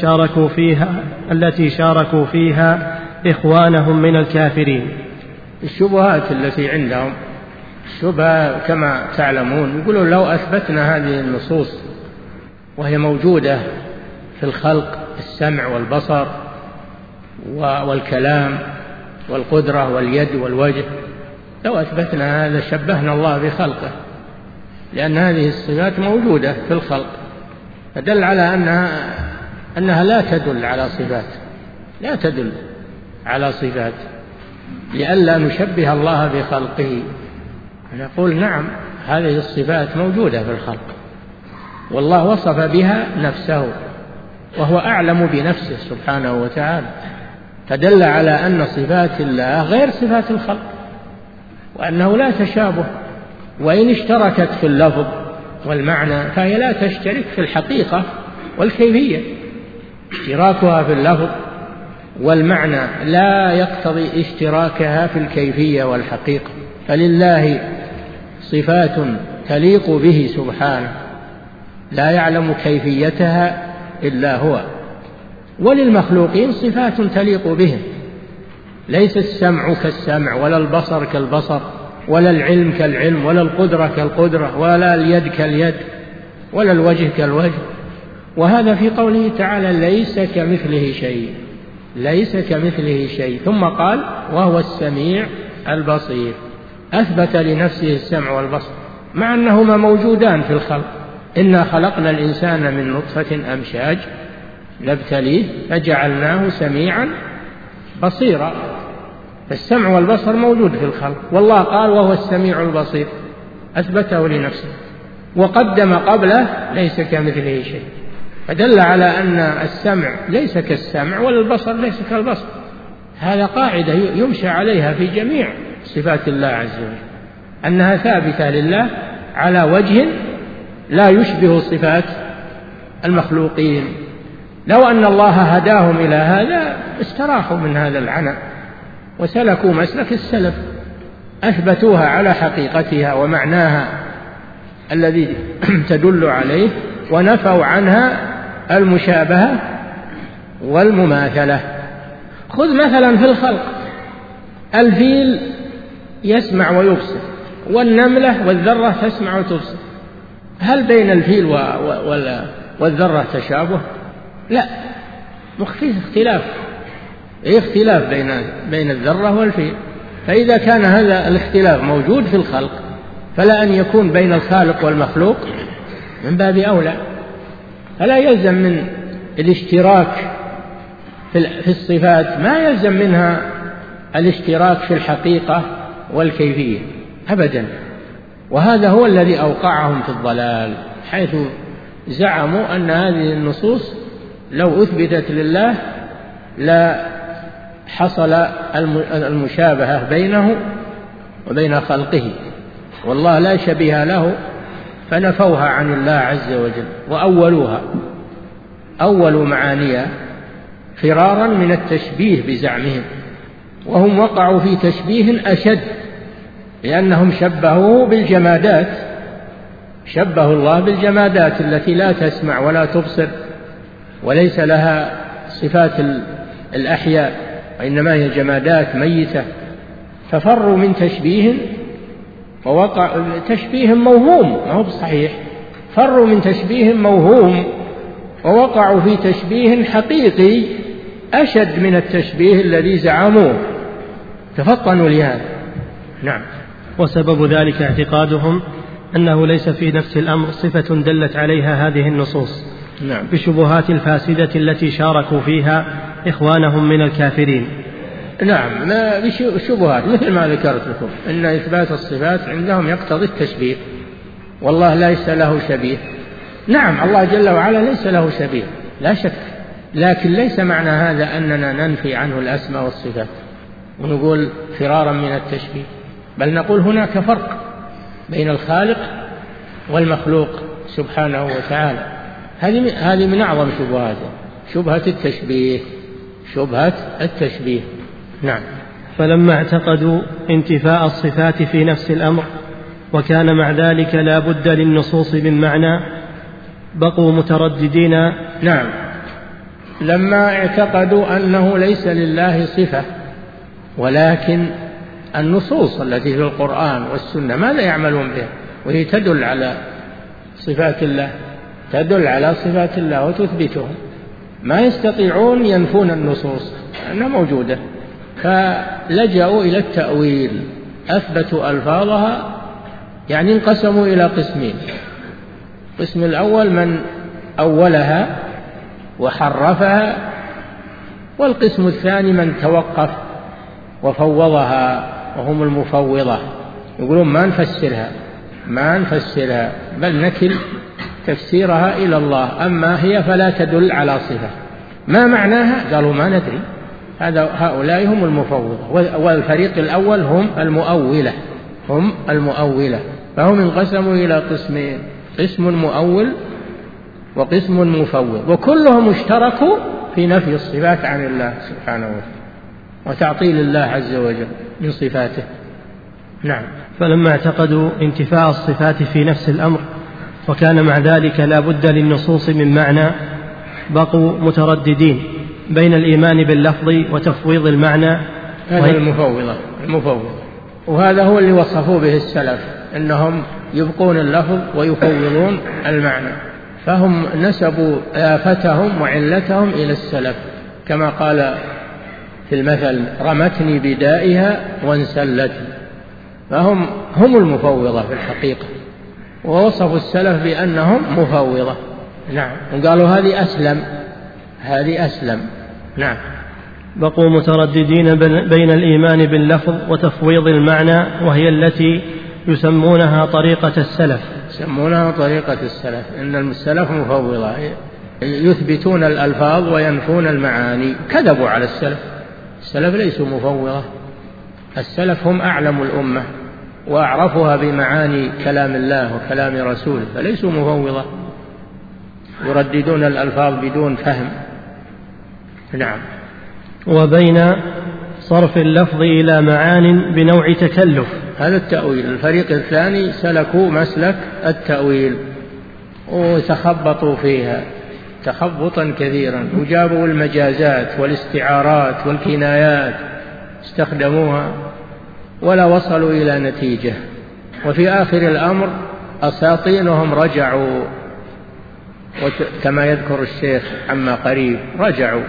Speaker 2: شاركوا فيها إخوانهم من الكافرين.
Speaker 1: الشبهات التي عندهم الشبهة كما تعلمون، يقولون لو أثبتنا هذه النصوص وهي موجودة في الخلق، السمع والبصر والكلام والقدرة واليد والوجه، لو أثبتنا هذا شبهنا الله بخلقه، لأن هذه الصفات موجودة في الخلق، فدل على أنها لا تدل على صفات لئلا نشبه الله بخلقه. نقول نعم، هذه الصفات موجودة في الخلق، والله وصف بها نفسه وهو أعلم بنفسه سبحانه وتعالى، فدل على أن صفات الله غير صفات الخلق، وأنه لا تشابه، وإن اشتركت في اللفظ والمعنى فهي لا تشترك في الحقيقة والكيفية. اشتراكها في اللفظ والمعنى لا يقتضي اشتراكها في الكيفية والحقيقة، فلله صفات تليق به سبحانه لا يعلم كيفيتها إلا هو، وللمخلوقين صفات تليق بهم، ليس السمع كالسمع، ولا البصر كالبصر، ولا العلم كالعلم، ولا القدرة كالقدرة، ولا اليد كاليد، ولا الوجه كالوجه. وهذا في قوله تعالى ليس كمثله شيء، ليس كمثله شيء. ثم قال وهو السميع البصير، أثبت لنفسه السمع والبصر مع أنهما موجودان في الخلق. إنا خلقنا الإنسان من نطفة أمشاج نبتليه فجعلناه سميعا بصيرا، فالسمع والبصر موجود في الخلق، والله قال وهو السميع البصير، أثبته لنفسه، وقدم قبله ليس كمثله شيء، فدل على أن السمع ليس كالسمع ولا البصر ليس كالبصر. هذا قاعدة يمشى عليها في جميع صفات الله عز وجل، أنها ثابتة لله على وجه لا يشبه صفات المخلوقين. لو أن الله هداهم إلى هذا استراحوا من هذا العناء وسلكوا مسلك السلف، أثبتوها على حقيقتها ومعناها الذي تدل عليه، ونفوا عنها المشابهة والمماثلة. خذ مثلا في الخلق، الفيل يسمع ويبصر، والنملة والذرة تسمع وتبصر، هل بين الفيل والذرة تشابه؟ لا، اختلاف، اختلاف بين الذرة والفيل. فإذا كان هذا الاختلاف موجود في الخلق فلا أن يكون بين الخالق والمخلوق من باب أولى. فلا يلزم من الاشتراك في الصفات ما يلزم منها الاشتراك في الحقيقة والكيفية أبدا. وهذا هو الذي أوقعهم في الضلال، حيث زعموا أن هذه النصوص لو أثبتت لله لا حصل المشابهة بينه وبين خلقه، والله لا شبيه له، فنفوها عن الله عز وجل وأولوها، أولوا معانيها فرارا من التشبيه بزعمهم، وهم وقعوا في تشبيه أشد، لأنهم شبهوه بالجمادات، شبهوا الله بالجمادات التي لا تسمع ولا تبصر وليس لها صفات الأحياء، وإنما هي جمادات ميتة، ففروا من تشبيه ووقع تشبيه موهوم ما هو صحيح، فروا من تشبيه موهوم ووقعوا في تشبيه حقيقي أشد من التشبيه الذي زعموه، تفطنوا لهذا. نعم.
Speaker 2: وسبب ذلك اعتقادهم أنه ليس في نفس الأمر صفة دلت عليها هذه النصوص،
Speaker 1: نعم،
Speaker 2: بشبهات الفاسدة التي شاركوا فيها إخوانهم من الكافرين.
Speaker 1: نعم، بشبهات مثل ما ذكرت لكم أن إثبات الصفات عندهم يقتضي التشبيه، والله ليس له شبيه. نعم، الله جل وعلا ليس له شبيه لا شك، لكن ليس معنى هذا أننا ننفي عنه الأسماء والصفات ونقول فرارا من التشبيه، بل نقول هناك فرق بين الخالق والمخلوق سبحانه وتعالى. هذه من أعظم شبهاته، شبهة التشبيه، شبهة التشبيه. نعم.
Speaker 2: فلما اعتقدوا انتفاء الصفات في نفس الأمر وكان مع ذلك لا بد للنصوص من معنى بقوا مترددين.
Speaker 1: نعم، لما اعتقدوا أنه ليس لله صفة، ولكن النصوص التي في القرآن والسنة ماذا يعملون بها؟ وهي تدل على صفات الله، تدل على صفات الله وتثبتهم، ما يستطيعون ينفون النصوص أنها موجودة، فلجأوا إلى التأويل، أثبتوا ألفاظها، يعني انقسموا إلى قسمين: القسم الأول من أولها وحرفها، والقسم الثاني من توقف وفوضها وهم المفوضة، يقولون ما نفسرها بل نكل تفسيرها إلى الله، أما هي فلا تدل على صفة. ما معناها؟ قالوا ما ندري. هؤلاء هم المفوضة، والفريق الأول هم المؤولة، هم المؤولة. فهم انقسموا إلى قسمين: قسم مؤول وقسم مفوض، وكلهم اشتركوا في نفي الصفات عن الله سبحانه وتعالى وتعطيل الله عز وجل من صفاته. نعم.
Speaker 2: فلما اعتقدوا انتفاء الصفات في نفس الأمر وكان مع ذلك لا بد للنصوص من معنى، بقوا مترددين بين الإيمان باللفظ وتفويض المعنى.
Speaker 1: هذا المفوض، وهذا هو اللي وصفوا به السلف، أنهم يبقون اللفظ ويفوضون المعنى، فهم نسبوا آفتهم وعلتهم إلى السلف، كما قال في المثل: رمتني بدائها وانسلت. فهم المفوضة في الحقيقة، ووصفوا السلف بأنهم مفوضة. نعم. وقالوا هذه أسلم. نعم.
Speaker 2: بقوا مترددين بين الإيمان باللفظ وتفويض المعنى، وهي التي يسمونها طريقة السلف. إن السلف مفوضة، يثبتون الألفاظ وينفون المعاني. كذبوا على السلف ليسوا مفوضة. السلف هم أعلم الأمة وأعرفها بمعاني كلام الله وكلام رسوله، فليسوا مفوضة يرددون الألفاظ بدون فهم. نعم. وبين صرف اللفظ إلى معان بنوع تكلف،
Speaker 1: هذا التأويل. الفريق الثاني سلكوا مسلك التأويل وتخبطوا فيها تخبطا كثيرا، وجابوا المجازات والاستعارات والكنايات استخدموها ولا وصلوا إلى نتيجة. وفي آخر الأمر أساطينهم رجعوا، كما يذكر الشيخ عما قريب، رجعوا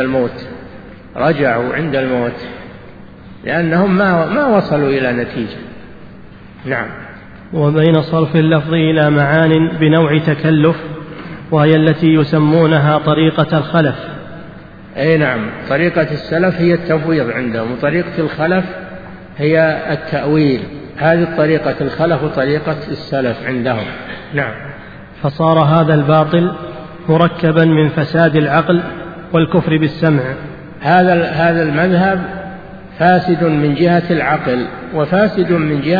Speaker 1: عند الموت لأنهم ما وصلوا إلى نتيجة. نعم.
Speaker 2: وبين صرف اللفظ إلى معان بنوع تكلف، وهي التي يسمونها طريقة الخلف.
Speaker 1: أي نعم. طريقة السلف هي التفويض عندهم، وطريقة الخلف هي التأويل. هذه طريقة الخلف وطريقة السلف عندهم. نعم.
Speaker 2: فصار هذا الباطل مركبا من فساد العقل والكفر بالسمع.
Speaker 1: هذا المذهب فاسد من جهة العقل، وفاسد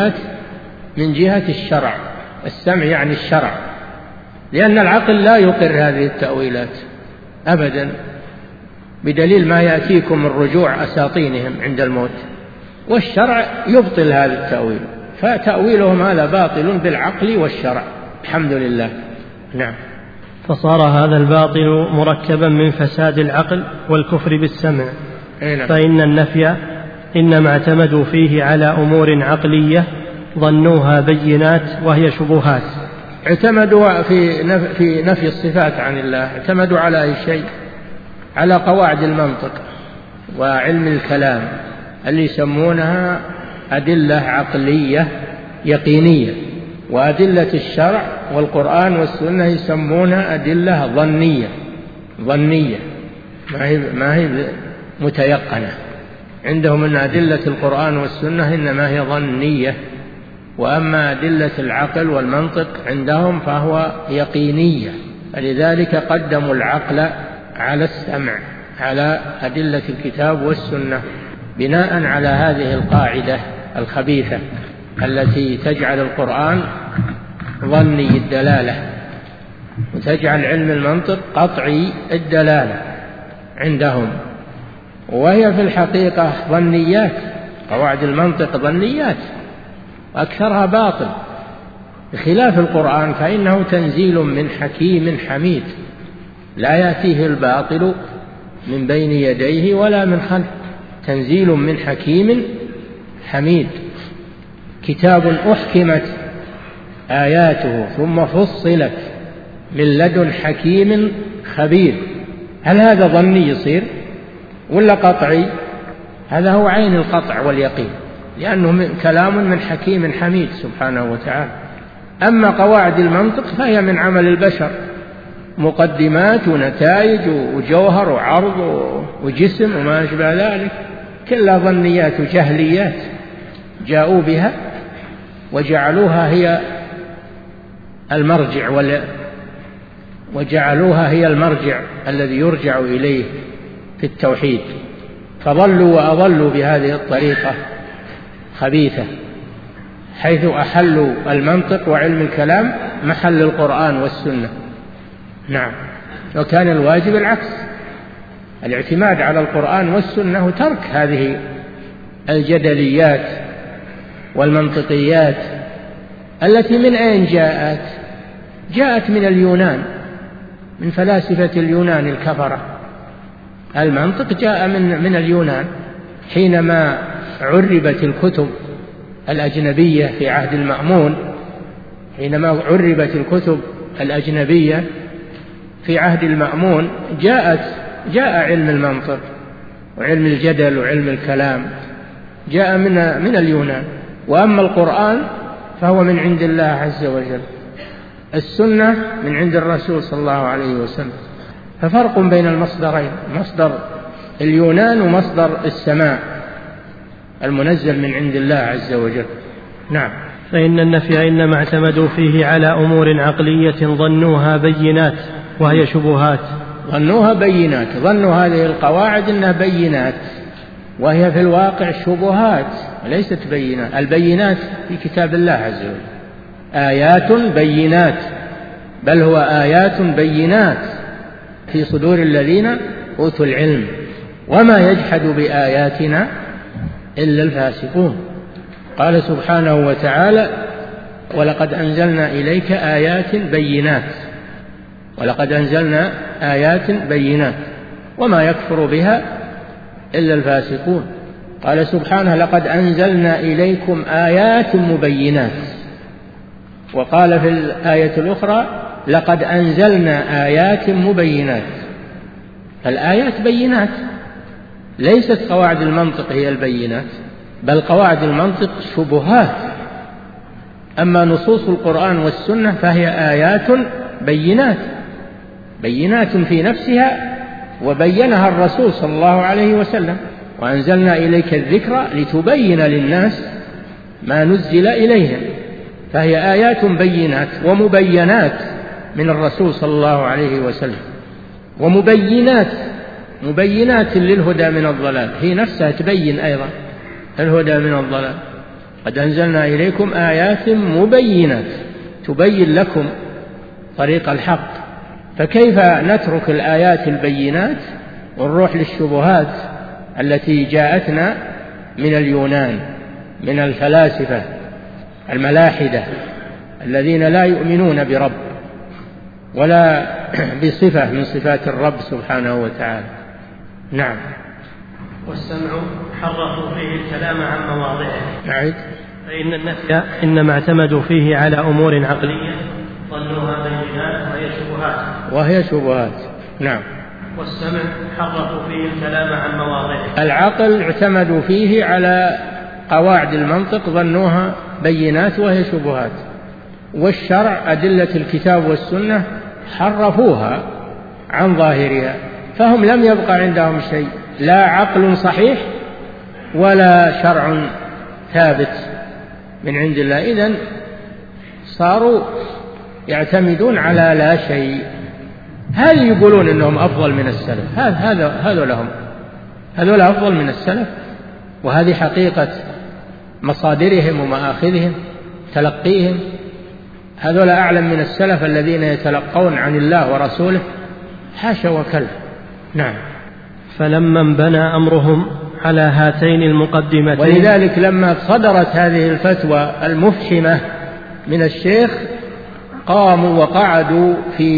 Speaker 1: من جهة الشرع. السمع يعني الشرع، لأن العقل لا يقر هذه التأويلات أبدا، بدليل ما يأتيكم من رجوع أساطينهم عند الموت، والشرع يبطل هذا التأويل، فتأويلهم هذا باطل بالعقل والشرع. الحمد لله. نعم.
Speaker 2: فصار هذا الباطل مركبا من فساد العقل والكفر بالسمع. فإن النفي إنما اعتمدوا فيه على أمور عقلية ظنوها بينات وهي شبهات.
Speaker 1: اعتمدوا في نفي الصفات عن الله، اعتمدوا على أي شيء؟ على قواعد المنطق وعلم الكلام اللي يسمونها أدلة عقلية يقينية، وأدلة الشرع والقرآن والسنة يسمونها أدلة ظنية ما هي متيقنة. عندهم أن أدلة القرآن والسنة إنما هي ظنية، وأما أدلة العقل والمنطق عندهم فهو يقينية، فلذلك قدموا العقل على السمع على أدلة الكتاب والسنة، بناء على هذه القاعدة الخبيثة التي تجعل القرآن ظني الدلالة وتجعل علم المنطق قطعي الدلالة عندهم، وهي في الحقيقة ظنيات. قواعد المنطق ظنيات أكثرها باطل، بخلاف القرآن فإنه تنزيل من حكيم حميد، لا يأتيه الباطل من بين يديه ولا من خلفه، تنزيل من حكيم حميد، كتاب أحكمت آياته ثم فصلت من لدن حكيم خبير. هل هذا ظني يصير ولا قطعي؟ هذا هو عين القطع واليقين، لأنه كلام من حكيم حميد سبحانه وتعالى. أما قواعد المنطق فهي من عمل البشر، مقدمات ونتائج وجوهر وعرض وجسم وما أشبه ذلك، كلها ظنيات وجهليات جاءوا بها وجعلوها هي المرجع الذي يرجع إليه في التوحيد، فضلوا وأضلوا بهذه الطريقة خبيثة. حيث أحلوا المنطق وعلم الكلام محل القرآن والسنة. نعم. وكان الواجب العكس، الاعتماد على القرآن والسنة وترك هذه الجدليات والمنطقيات التي من أين جاءت؟ جاءت من اليونان، من فلاسفة اليونان الكفرة. المنطق جاء من اليونان حينما عربت الكتب الأجنبية في عهد المأمون. حينما عربت الكتب الأجنبية في عهد المأمون جاء علم المنطق وعلم الجدل وعلم الكلام جاء من اليونان. وأما القرآن فهو من عند الله عز وجل، السنة من عند الرسول صلى الله عليه وسلم. ففرق بين المصدرين، مصدر اليونان ومصدر السماء المنزل من عند الله عز وجل. نعم.
Speaker 2: فإن النفي إنما اعتمدوا فيه على أمور عقلية ظنوها بينات وهي شبهات.
Speaker 1: ظنوها بينات، ظنوا هذه القواعد إنها بينات وهي في الواقع شبهات وليست بينات. البينات في كتاب الله عز وجل آيات بينات، بل هو آيات بينات في صدور الذين أوتوا العلم، وما يجحد بآياتنا إلا الفاسقون. قال سبحانه وتعالى: ولقد أنزلنا إليك آيات بينات، ولقد أنزلنا آيات بينات وما يكفر بها إلا الفاسقون. قال سبحانه: لقد أنزلنا إليكم آيات مبينات. وقال في الآية الأخرى: لقد أنزلنا آيات مبينات. الآيات بينات، ليست قواعد المنطق هي البينات، بل قواعد المنطق شبهات. أما نصوص القرآن والسنة فهي آيات بينات، بينات في نفسها، وبينها الرسول صلى الله عليه وسلم: وأنزلنا إليك الذكر لتبين للناس ما نزل إليهم. فهي آيات بينات ومبينات من الرسول صلى الله عليه وسلم، ومبينات للهدى من الضلال، هي نفسها تبين أيضا الهدى من الضلال. قد أنزلنا إليكم آيات مبينات تبين لكم طريق الحق. فكيف نترك الآيات البينات ونروح للشبهات التي جاءتنا من اليونان، من الفلاسفة الملاحدة الذين لا يؤمنون برب ولا بصفة من صفات الرب سبحانه وتعالى. نعم.
Speaker 2: والسمع حرفوا فيه الكلام عن مواضعه.
Speaker 1: نعم.
Speaker 2: فإن النفي إنما اعتمدوا فيه على أمور عقلية ظنوها بينات
Speaker 1: وهي شبهات. نعم.
Speaker 2: والسمع حرفوا فيه الكلام عن مواضعه.
Speaker 1: العقل اعتمدوا فيه على قواعد المنطق ظنوها بينات وهي شبهات. والشرع أدلة الكتاب والسنة حرفوها عن ظاهرها، فهم لم يبقى عندهم شيء، لا عقل صحيح ولا شرع ثابت من عند الله. إذن صاروا يعتمدون على لا شيء. هل يقولون إنهم أفضل من السلف؟ هذول أفضل من السلف، وهذه حقيقة مصادرهم ومآخذهم تلقيهم. هذول أعلم من السلف الذين يتلقون عن الله ورسوله؟ حاشا وكلا. نعم.
Speaker 2: فلما انبنى أمرهم على هاتين المقدمتين،
Speaker 1: ولذلك لما صدرت هذه الفتوى المفحمة من الشيخ قاموا وقعدوا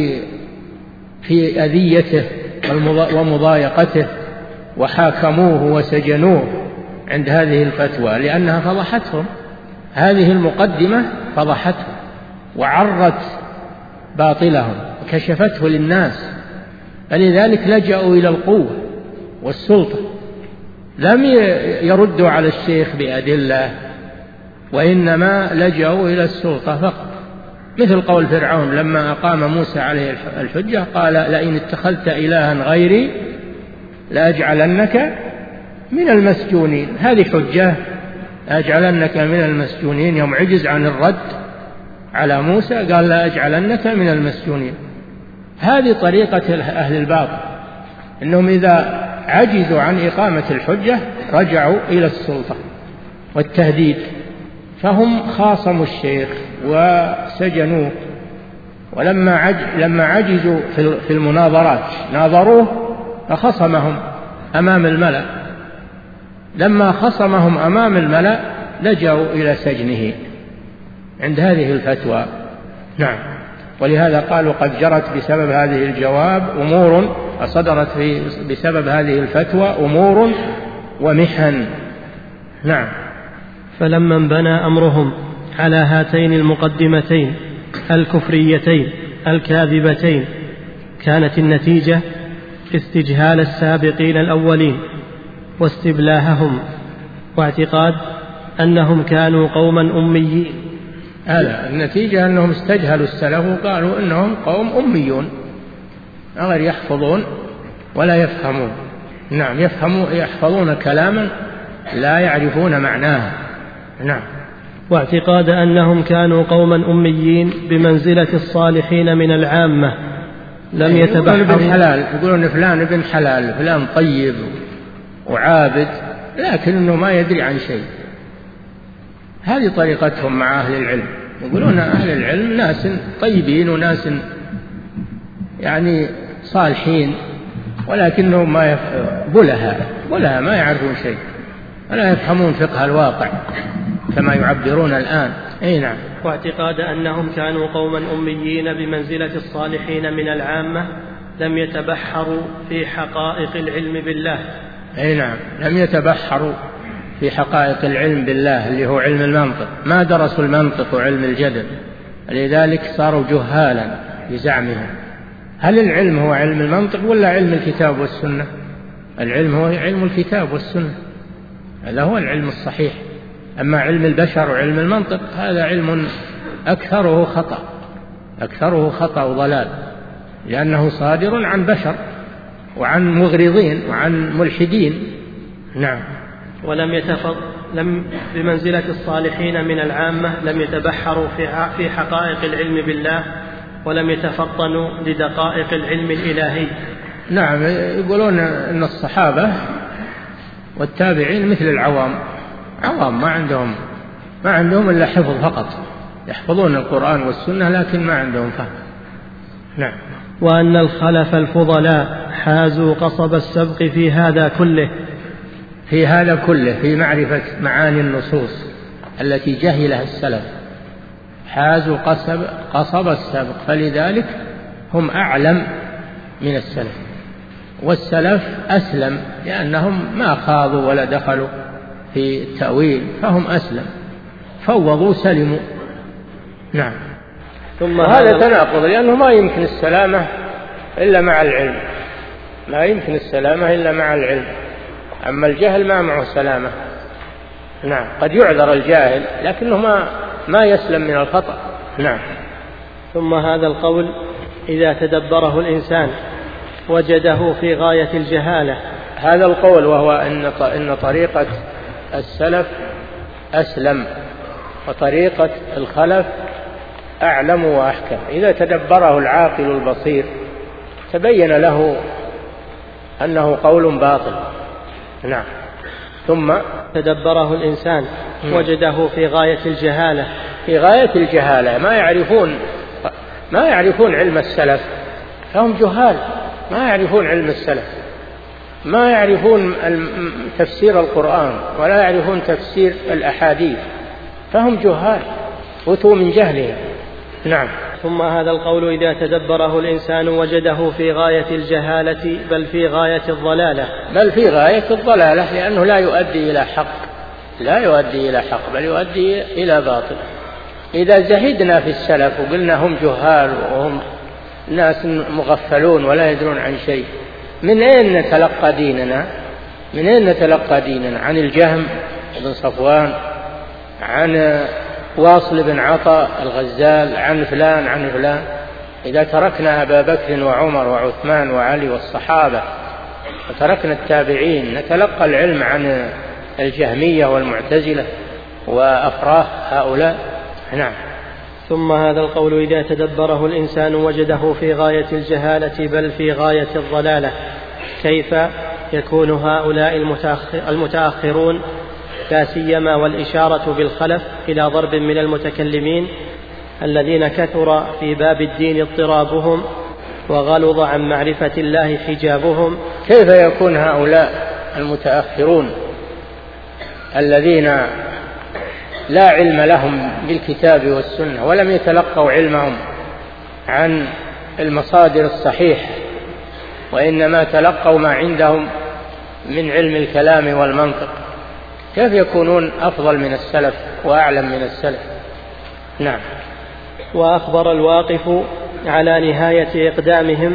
Speaker 1: في أذيته ومضايقته وحاكموه وسجنوه عند هذه الفتوى، لأنها فضحتهم. هذه المقدمة فضحتهم وعرت باطلهم وكشفته للناس، فلذلك لجأوا إلى القوة والسلطة، لم يردوا على الشيخ بأدلة، وإنما لجأوا إلى السلطة فقط. مثل قول فرعون لما أقام موسى عليه الحجة قال: لئن اتخذت إلها غيري لأجعلنك من المسجونين. هذه حجة، أجعلنك من المسجونين. يوم عجز عن الرد على موسى قال: لأجعلنك من المسجونين. هذه طريقة أهل الباطل، إنهم إذا عجزوا عن إقامة الحجة رجعوا إلى السلطة والتهديد. فهم خاصموا الشيخ وسجنوه، ولما عجزوا في المناظرات ناظروه فخصمهم أمام الملأ، لما خصمهم أمام الملأ لجأوا إلى سجنه عند هذه الفتوى. نعم. ولهذا قالوا قد جرت بسبب هذه الجواب أمور، صدرت بسبب هذه الفتوى أمور ومحن. نعم.
Speaker 2: فلما انبنى أمرهم على هاتين المقدمتين الكفريتين الكاذبتين كانت النتيجة استجهال السابقين الأولين واستبلاههم، واعتقاد أنهم كانوا قوما أميين.
Speaker 1: هذا النتيجة أنهم استجهلوا السلف وقالوا إنهم قوم أميون غير يحفظون ولا يفهمون. نعم. يحفظون كلاما لا يعرفون معناه. نعم.
Speaker 2: واعتقاد أنهم كانوا قوما أميين بمنزلة الصالحين من العامة لم يتبحروا.
Speaker 1: يقولون فلان ابن حلال، فلان طيب وعابد، لكنه ما يدري عن شيء. هذه طريقتهم مع أهل العلم، يقولون أهل العلم ناس طيبين وناس يعني صالحين، ولكنهم بلها ما يعرفون شيء ولا يفهمون فقه الواقع كما يعبرون الآن. أي نعم.
Speaker 2: واعتقاد أنهم كانوا قوما أميين بمنزلة الصالحين من العامة لم يتبحروا في حقائق العلم بالله.
Speaker 1: أي نعم. لم يتبحروا في حقائق العلم بالله اللي هو علم المنطق، ما درسوا المنطق وعلم الجدل، لذلك صاروا جهالا بزعمهم. هل العلم هو علم المنطق ولا علم الكتاب والسنة؟ العلم هو علم الكتاب والسنة، هذا هو العلم الصحيح. أما علم البشر وعلم المنطق هذا علم أكثره خطأ وضلال، لأنه صادر عن بشر وعن مغرضين وعن ملحدين. نعم.
Speaker 2: لم بمنزلة الصالحين من العامة لم يتبحروا في حقائق العلم بالله ولم يتفطنوا لدقائق العلم الإلهي.
Speaker 1: نعم. يقولون أن الصحابة والتابعين مثل العوام، ما عندهم إلا حفظ فقط، يحفظون القرآن والسنة لكن ما عندهم فهم. نعم.
Speaker 2: وأن الخلف الفضلاء حازوا قصب السبق في هذا كله
Speaker 1: في معرفة معاني النصوص التي جهلها السلف، حازوا قصب السبق، فلذلك هم أعلم من السلف، والسلف أسلم لأنهم ما خاضوا ولا دخلوا في التأويل، فهم أسلم، فوضوا سلموا. نعم. ثم هذا تناقض، لأنه ما يمكن السلامة إلا مع العلم، أما الجهل ما معه سلامة. نعم. قد يعذر الجاهل لكنه ما يسلم من الخطأ. نعم.
Speaker 2: ثم هذا القول إذا تدبره الإنسان وجده في غاية الجهالة.
Speaker 1: هذا القول وهو إن طريقة السلف أسلم وطريقة الخلف أعلم وأحكم، إذا تدبره العاقل البصير تبين له أنه قول باطل. نعم. ثم
Speaker 2: تدبره الإنسان وجده في غاية
Speaker 1: الجهالة، ما يعرفون علم السلف، فهم جهال، ما يعرفون علم السلف، ما يعرفون تفسير القرآن ولا يعرفون تفسير الأحاديث، فهم جهال أتوا من جهلهم. نعم.
Speaker 2: ثم هذا القول إذا تدبره الإنسان وجده في غاية الجهالة بل في غاية الضلالة،
Speaker 1: لأنه لا يؤدي إلى حق بل يؤدي إلى باطل. إذا زهدنا في السلف وقلنا هم جهال وهم ناس مغفلون ولا يدرون عن شيء، من أين نتلقى ديننا؟ عن الجهم بن صفوان، عن واصل بن عطاء الغزال، عن فلان. إذا تركنا أبا بكر وعمر وعثمان وعلي والصحابة وتركنا التابعين نتلقى العلم عن الجهمية والمعتزلة وأفراه هؤلاء. نعم.
Speaker 2: ثم هذا القول إذا تدبره الإنسان وجده في غاية الجهالة بل في غاية الضلالة، كيف يكون هؤلاء المتأخرون لا سيما والإشارة بالخلف إلى ضرب من المتكلمين الذين كثر في باب الدين اضطرابهم وغلظ عن معرفة الله حجابهم.
Speaker 1: كيف يكون هؤلاء المتأخرون الذين لا علم لهم بالكتاب والسنة ولم يتلقوا علمهم عن المصادر الصحيحة، وإنما تلقوا ما عندهم من علم الكلام والمنطق، كيف يكونون أفضل من السلف وأعلم من السلف؟ نعم.
Speaker 2: وأخبر الواقف على نهاية إقدامهم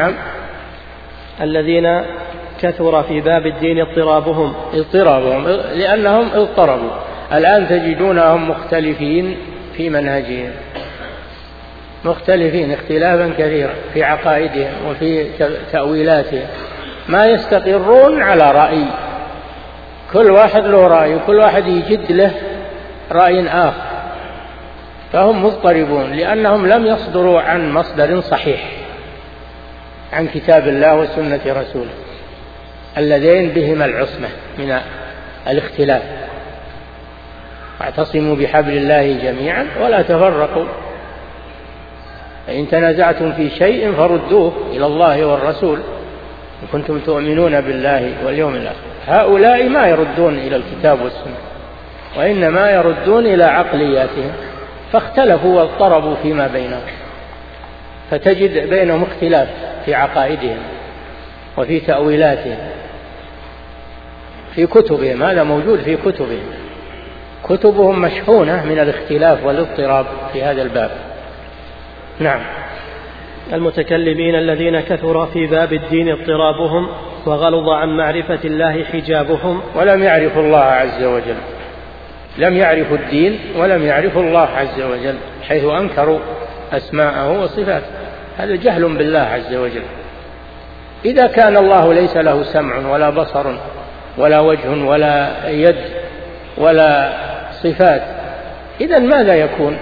Speaker 1: الذين
Speaker 2: كثر في باب الدين اضطرابهم
Speaker 1: لأنهم اضطربوا. الآن تجدونهم مختلفين في منهجهم، مختلفين اختلافا كثيرا في عقائدهم وفي تأويلاتهم، ما يستقرون على رأي، كل واحد له رأي وكل واحد يجد له رأي آخر، فهم مضطربون لأنهم لم يصدروا عن مصدر صحيح، عن كتاب الله وسنة رسوله اللذين بهما العصمة من الاختلاف. واعتصموا بحبل الله جميعا ولا تفرقوا، فإن تنازعتم في شيء فردوه إلى الله والرسول إن كنتم تؤمنون بالله واليوم الآخر. هؤلاء ما يردون إلى الكتاب والسنة، وإنما يردون إلى عقلياتهم، فاختلفوا واضطربوا فيما بينهم، فتجد بينهم اختلاف في عقائدهم وفي تأويلاتهم في كتبهم. هذا موجود في كتبهم، كتبهم مشحونة من الاختلاف والاضطراب في هذا الباب. نعم.
Speaker 2: المتكلمين الذين كثر في باب الدين اضطرابهم وغلظ عن معرفة الله حجابهم،
Speaker 1: ولم يعرفوا الله عز وجل، لم يعرفوا الدين ولم يعرفوا الله عز وجل، حيث أنكروا أسماءه وصفاته. هذا جهل بالله عز وجل. إذا كان الله ليس له سمع ولا بصر ولا وجه ولا يد ولا صفات، إذن ماذا يكون؟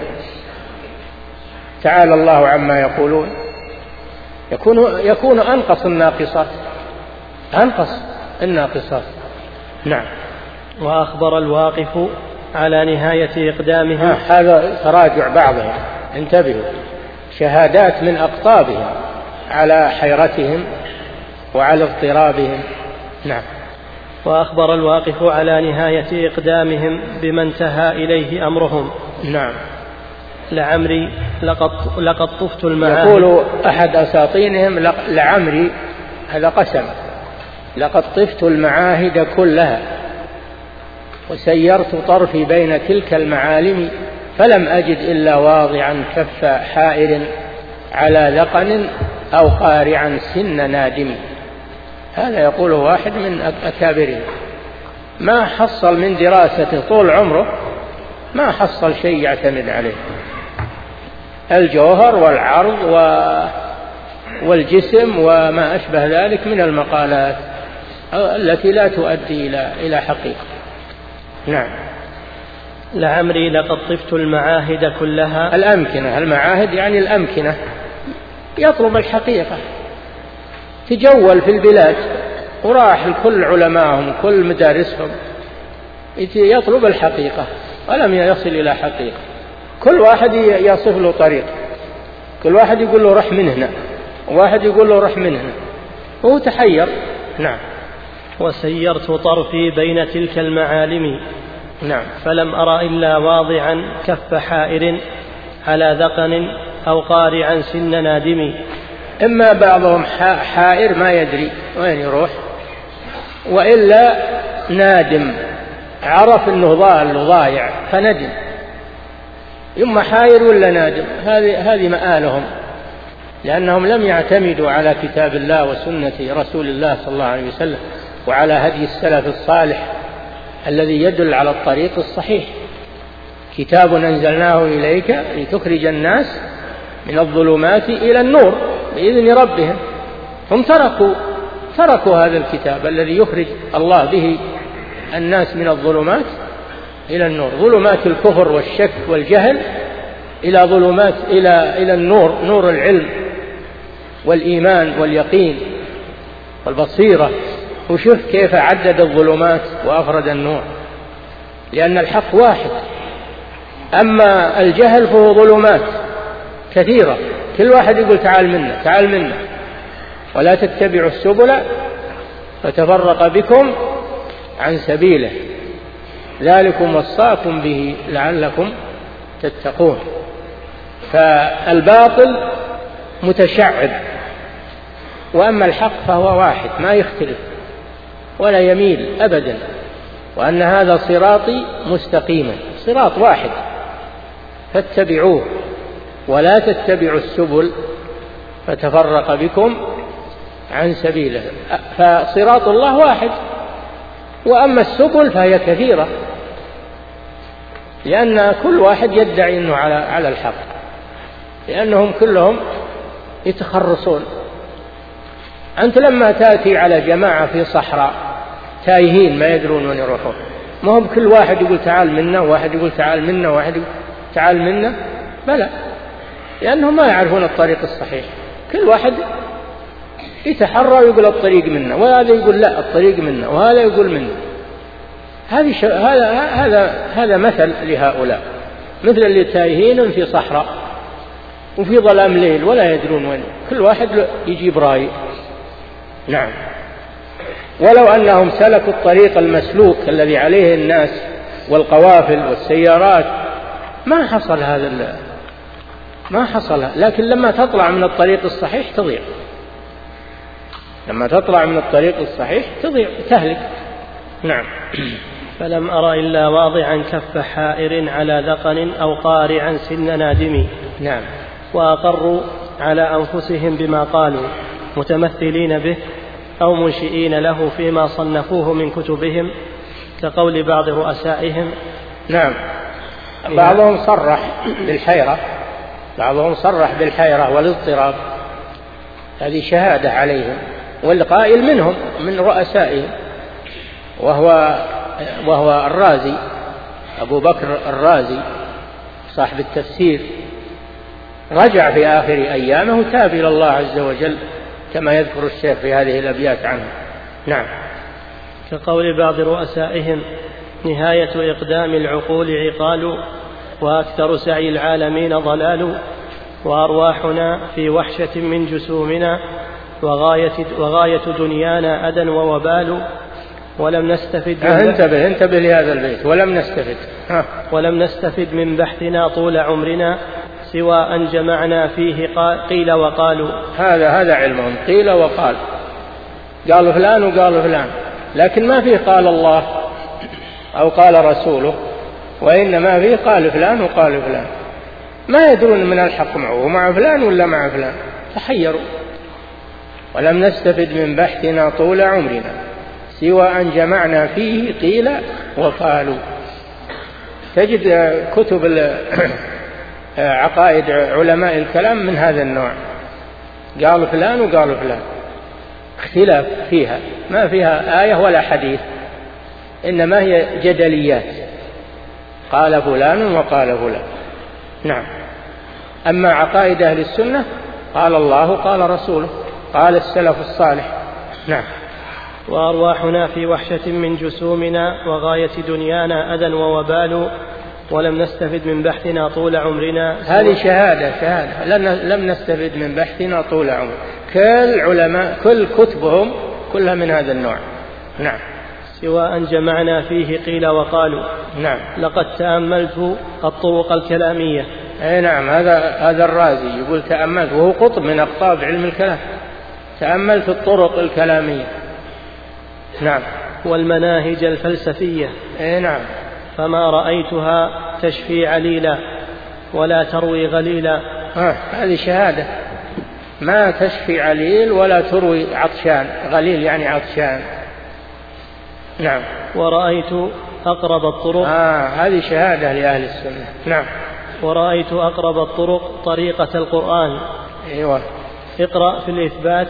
Speaker 1: تعالى الله عما يقولون. يكون أنقص الناقصات. نعم.
Speaker 2: وأخبر الواقف على نهاية إقدامهم.
Speaker 1: هذا تراجع بعضهم، انتبهوا، شهادات من أقطابهم على حيرتهم وعلى اضطرابهم. نعم.
Speaker 2: وأخبر الواقف على نهاية إقدامهم بما انتهى إليه أمرهم.
Speaker 1: نعم.
Speaker 2: لعمري لقد طفت المعاهد.
Speaker 1: يقول أحد أساطينهم لعمري، هذا قسم، لقد طفت المعاهد كلها وسيرت طرفي بين تلك المعالم فلم أجد إلا واضعا كف حائر على ذقن أو قارعا سن نادم. هذا يقوله واحد من أكابرهم، ما حصل من دراسته طول عمره، ما حصل شيء يعتمد عليه، الجوهر والعرض والجسم وما أشبه ذلك من المقالات التي لا تؤدي إلى حقيقة. نعم.
Speaker 2: لعمري لقد طفت المعاهد كلها.
Speaker 1: المعاهد يعني الأمكنة، يطلب الحقيقة، تجول في البلاد وراح لكل علمائهم كل مدارسهم يطلب الحقيقة ولم يصل إلى حقيقة. كل واحد يصف له طريق، كل واحد يقول له رح من هنا، واحد يقول له رح من هنا، وهو تحير. نعم.
Speaker 2: وسيرت طرفي بين تلك المعالم.
Speaker 1: نعم.
Speaker 2: فلم أرى إلا واضعا كف حائر على ذقن أو قارعا سن نادم.
Speaker 1: إما بعضهم حائر ما يدري وين يروح، وإلا نادم عرف أنه ضايع فندم. إما حائر ولا نادم، هذه مآلهم، لأنهم لم يعتمدوا على كتاب الله وسنة رسول الله صلى الله عليه وسلم وعلى هدي السلف الصالح الذي يدل على الطريق الصحيح. كتاب أنزلناه إليك لتخرج الناس من الظلمات إلى النور بإذن ربهم. هم تركوا هذا الكتاب الذي يخرج الله به الناس من الظلمات إلى النور، ظلمات الكفر والشك والجهل إلى ظلمات إلى النور، نور العلم والإيمان واليقين والبصيرة. وشوف كيف عدد الظلمات وأفرد النور. لأن الحق واحد. أما الجهل فهو ظلمات كثيرة، كل واحد يقول تعال منا تعال منا، ولا تتبعوا السبل فتفرق بكم عن سبيله ذلكم وصاكم به لعلكم تتقون. فالباطل متشعب، وأما الحق فهو واحد ما يختلف ولا يميل أبدا، وأن هذا صراطي مستقيما، صراط واحد فاتبعوه ولا تتبعوا السبل فتفرق بكم عن سبيله. فصراط الله واحد، وأما السبل فهي كثيرة، لأن كل واحد يدعي أنه على الحق، لأنهم كلهم يتخرصون. أنت لما تأتي على جماعة في صحراء تايهين ما يدرون وين يروحون، ما هم كل واحد يقول تعال منا، واحد يقول تعال منا، واحد يقول تعال منا، بلى، لأنهم ما يعرفون الطريق الصحيح. كل واحد يتحرى ويقول الطريق منا، وهذا يقول لا الطريق منا، وهذا يقول منا. هذا مثل لهؤلاء، مثل اللي تايهين في صحراء وفي ظلام ليل ولا يدرون وين، كل واحد يجيب رأي. نعم. ولو أنهم سلكوا الطريق المسلوك الذي عليه الناس والقوافل والسيارات ما حصل هذا، ما حصل. لكن لما تطلع من الطريق الصحيح تضيع، لما تطلع من الطريق الصحيح تضيع تهلك. نعم.
Speaker 2: فلم أر إلا واضعا كف حائر على ذقن أو قارعا سن نادم.
Speaker 1: نعم.
Speaker 2: وأقروا على أنفسهم بما قالوا متمثلين به أو منشئين له فيما صنفوه من كتبهم، كقول بعض رؤسائهم.
Speaker 1: نعم. بعضهم صرح بالحيرة والاضطراب، هذه شهادة عليهم، والقائل منهم من رؤسائهم وهو الرازي، أبو بكر الرازي صاحب التفسير، رجع في آخر أيامه تاب إلى الله عز وجل كما يذكر الشيخ في هذه الأبيات عنه. نعم.
Speaker 2: كقول بعض رؤسائهم نهاية إقدام العقول عقال، وأكثر سعي العالمين ضلال، وأرواحنا في وحشة من جسومنا، وغاية دنيانا أذى ووبال، ولم نستفد
Speaker 1: انتبه لهذا البيت،
Speaker 2: ولم نستفد من بحثنا طول عمرنا سوى أن جمعنا فيه قيل وقالوا.
Speaker 1: هذا علمهم، قيل وقال، قالوا فلان وقالوا فلان، لكن ما فيه قال الله أو قال رسوله، وإنما فيه قال فلان وقال فلان، ما يدرون من الحق معه مع فلان ولا مع فلان، تحيروا. ولم نستفد من بحثنا طول عمرنا سوى أن جمعنا فيه قيل وقالوا. تجد كتب عقائد علماء الكلام من هذا النوع، قالوا فلان وقالوا فلان، اختلاف فيها، ما فيها آية ولا حديث، إنما هي جدليات، قال فلان وقال فلان. نعم. أما عقائد أهل السنة قال الله قال رسوله قال السلف الصالح. نعم.
Speaker 2: وأرواحنا في وحشة من جسومنا، وغاية دنيانا أذى ووبال، ولم نستفد من بحثنا طول عمرنا.
Speaker 1: هذه شهادة لم نستفد من بحثنا طول عمرنا. كل علماء كل كتبهم كلها من هذا النوع. نعم.
Speaker 2: سوى أن جمعنا فيه قيل وقالوا.
Speaker 1: نعم.
Speaker 2: لقد تأملت الطرق الكلامية.
Speaker 1: أي نعم. هذا الرازي يقول تأملت، وهو قطب من أقطاب علم الكلام، تأملت الطرق الكلامية. نعم.
Speaker 2: والمناهج الفلسفية.
Speaker 1: أي نعم.
Speaker 2: فما رأيتها تشفي عليلا ولا تروي غليلا.
Speaker 1: هذه شهادة، ما تشفي عليل ولا تروي عطشان، غليل يعني عطشان. نعم.
Speaker 2: ورأيت أقرب الطرق.
Speaker 1: هذه شهادة لأهل السنة. نعم.
Speaker 2: ورأيت أقرب الطرق طريقة القرآن.
Speaker 1: أيوة.
Speaker 2: اقرأ في الإثبات.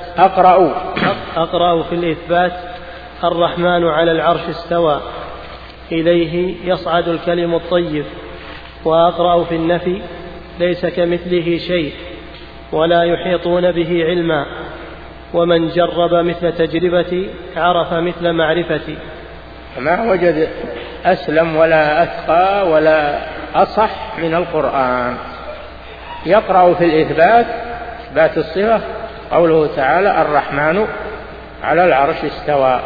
Speaker 2: أقرأ في الإثبات الرحمن على العرش استوى إليه يصعد الكلم الطيب. وأقرأ في النفي ليس كمثله شيء ولا يحيطون به علما، ومن جرب مثل تجربتي عرف مثل معرفتي.
Speaker 1: ما وجد أسلم ولا أتقى ولا أصح من القرآن. يقرأ في الإثبات، إثبات الصفة، قوله تعالى الرحمن على العرش استوى،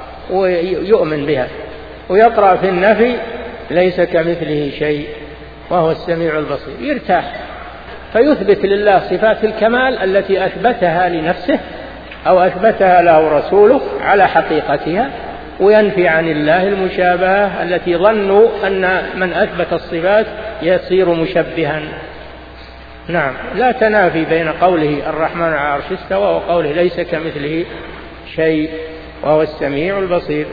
Speaker 1: ويؤمن بها. ويقرأ في النفي ليس كمثله شيء وهو السميع البصير، يرتاح، فيثبت لله صفات الكمال التي أثبتها لنفسه أو أثبتها له رسوله على حقيقتها، وينفي عن الله المشابهة التي ظنوا أن من أثبت الصفات يصير مشبها. نعم، لا تنافي بين قوله الرحمن على العرش استوى وقوله ليس كمثله شيء وهو السميع البصير.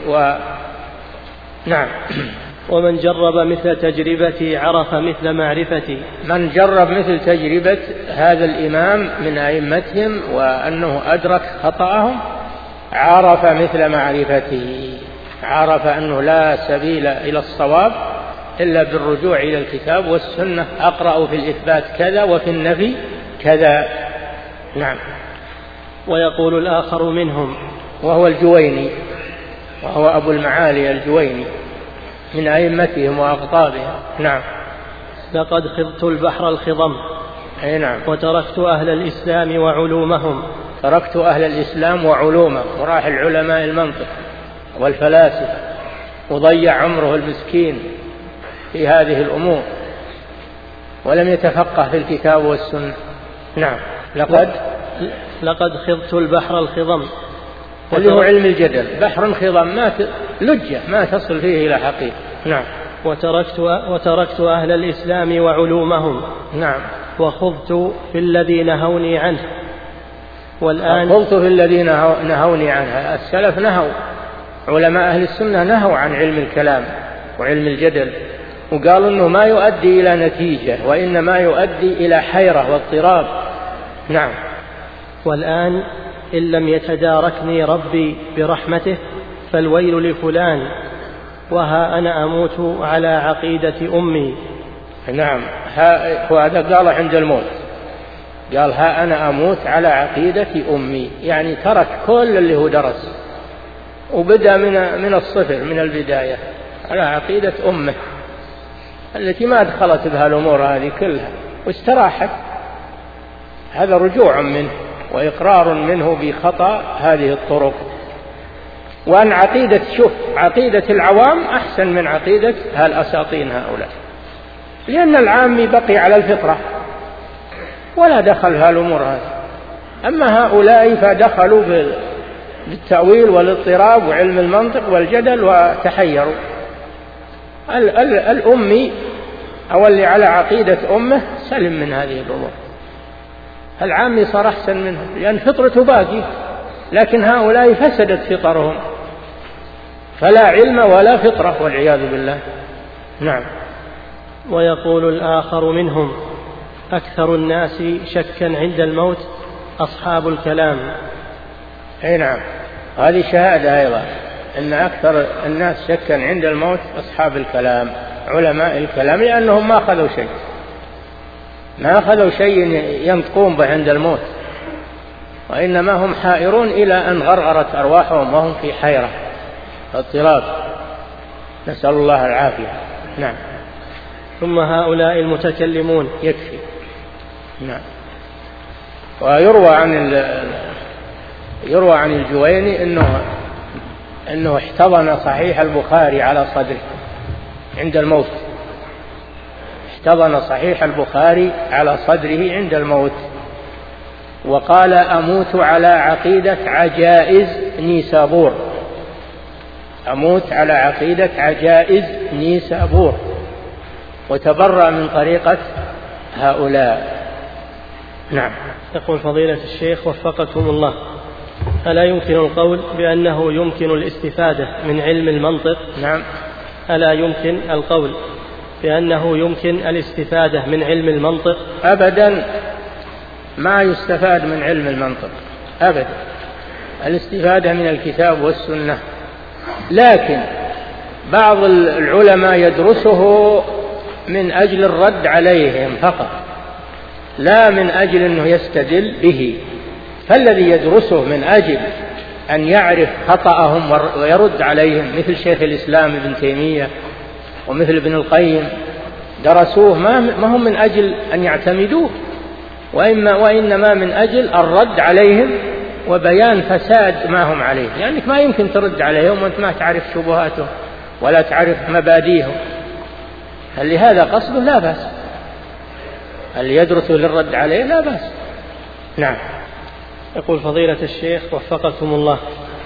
Speaker 1: نعم.
Speaker 2: ومن جرب مثل تجربتي عرف مثل معرفتي.
Speaker 1: من جرب مثل تجربة هذا الإمام من أئمتهم وأنه أدرك خطأهم عرف مثل معرفته، عرف أنه لا سبيل إلى الصواب إلا بالرجوع إلى الكتاب والسنة. أقرأ في الإثبات كذا وفي النفي كذا. نعم.
Speaker 2: ويقول الآخر منهم
Speaker 1: وهو الجويني، وهو أبو المعالي الجويني من أئمتهم وأقطابهم. نعم.
Speaker 2: لقد خضت البحر الخضم.
Speaker 1: أي نعم.
Speaker 2: وتركت أهل الإسلام وعلومهم.
Speaker 1: تركت أهل الإسلام وعلومهم، وراح العلماء المنطق والفلاسفة، وضيع عمره المسكين في هذه الأمور ولم يتفقه في الكتاب والسنة. نعم. لقد
Speaker 2: خضت البحر الخضم،
Speaker 1: اللي هو علم الجدل، بحر خضم لجة ما تصل فيه إلى حقيقة. نعم.
Speaker 2: وتركت أهل الإسلام وعلومهم.
Speaker 1: نعم.
Speaker 2: وخضت في الذي نهوني عنه. والآن
Speaker 1: خضت في الذي نهوني عنه. السلف نهوا، علماء أهل السنة نهوا عن علم الكلام وعلم الجدل، وقالوا أنه ما يؤدي إلى نتيجة وإنما يؤدي إلى حيرة واضطراب. نعم.
Speaker 2: والآن إن لم يتداركني ربي برحمته فالويل لفلان، وها أنا أموت على عقيدة أمي.
Speaker 1: نعم. وهذا قال عند الموت، قال ها أنا أموت على عقيدة أمي، يعني ترك كل اللي هو درس وبدأ من الصفر، من البداية، على عقيدة أمه التي ما دخلت بها الأمور هذه كلها، واستراحت. هذا رجوع منه وإقرار منه بخطأ هذه الطرق. وأن عقيدة العوام أحسن من عقيدة هالأساطين هؤلاء، لأن العام بقي على الفطرة ولا دخل هالأمور هذه. أما هؤلاء فدخلوا بالتأويل والاضطراب وعلم المنطق والجدل وتحيروا. الأمي أو اللي على عقيدة أمه سلم من هذه الأمور. العامي صار أحسن منهم لأن فطرته باقي، لكن هؤلاء فسدت فطرهم، فلا علم ولا فطرة والعياذ بالله. نعم.
Speaker 2: ويقول الآخر منهم أكثر الناس شكا عند الموت أصحاب الكلام.
Speaker 1: أي نعم، هذه شهادة أيضا أن أكثر الناس شكا عند الموت أصحاب الكلام، علماء الكلام، لأنهم ما أخذوا شيء ينطقون به عند الموت، وإنما هم حائرون إلى أن غرغرت أرواحهم وهم في حيرة اضطراب، نسأل الله العافية. نعم.
Speaker 2: ثم هؤلاء المتكلمون
Speaker 1: يكفي. نعم. ويروى عن الجويني أنه احتضن صحيح البخاري على صدره عند الموت، احتضن صحيح البخاري على صدره عند الموت، وقال أموت على عقيدة عجائز نيسابور، أموت على عقيدة عجائز نيسابور، وتبرأ من طريقة هؤلاء. نعم.
Speaker 2: يقول فضيلة الشيخ وفقكم الله: ألا يمكن القول بأنه يمكن الاستفادة من علم المنطق؟
Speaker 1: نعم.
Speaker 2: ألا يمكن القول بأنه يمكن الاستفادة من علم المنطق؟
Speaker 1: أبدا، ما يستفاد من علم المنطق أبدا، الاستفادة من الكتاب والسنة. لكن بعض العلماء يدرسه من أجل الرد عليهم فقط، لا من أجل أنه يستدل به. فالذي يدرسه من أجل أن يعرف خطأهم ويرد عليهم، مثل شيخ الإسلام ابن تيمية ومثل ابن القيم درسوه ما هم من أجل أن يعتمدوه، وإنما من أجل الرد عليهم وبيان فساد ما هم عليه، لأنك ما يمكن ترد عليهم وأنت ما تعرف شبهاتهم ولا تعرف مبادئهم. هل لهذا قصده؟ لا بأس. هل يدرسه للرد عليه؟ لا بأس. نعم.
Speaker 2: يقول فضيلة الشيخ وفقكم الله،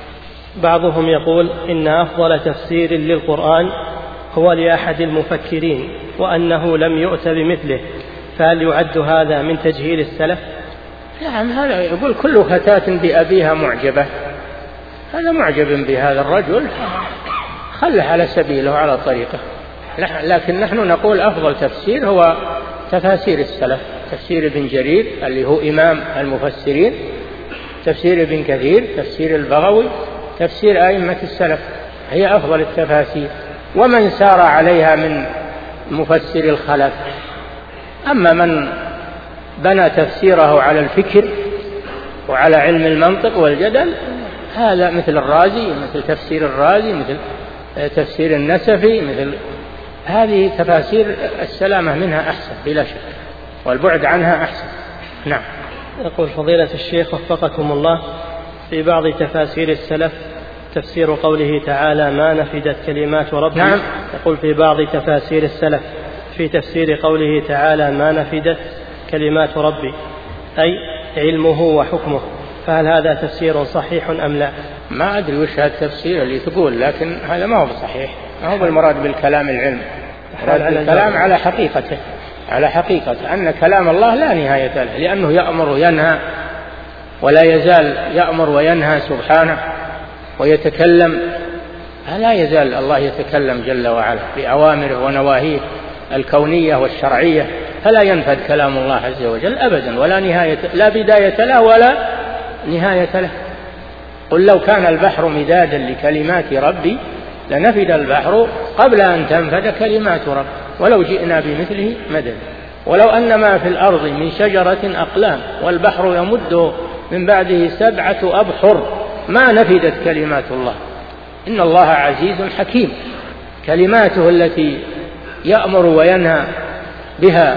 Speaker 2: بعضهم يقول إن أفضل تفسير للقرآن هو لأحد المفكرين وأنه لم يؤت بمثله، فهل يعد هذا من تجهيل السلف؟
Speaker 1: نعم، هذا يقول كل فتاة بأبيها معجبة، هذا معجب بهذا الرجل خله على سبيله وعلى طريقه. لكن نحن نقول أفضل تفسير هو تفاسير السلف، تفسير ابن جرير اللي هو إمام المفسرين، تفسير ابن كثير، تفسير البغوي، تفسير أئمة السلف، هي أفضل التفاسير، ومن سار عليها من مفسر الخلف. أما من بنى تفسيره على الفكر وعلى علم المنطق والجدل، هذا مثل الرازي، مثل تفسير الرازي، مثل تفسير النسفي، مثل هذه تفاسير السلامة منها أحسن بلا شك، والبعد عنها أحسن. نعم.
Speaker 2: يقول فضيلة الشيخ وفقكم الله، في بعض تفاسير السلف تفسير قوله تعالى ما نفدت كلمات ربي.
Speaker 1: نعم.
Speaker 2: يقول في بعض تفاسير السلف في تفسير قوله تعالى ما نفدت كلمات ربي أي علمه وحكمه، فهل هذا تفسير صحيح أم لا؟
Speaker 1: ما أدري وش هذا التفسير اللي تقول، لكن هذا ما هو صحيح، ما هو بالمراد بالكلام العلم، الكلام على حقيقته، على حقيقة أن كلام الله لا نهاية له، لأنه يأمر وينهى ولا يزال يأمر وينهى سبحانه ويتكلم، لا يزال الله يتكلم جل وعلا بأوامره ونواهيه الكونية والشرعية، فلا ينفد كلام الله عز وجل أبدا، ولا نهاية، لا بداية له ولا نهاية له. قل لو كان البحر مدادا لكلمات ربي لنفد البحر قبل أن تنفد كلمات ربي ولو جئنا بمثله مددا، ولو أن ما في الأرض من شجرة أقلام والبحر يمد من بعده 7 أبحر ما نفدت كلمات الله، إن الله عزيز حكيم. كلماته التي يأمر وينهى بها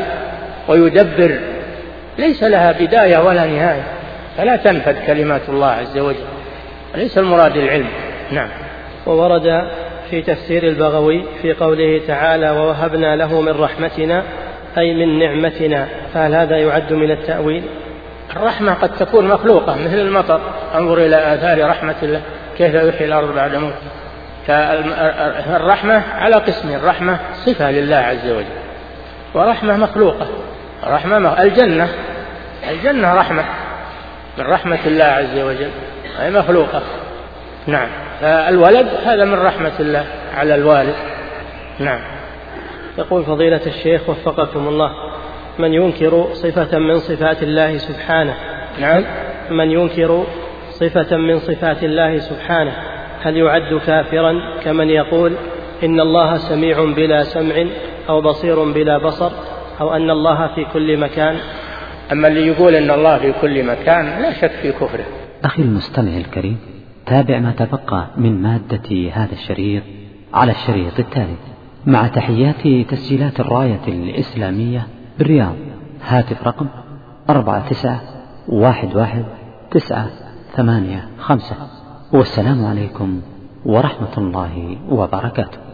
Speaker 1: ويدبر ليس لها بداية ولا نهاية، فلا تنفد كلمات الله عز وجل، ليس المراد العلم. نعم.
Speaker 2: وورد في تفسير البغوي في قوله تعالى ووهبنا له من رحمتنا أي من نعمتنا، فهل هذا يعد من التأويل؟
Speaker 1: الرحمة قد تكون مخلوقة مثل المطر، انظر إلى آثار رحمة الله كيف يحيي الأرض بعد موت. فالرحمة على قسمين، الرحمة صفة لله عز وجل ورحمة مخلوقة. رحمة الجنة رحمة من رحمة الله عز وجل، أي مخلوقة. نعم. فالولد هذا من رحمة الله على الوالد. نعم.
Speaker 2: يقول فضيلة الشيخ وفقكم الله، من ينكر صفة من صفات الله سبحانه،
Speaker 1: نعم،
Speaker 2: من ينكر صفة من صفات الله سبحانه هل يعد كافرا كمن يقول إن الله سميع بلا سمع أو بصير بلا بصر أو أن الله في كل مكان؟
Speaker 1: أما اللي يقول إن الله في كل مكان لا شك في كفره.
Speaker 3: أخي المستمع الكريم، تابع ما تبقى من مادة هذا الشريط على الشريط التالي مع تحيات تسجيلات الراية الإسلامية بالرياض. هاتف رقم 49119185. والسلام عليكم ورحمة الله وبركاته.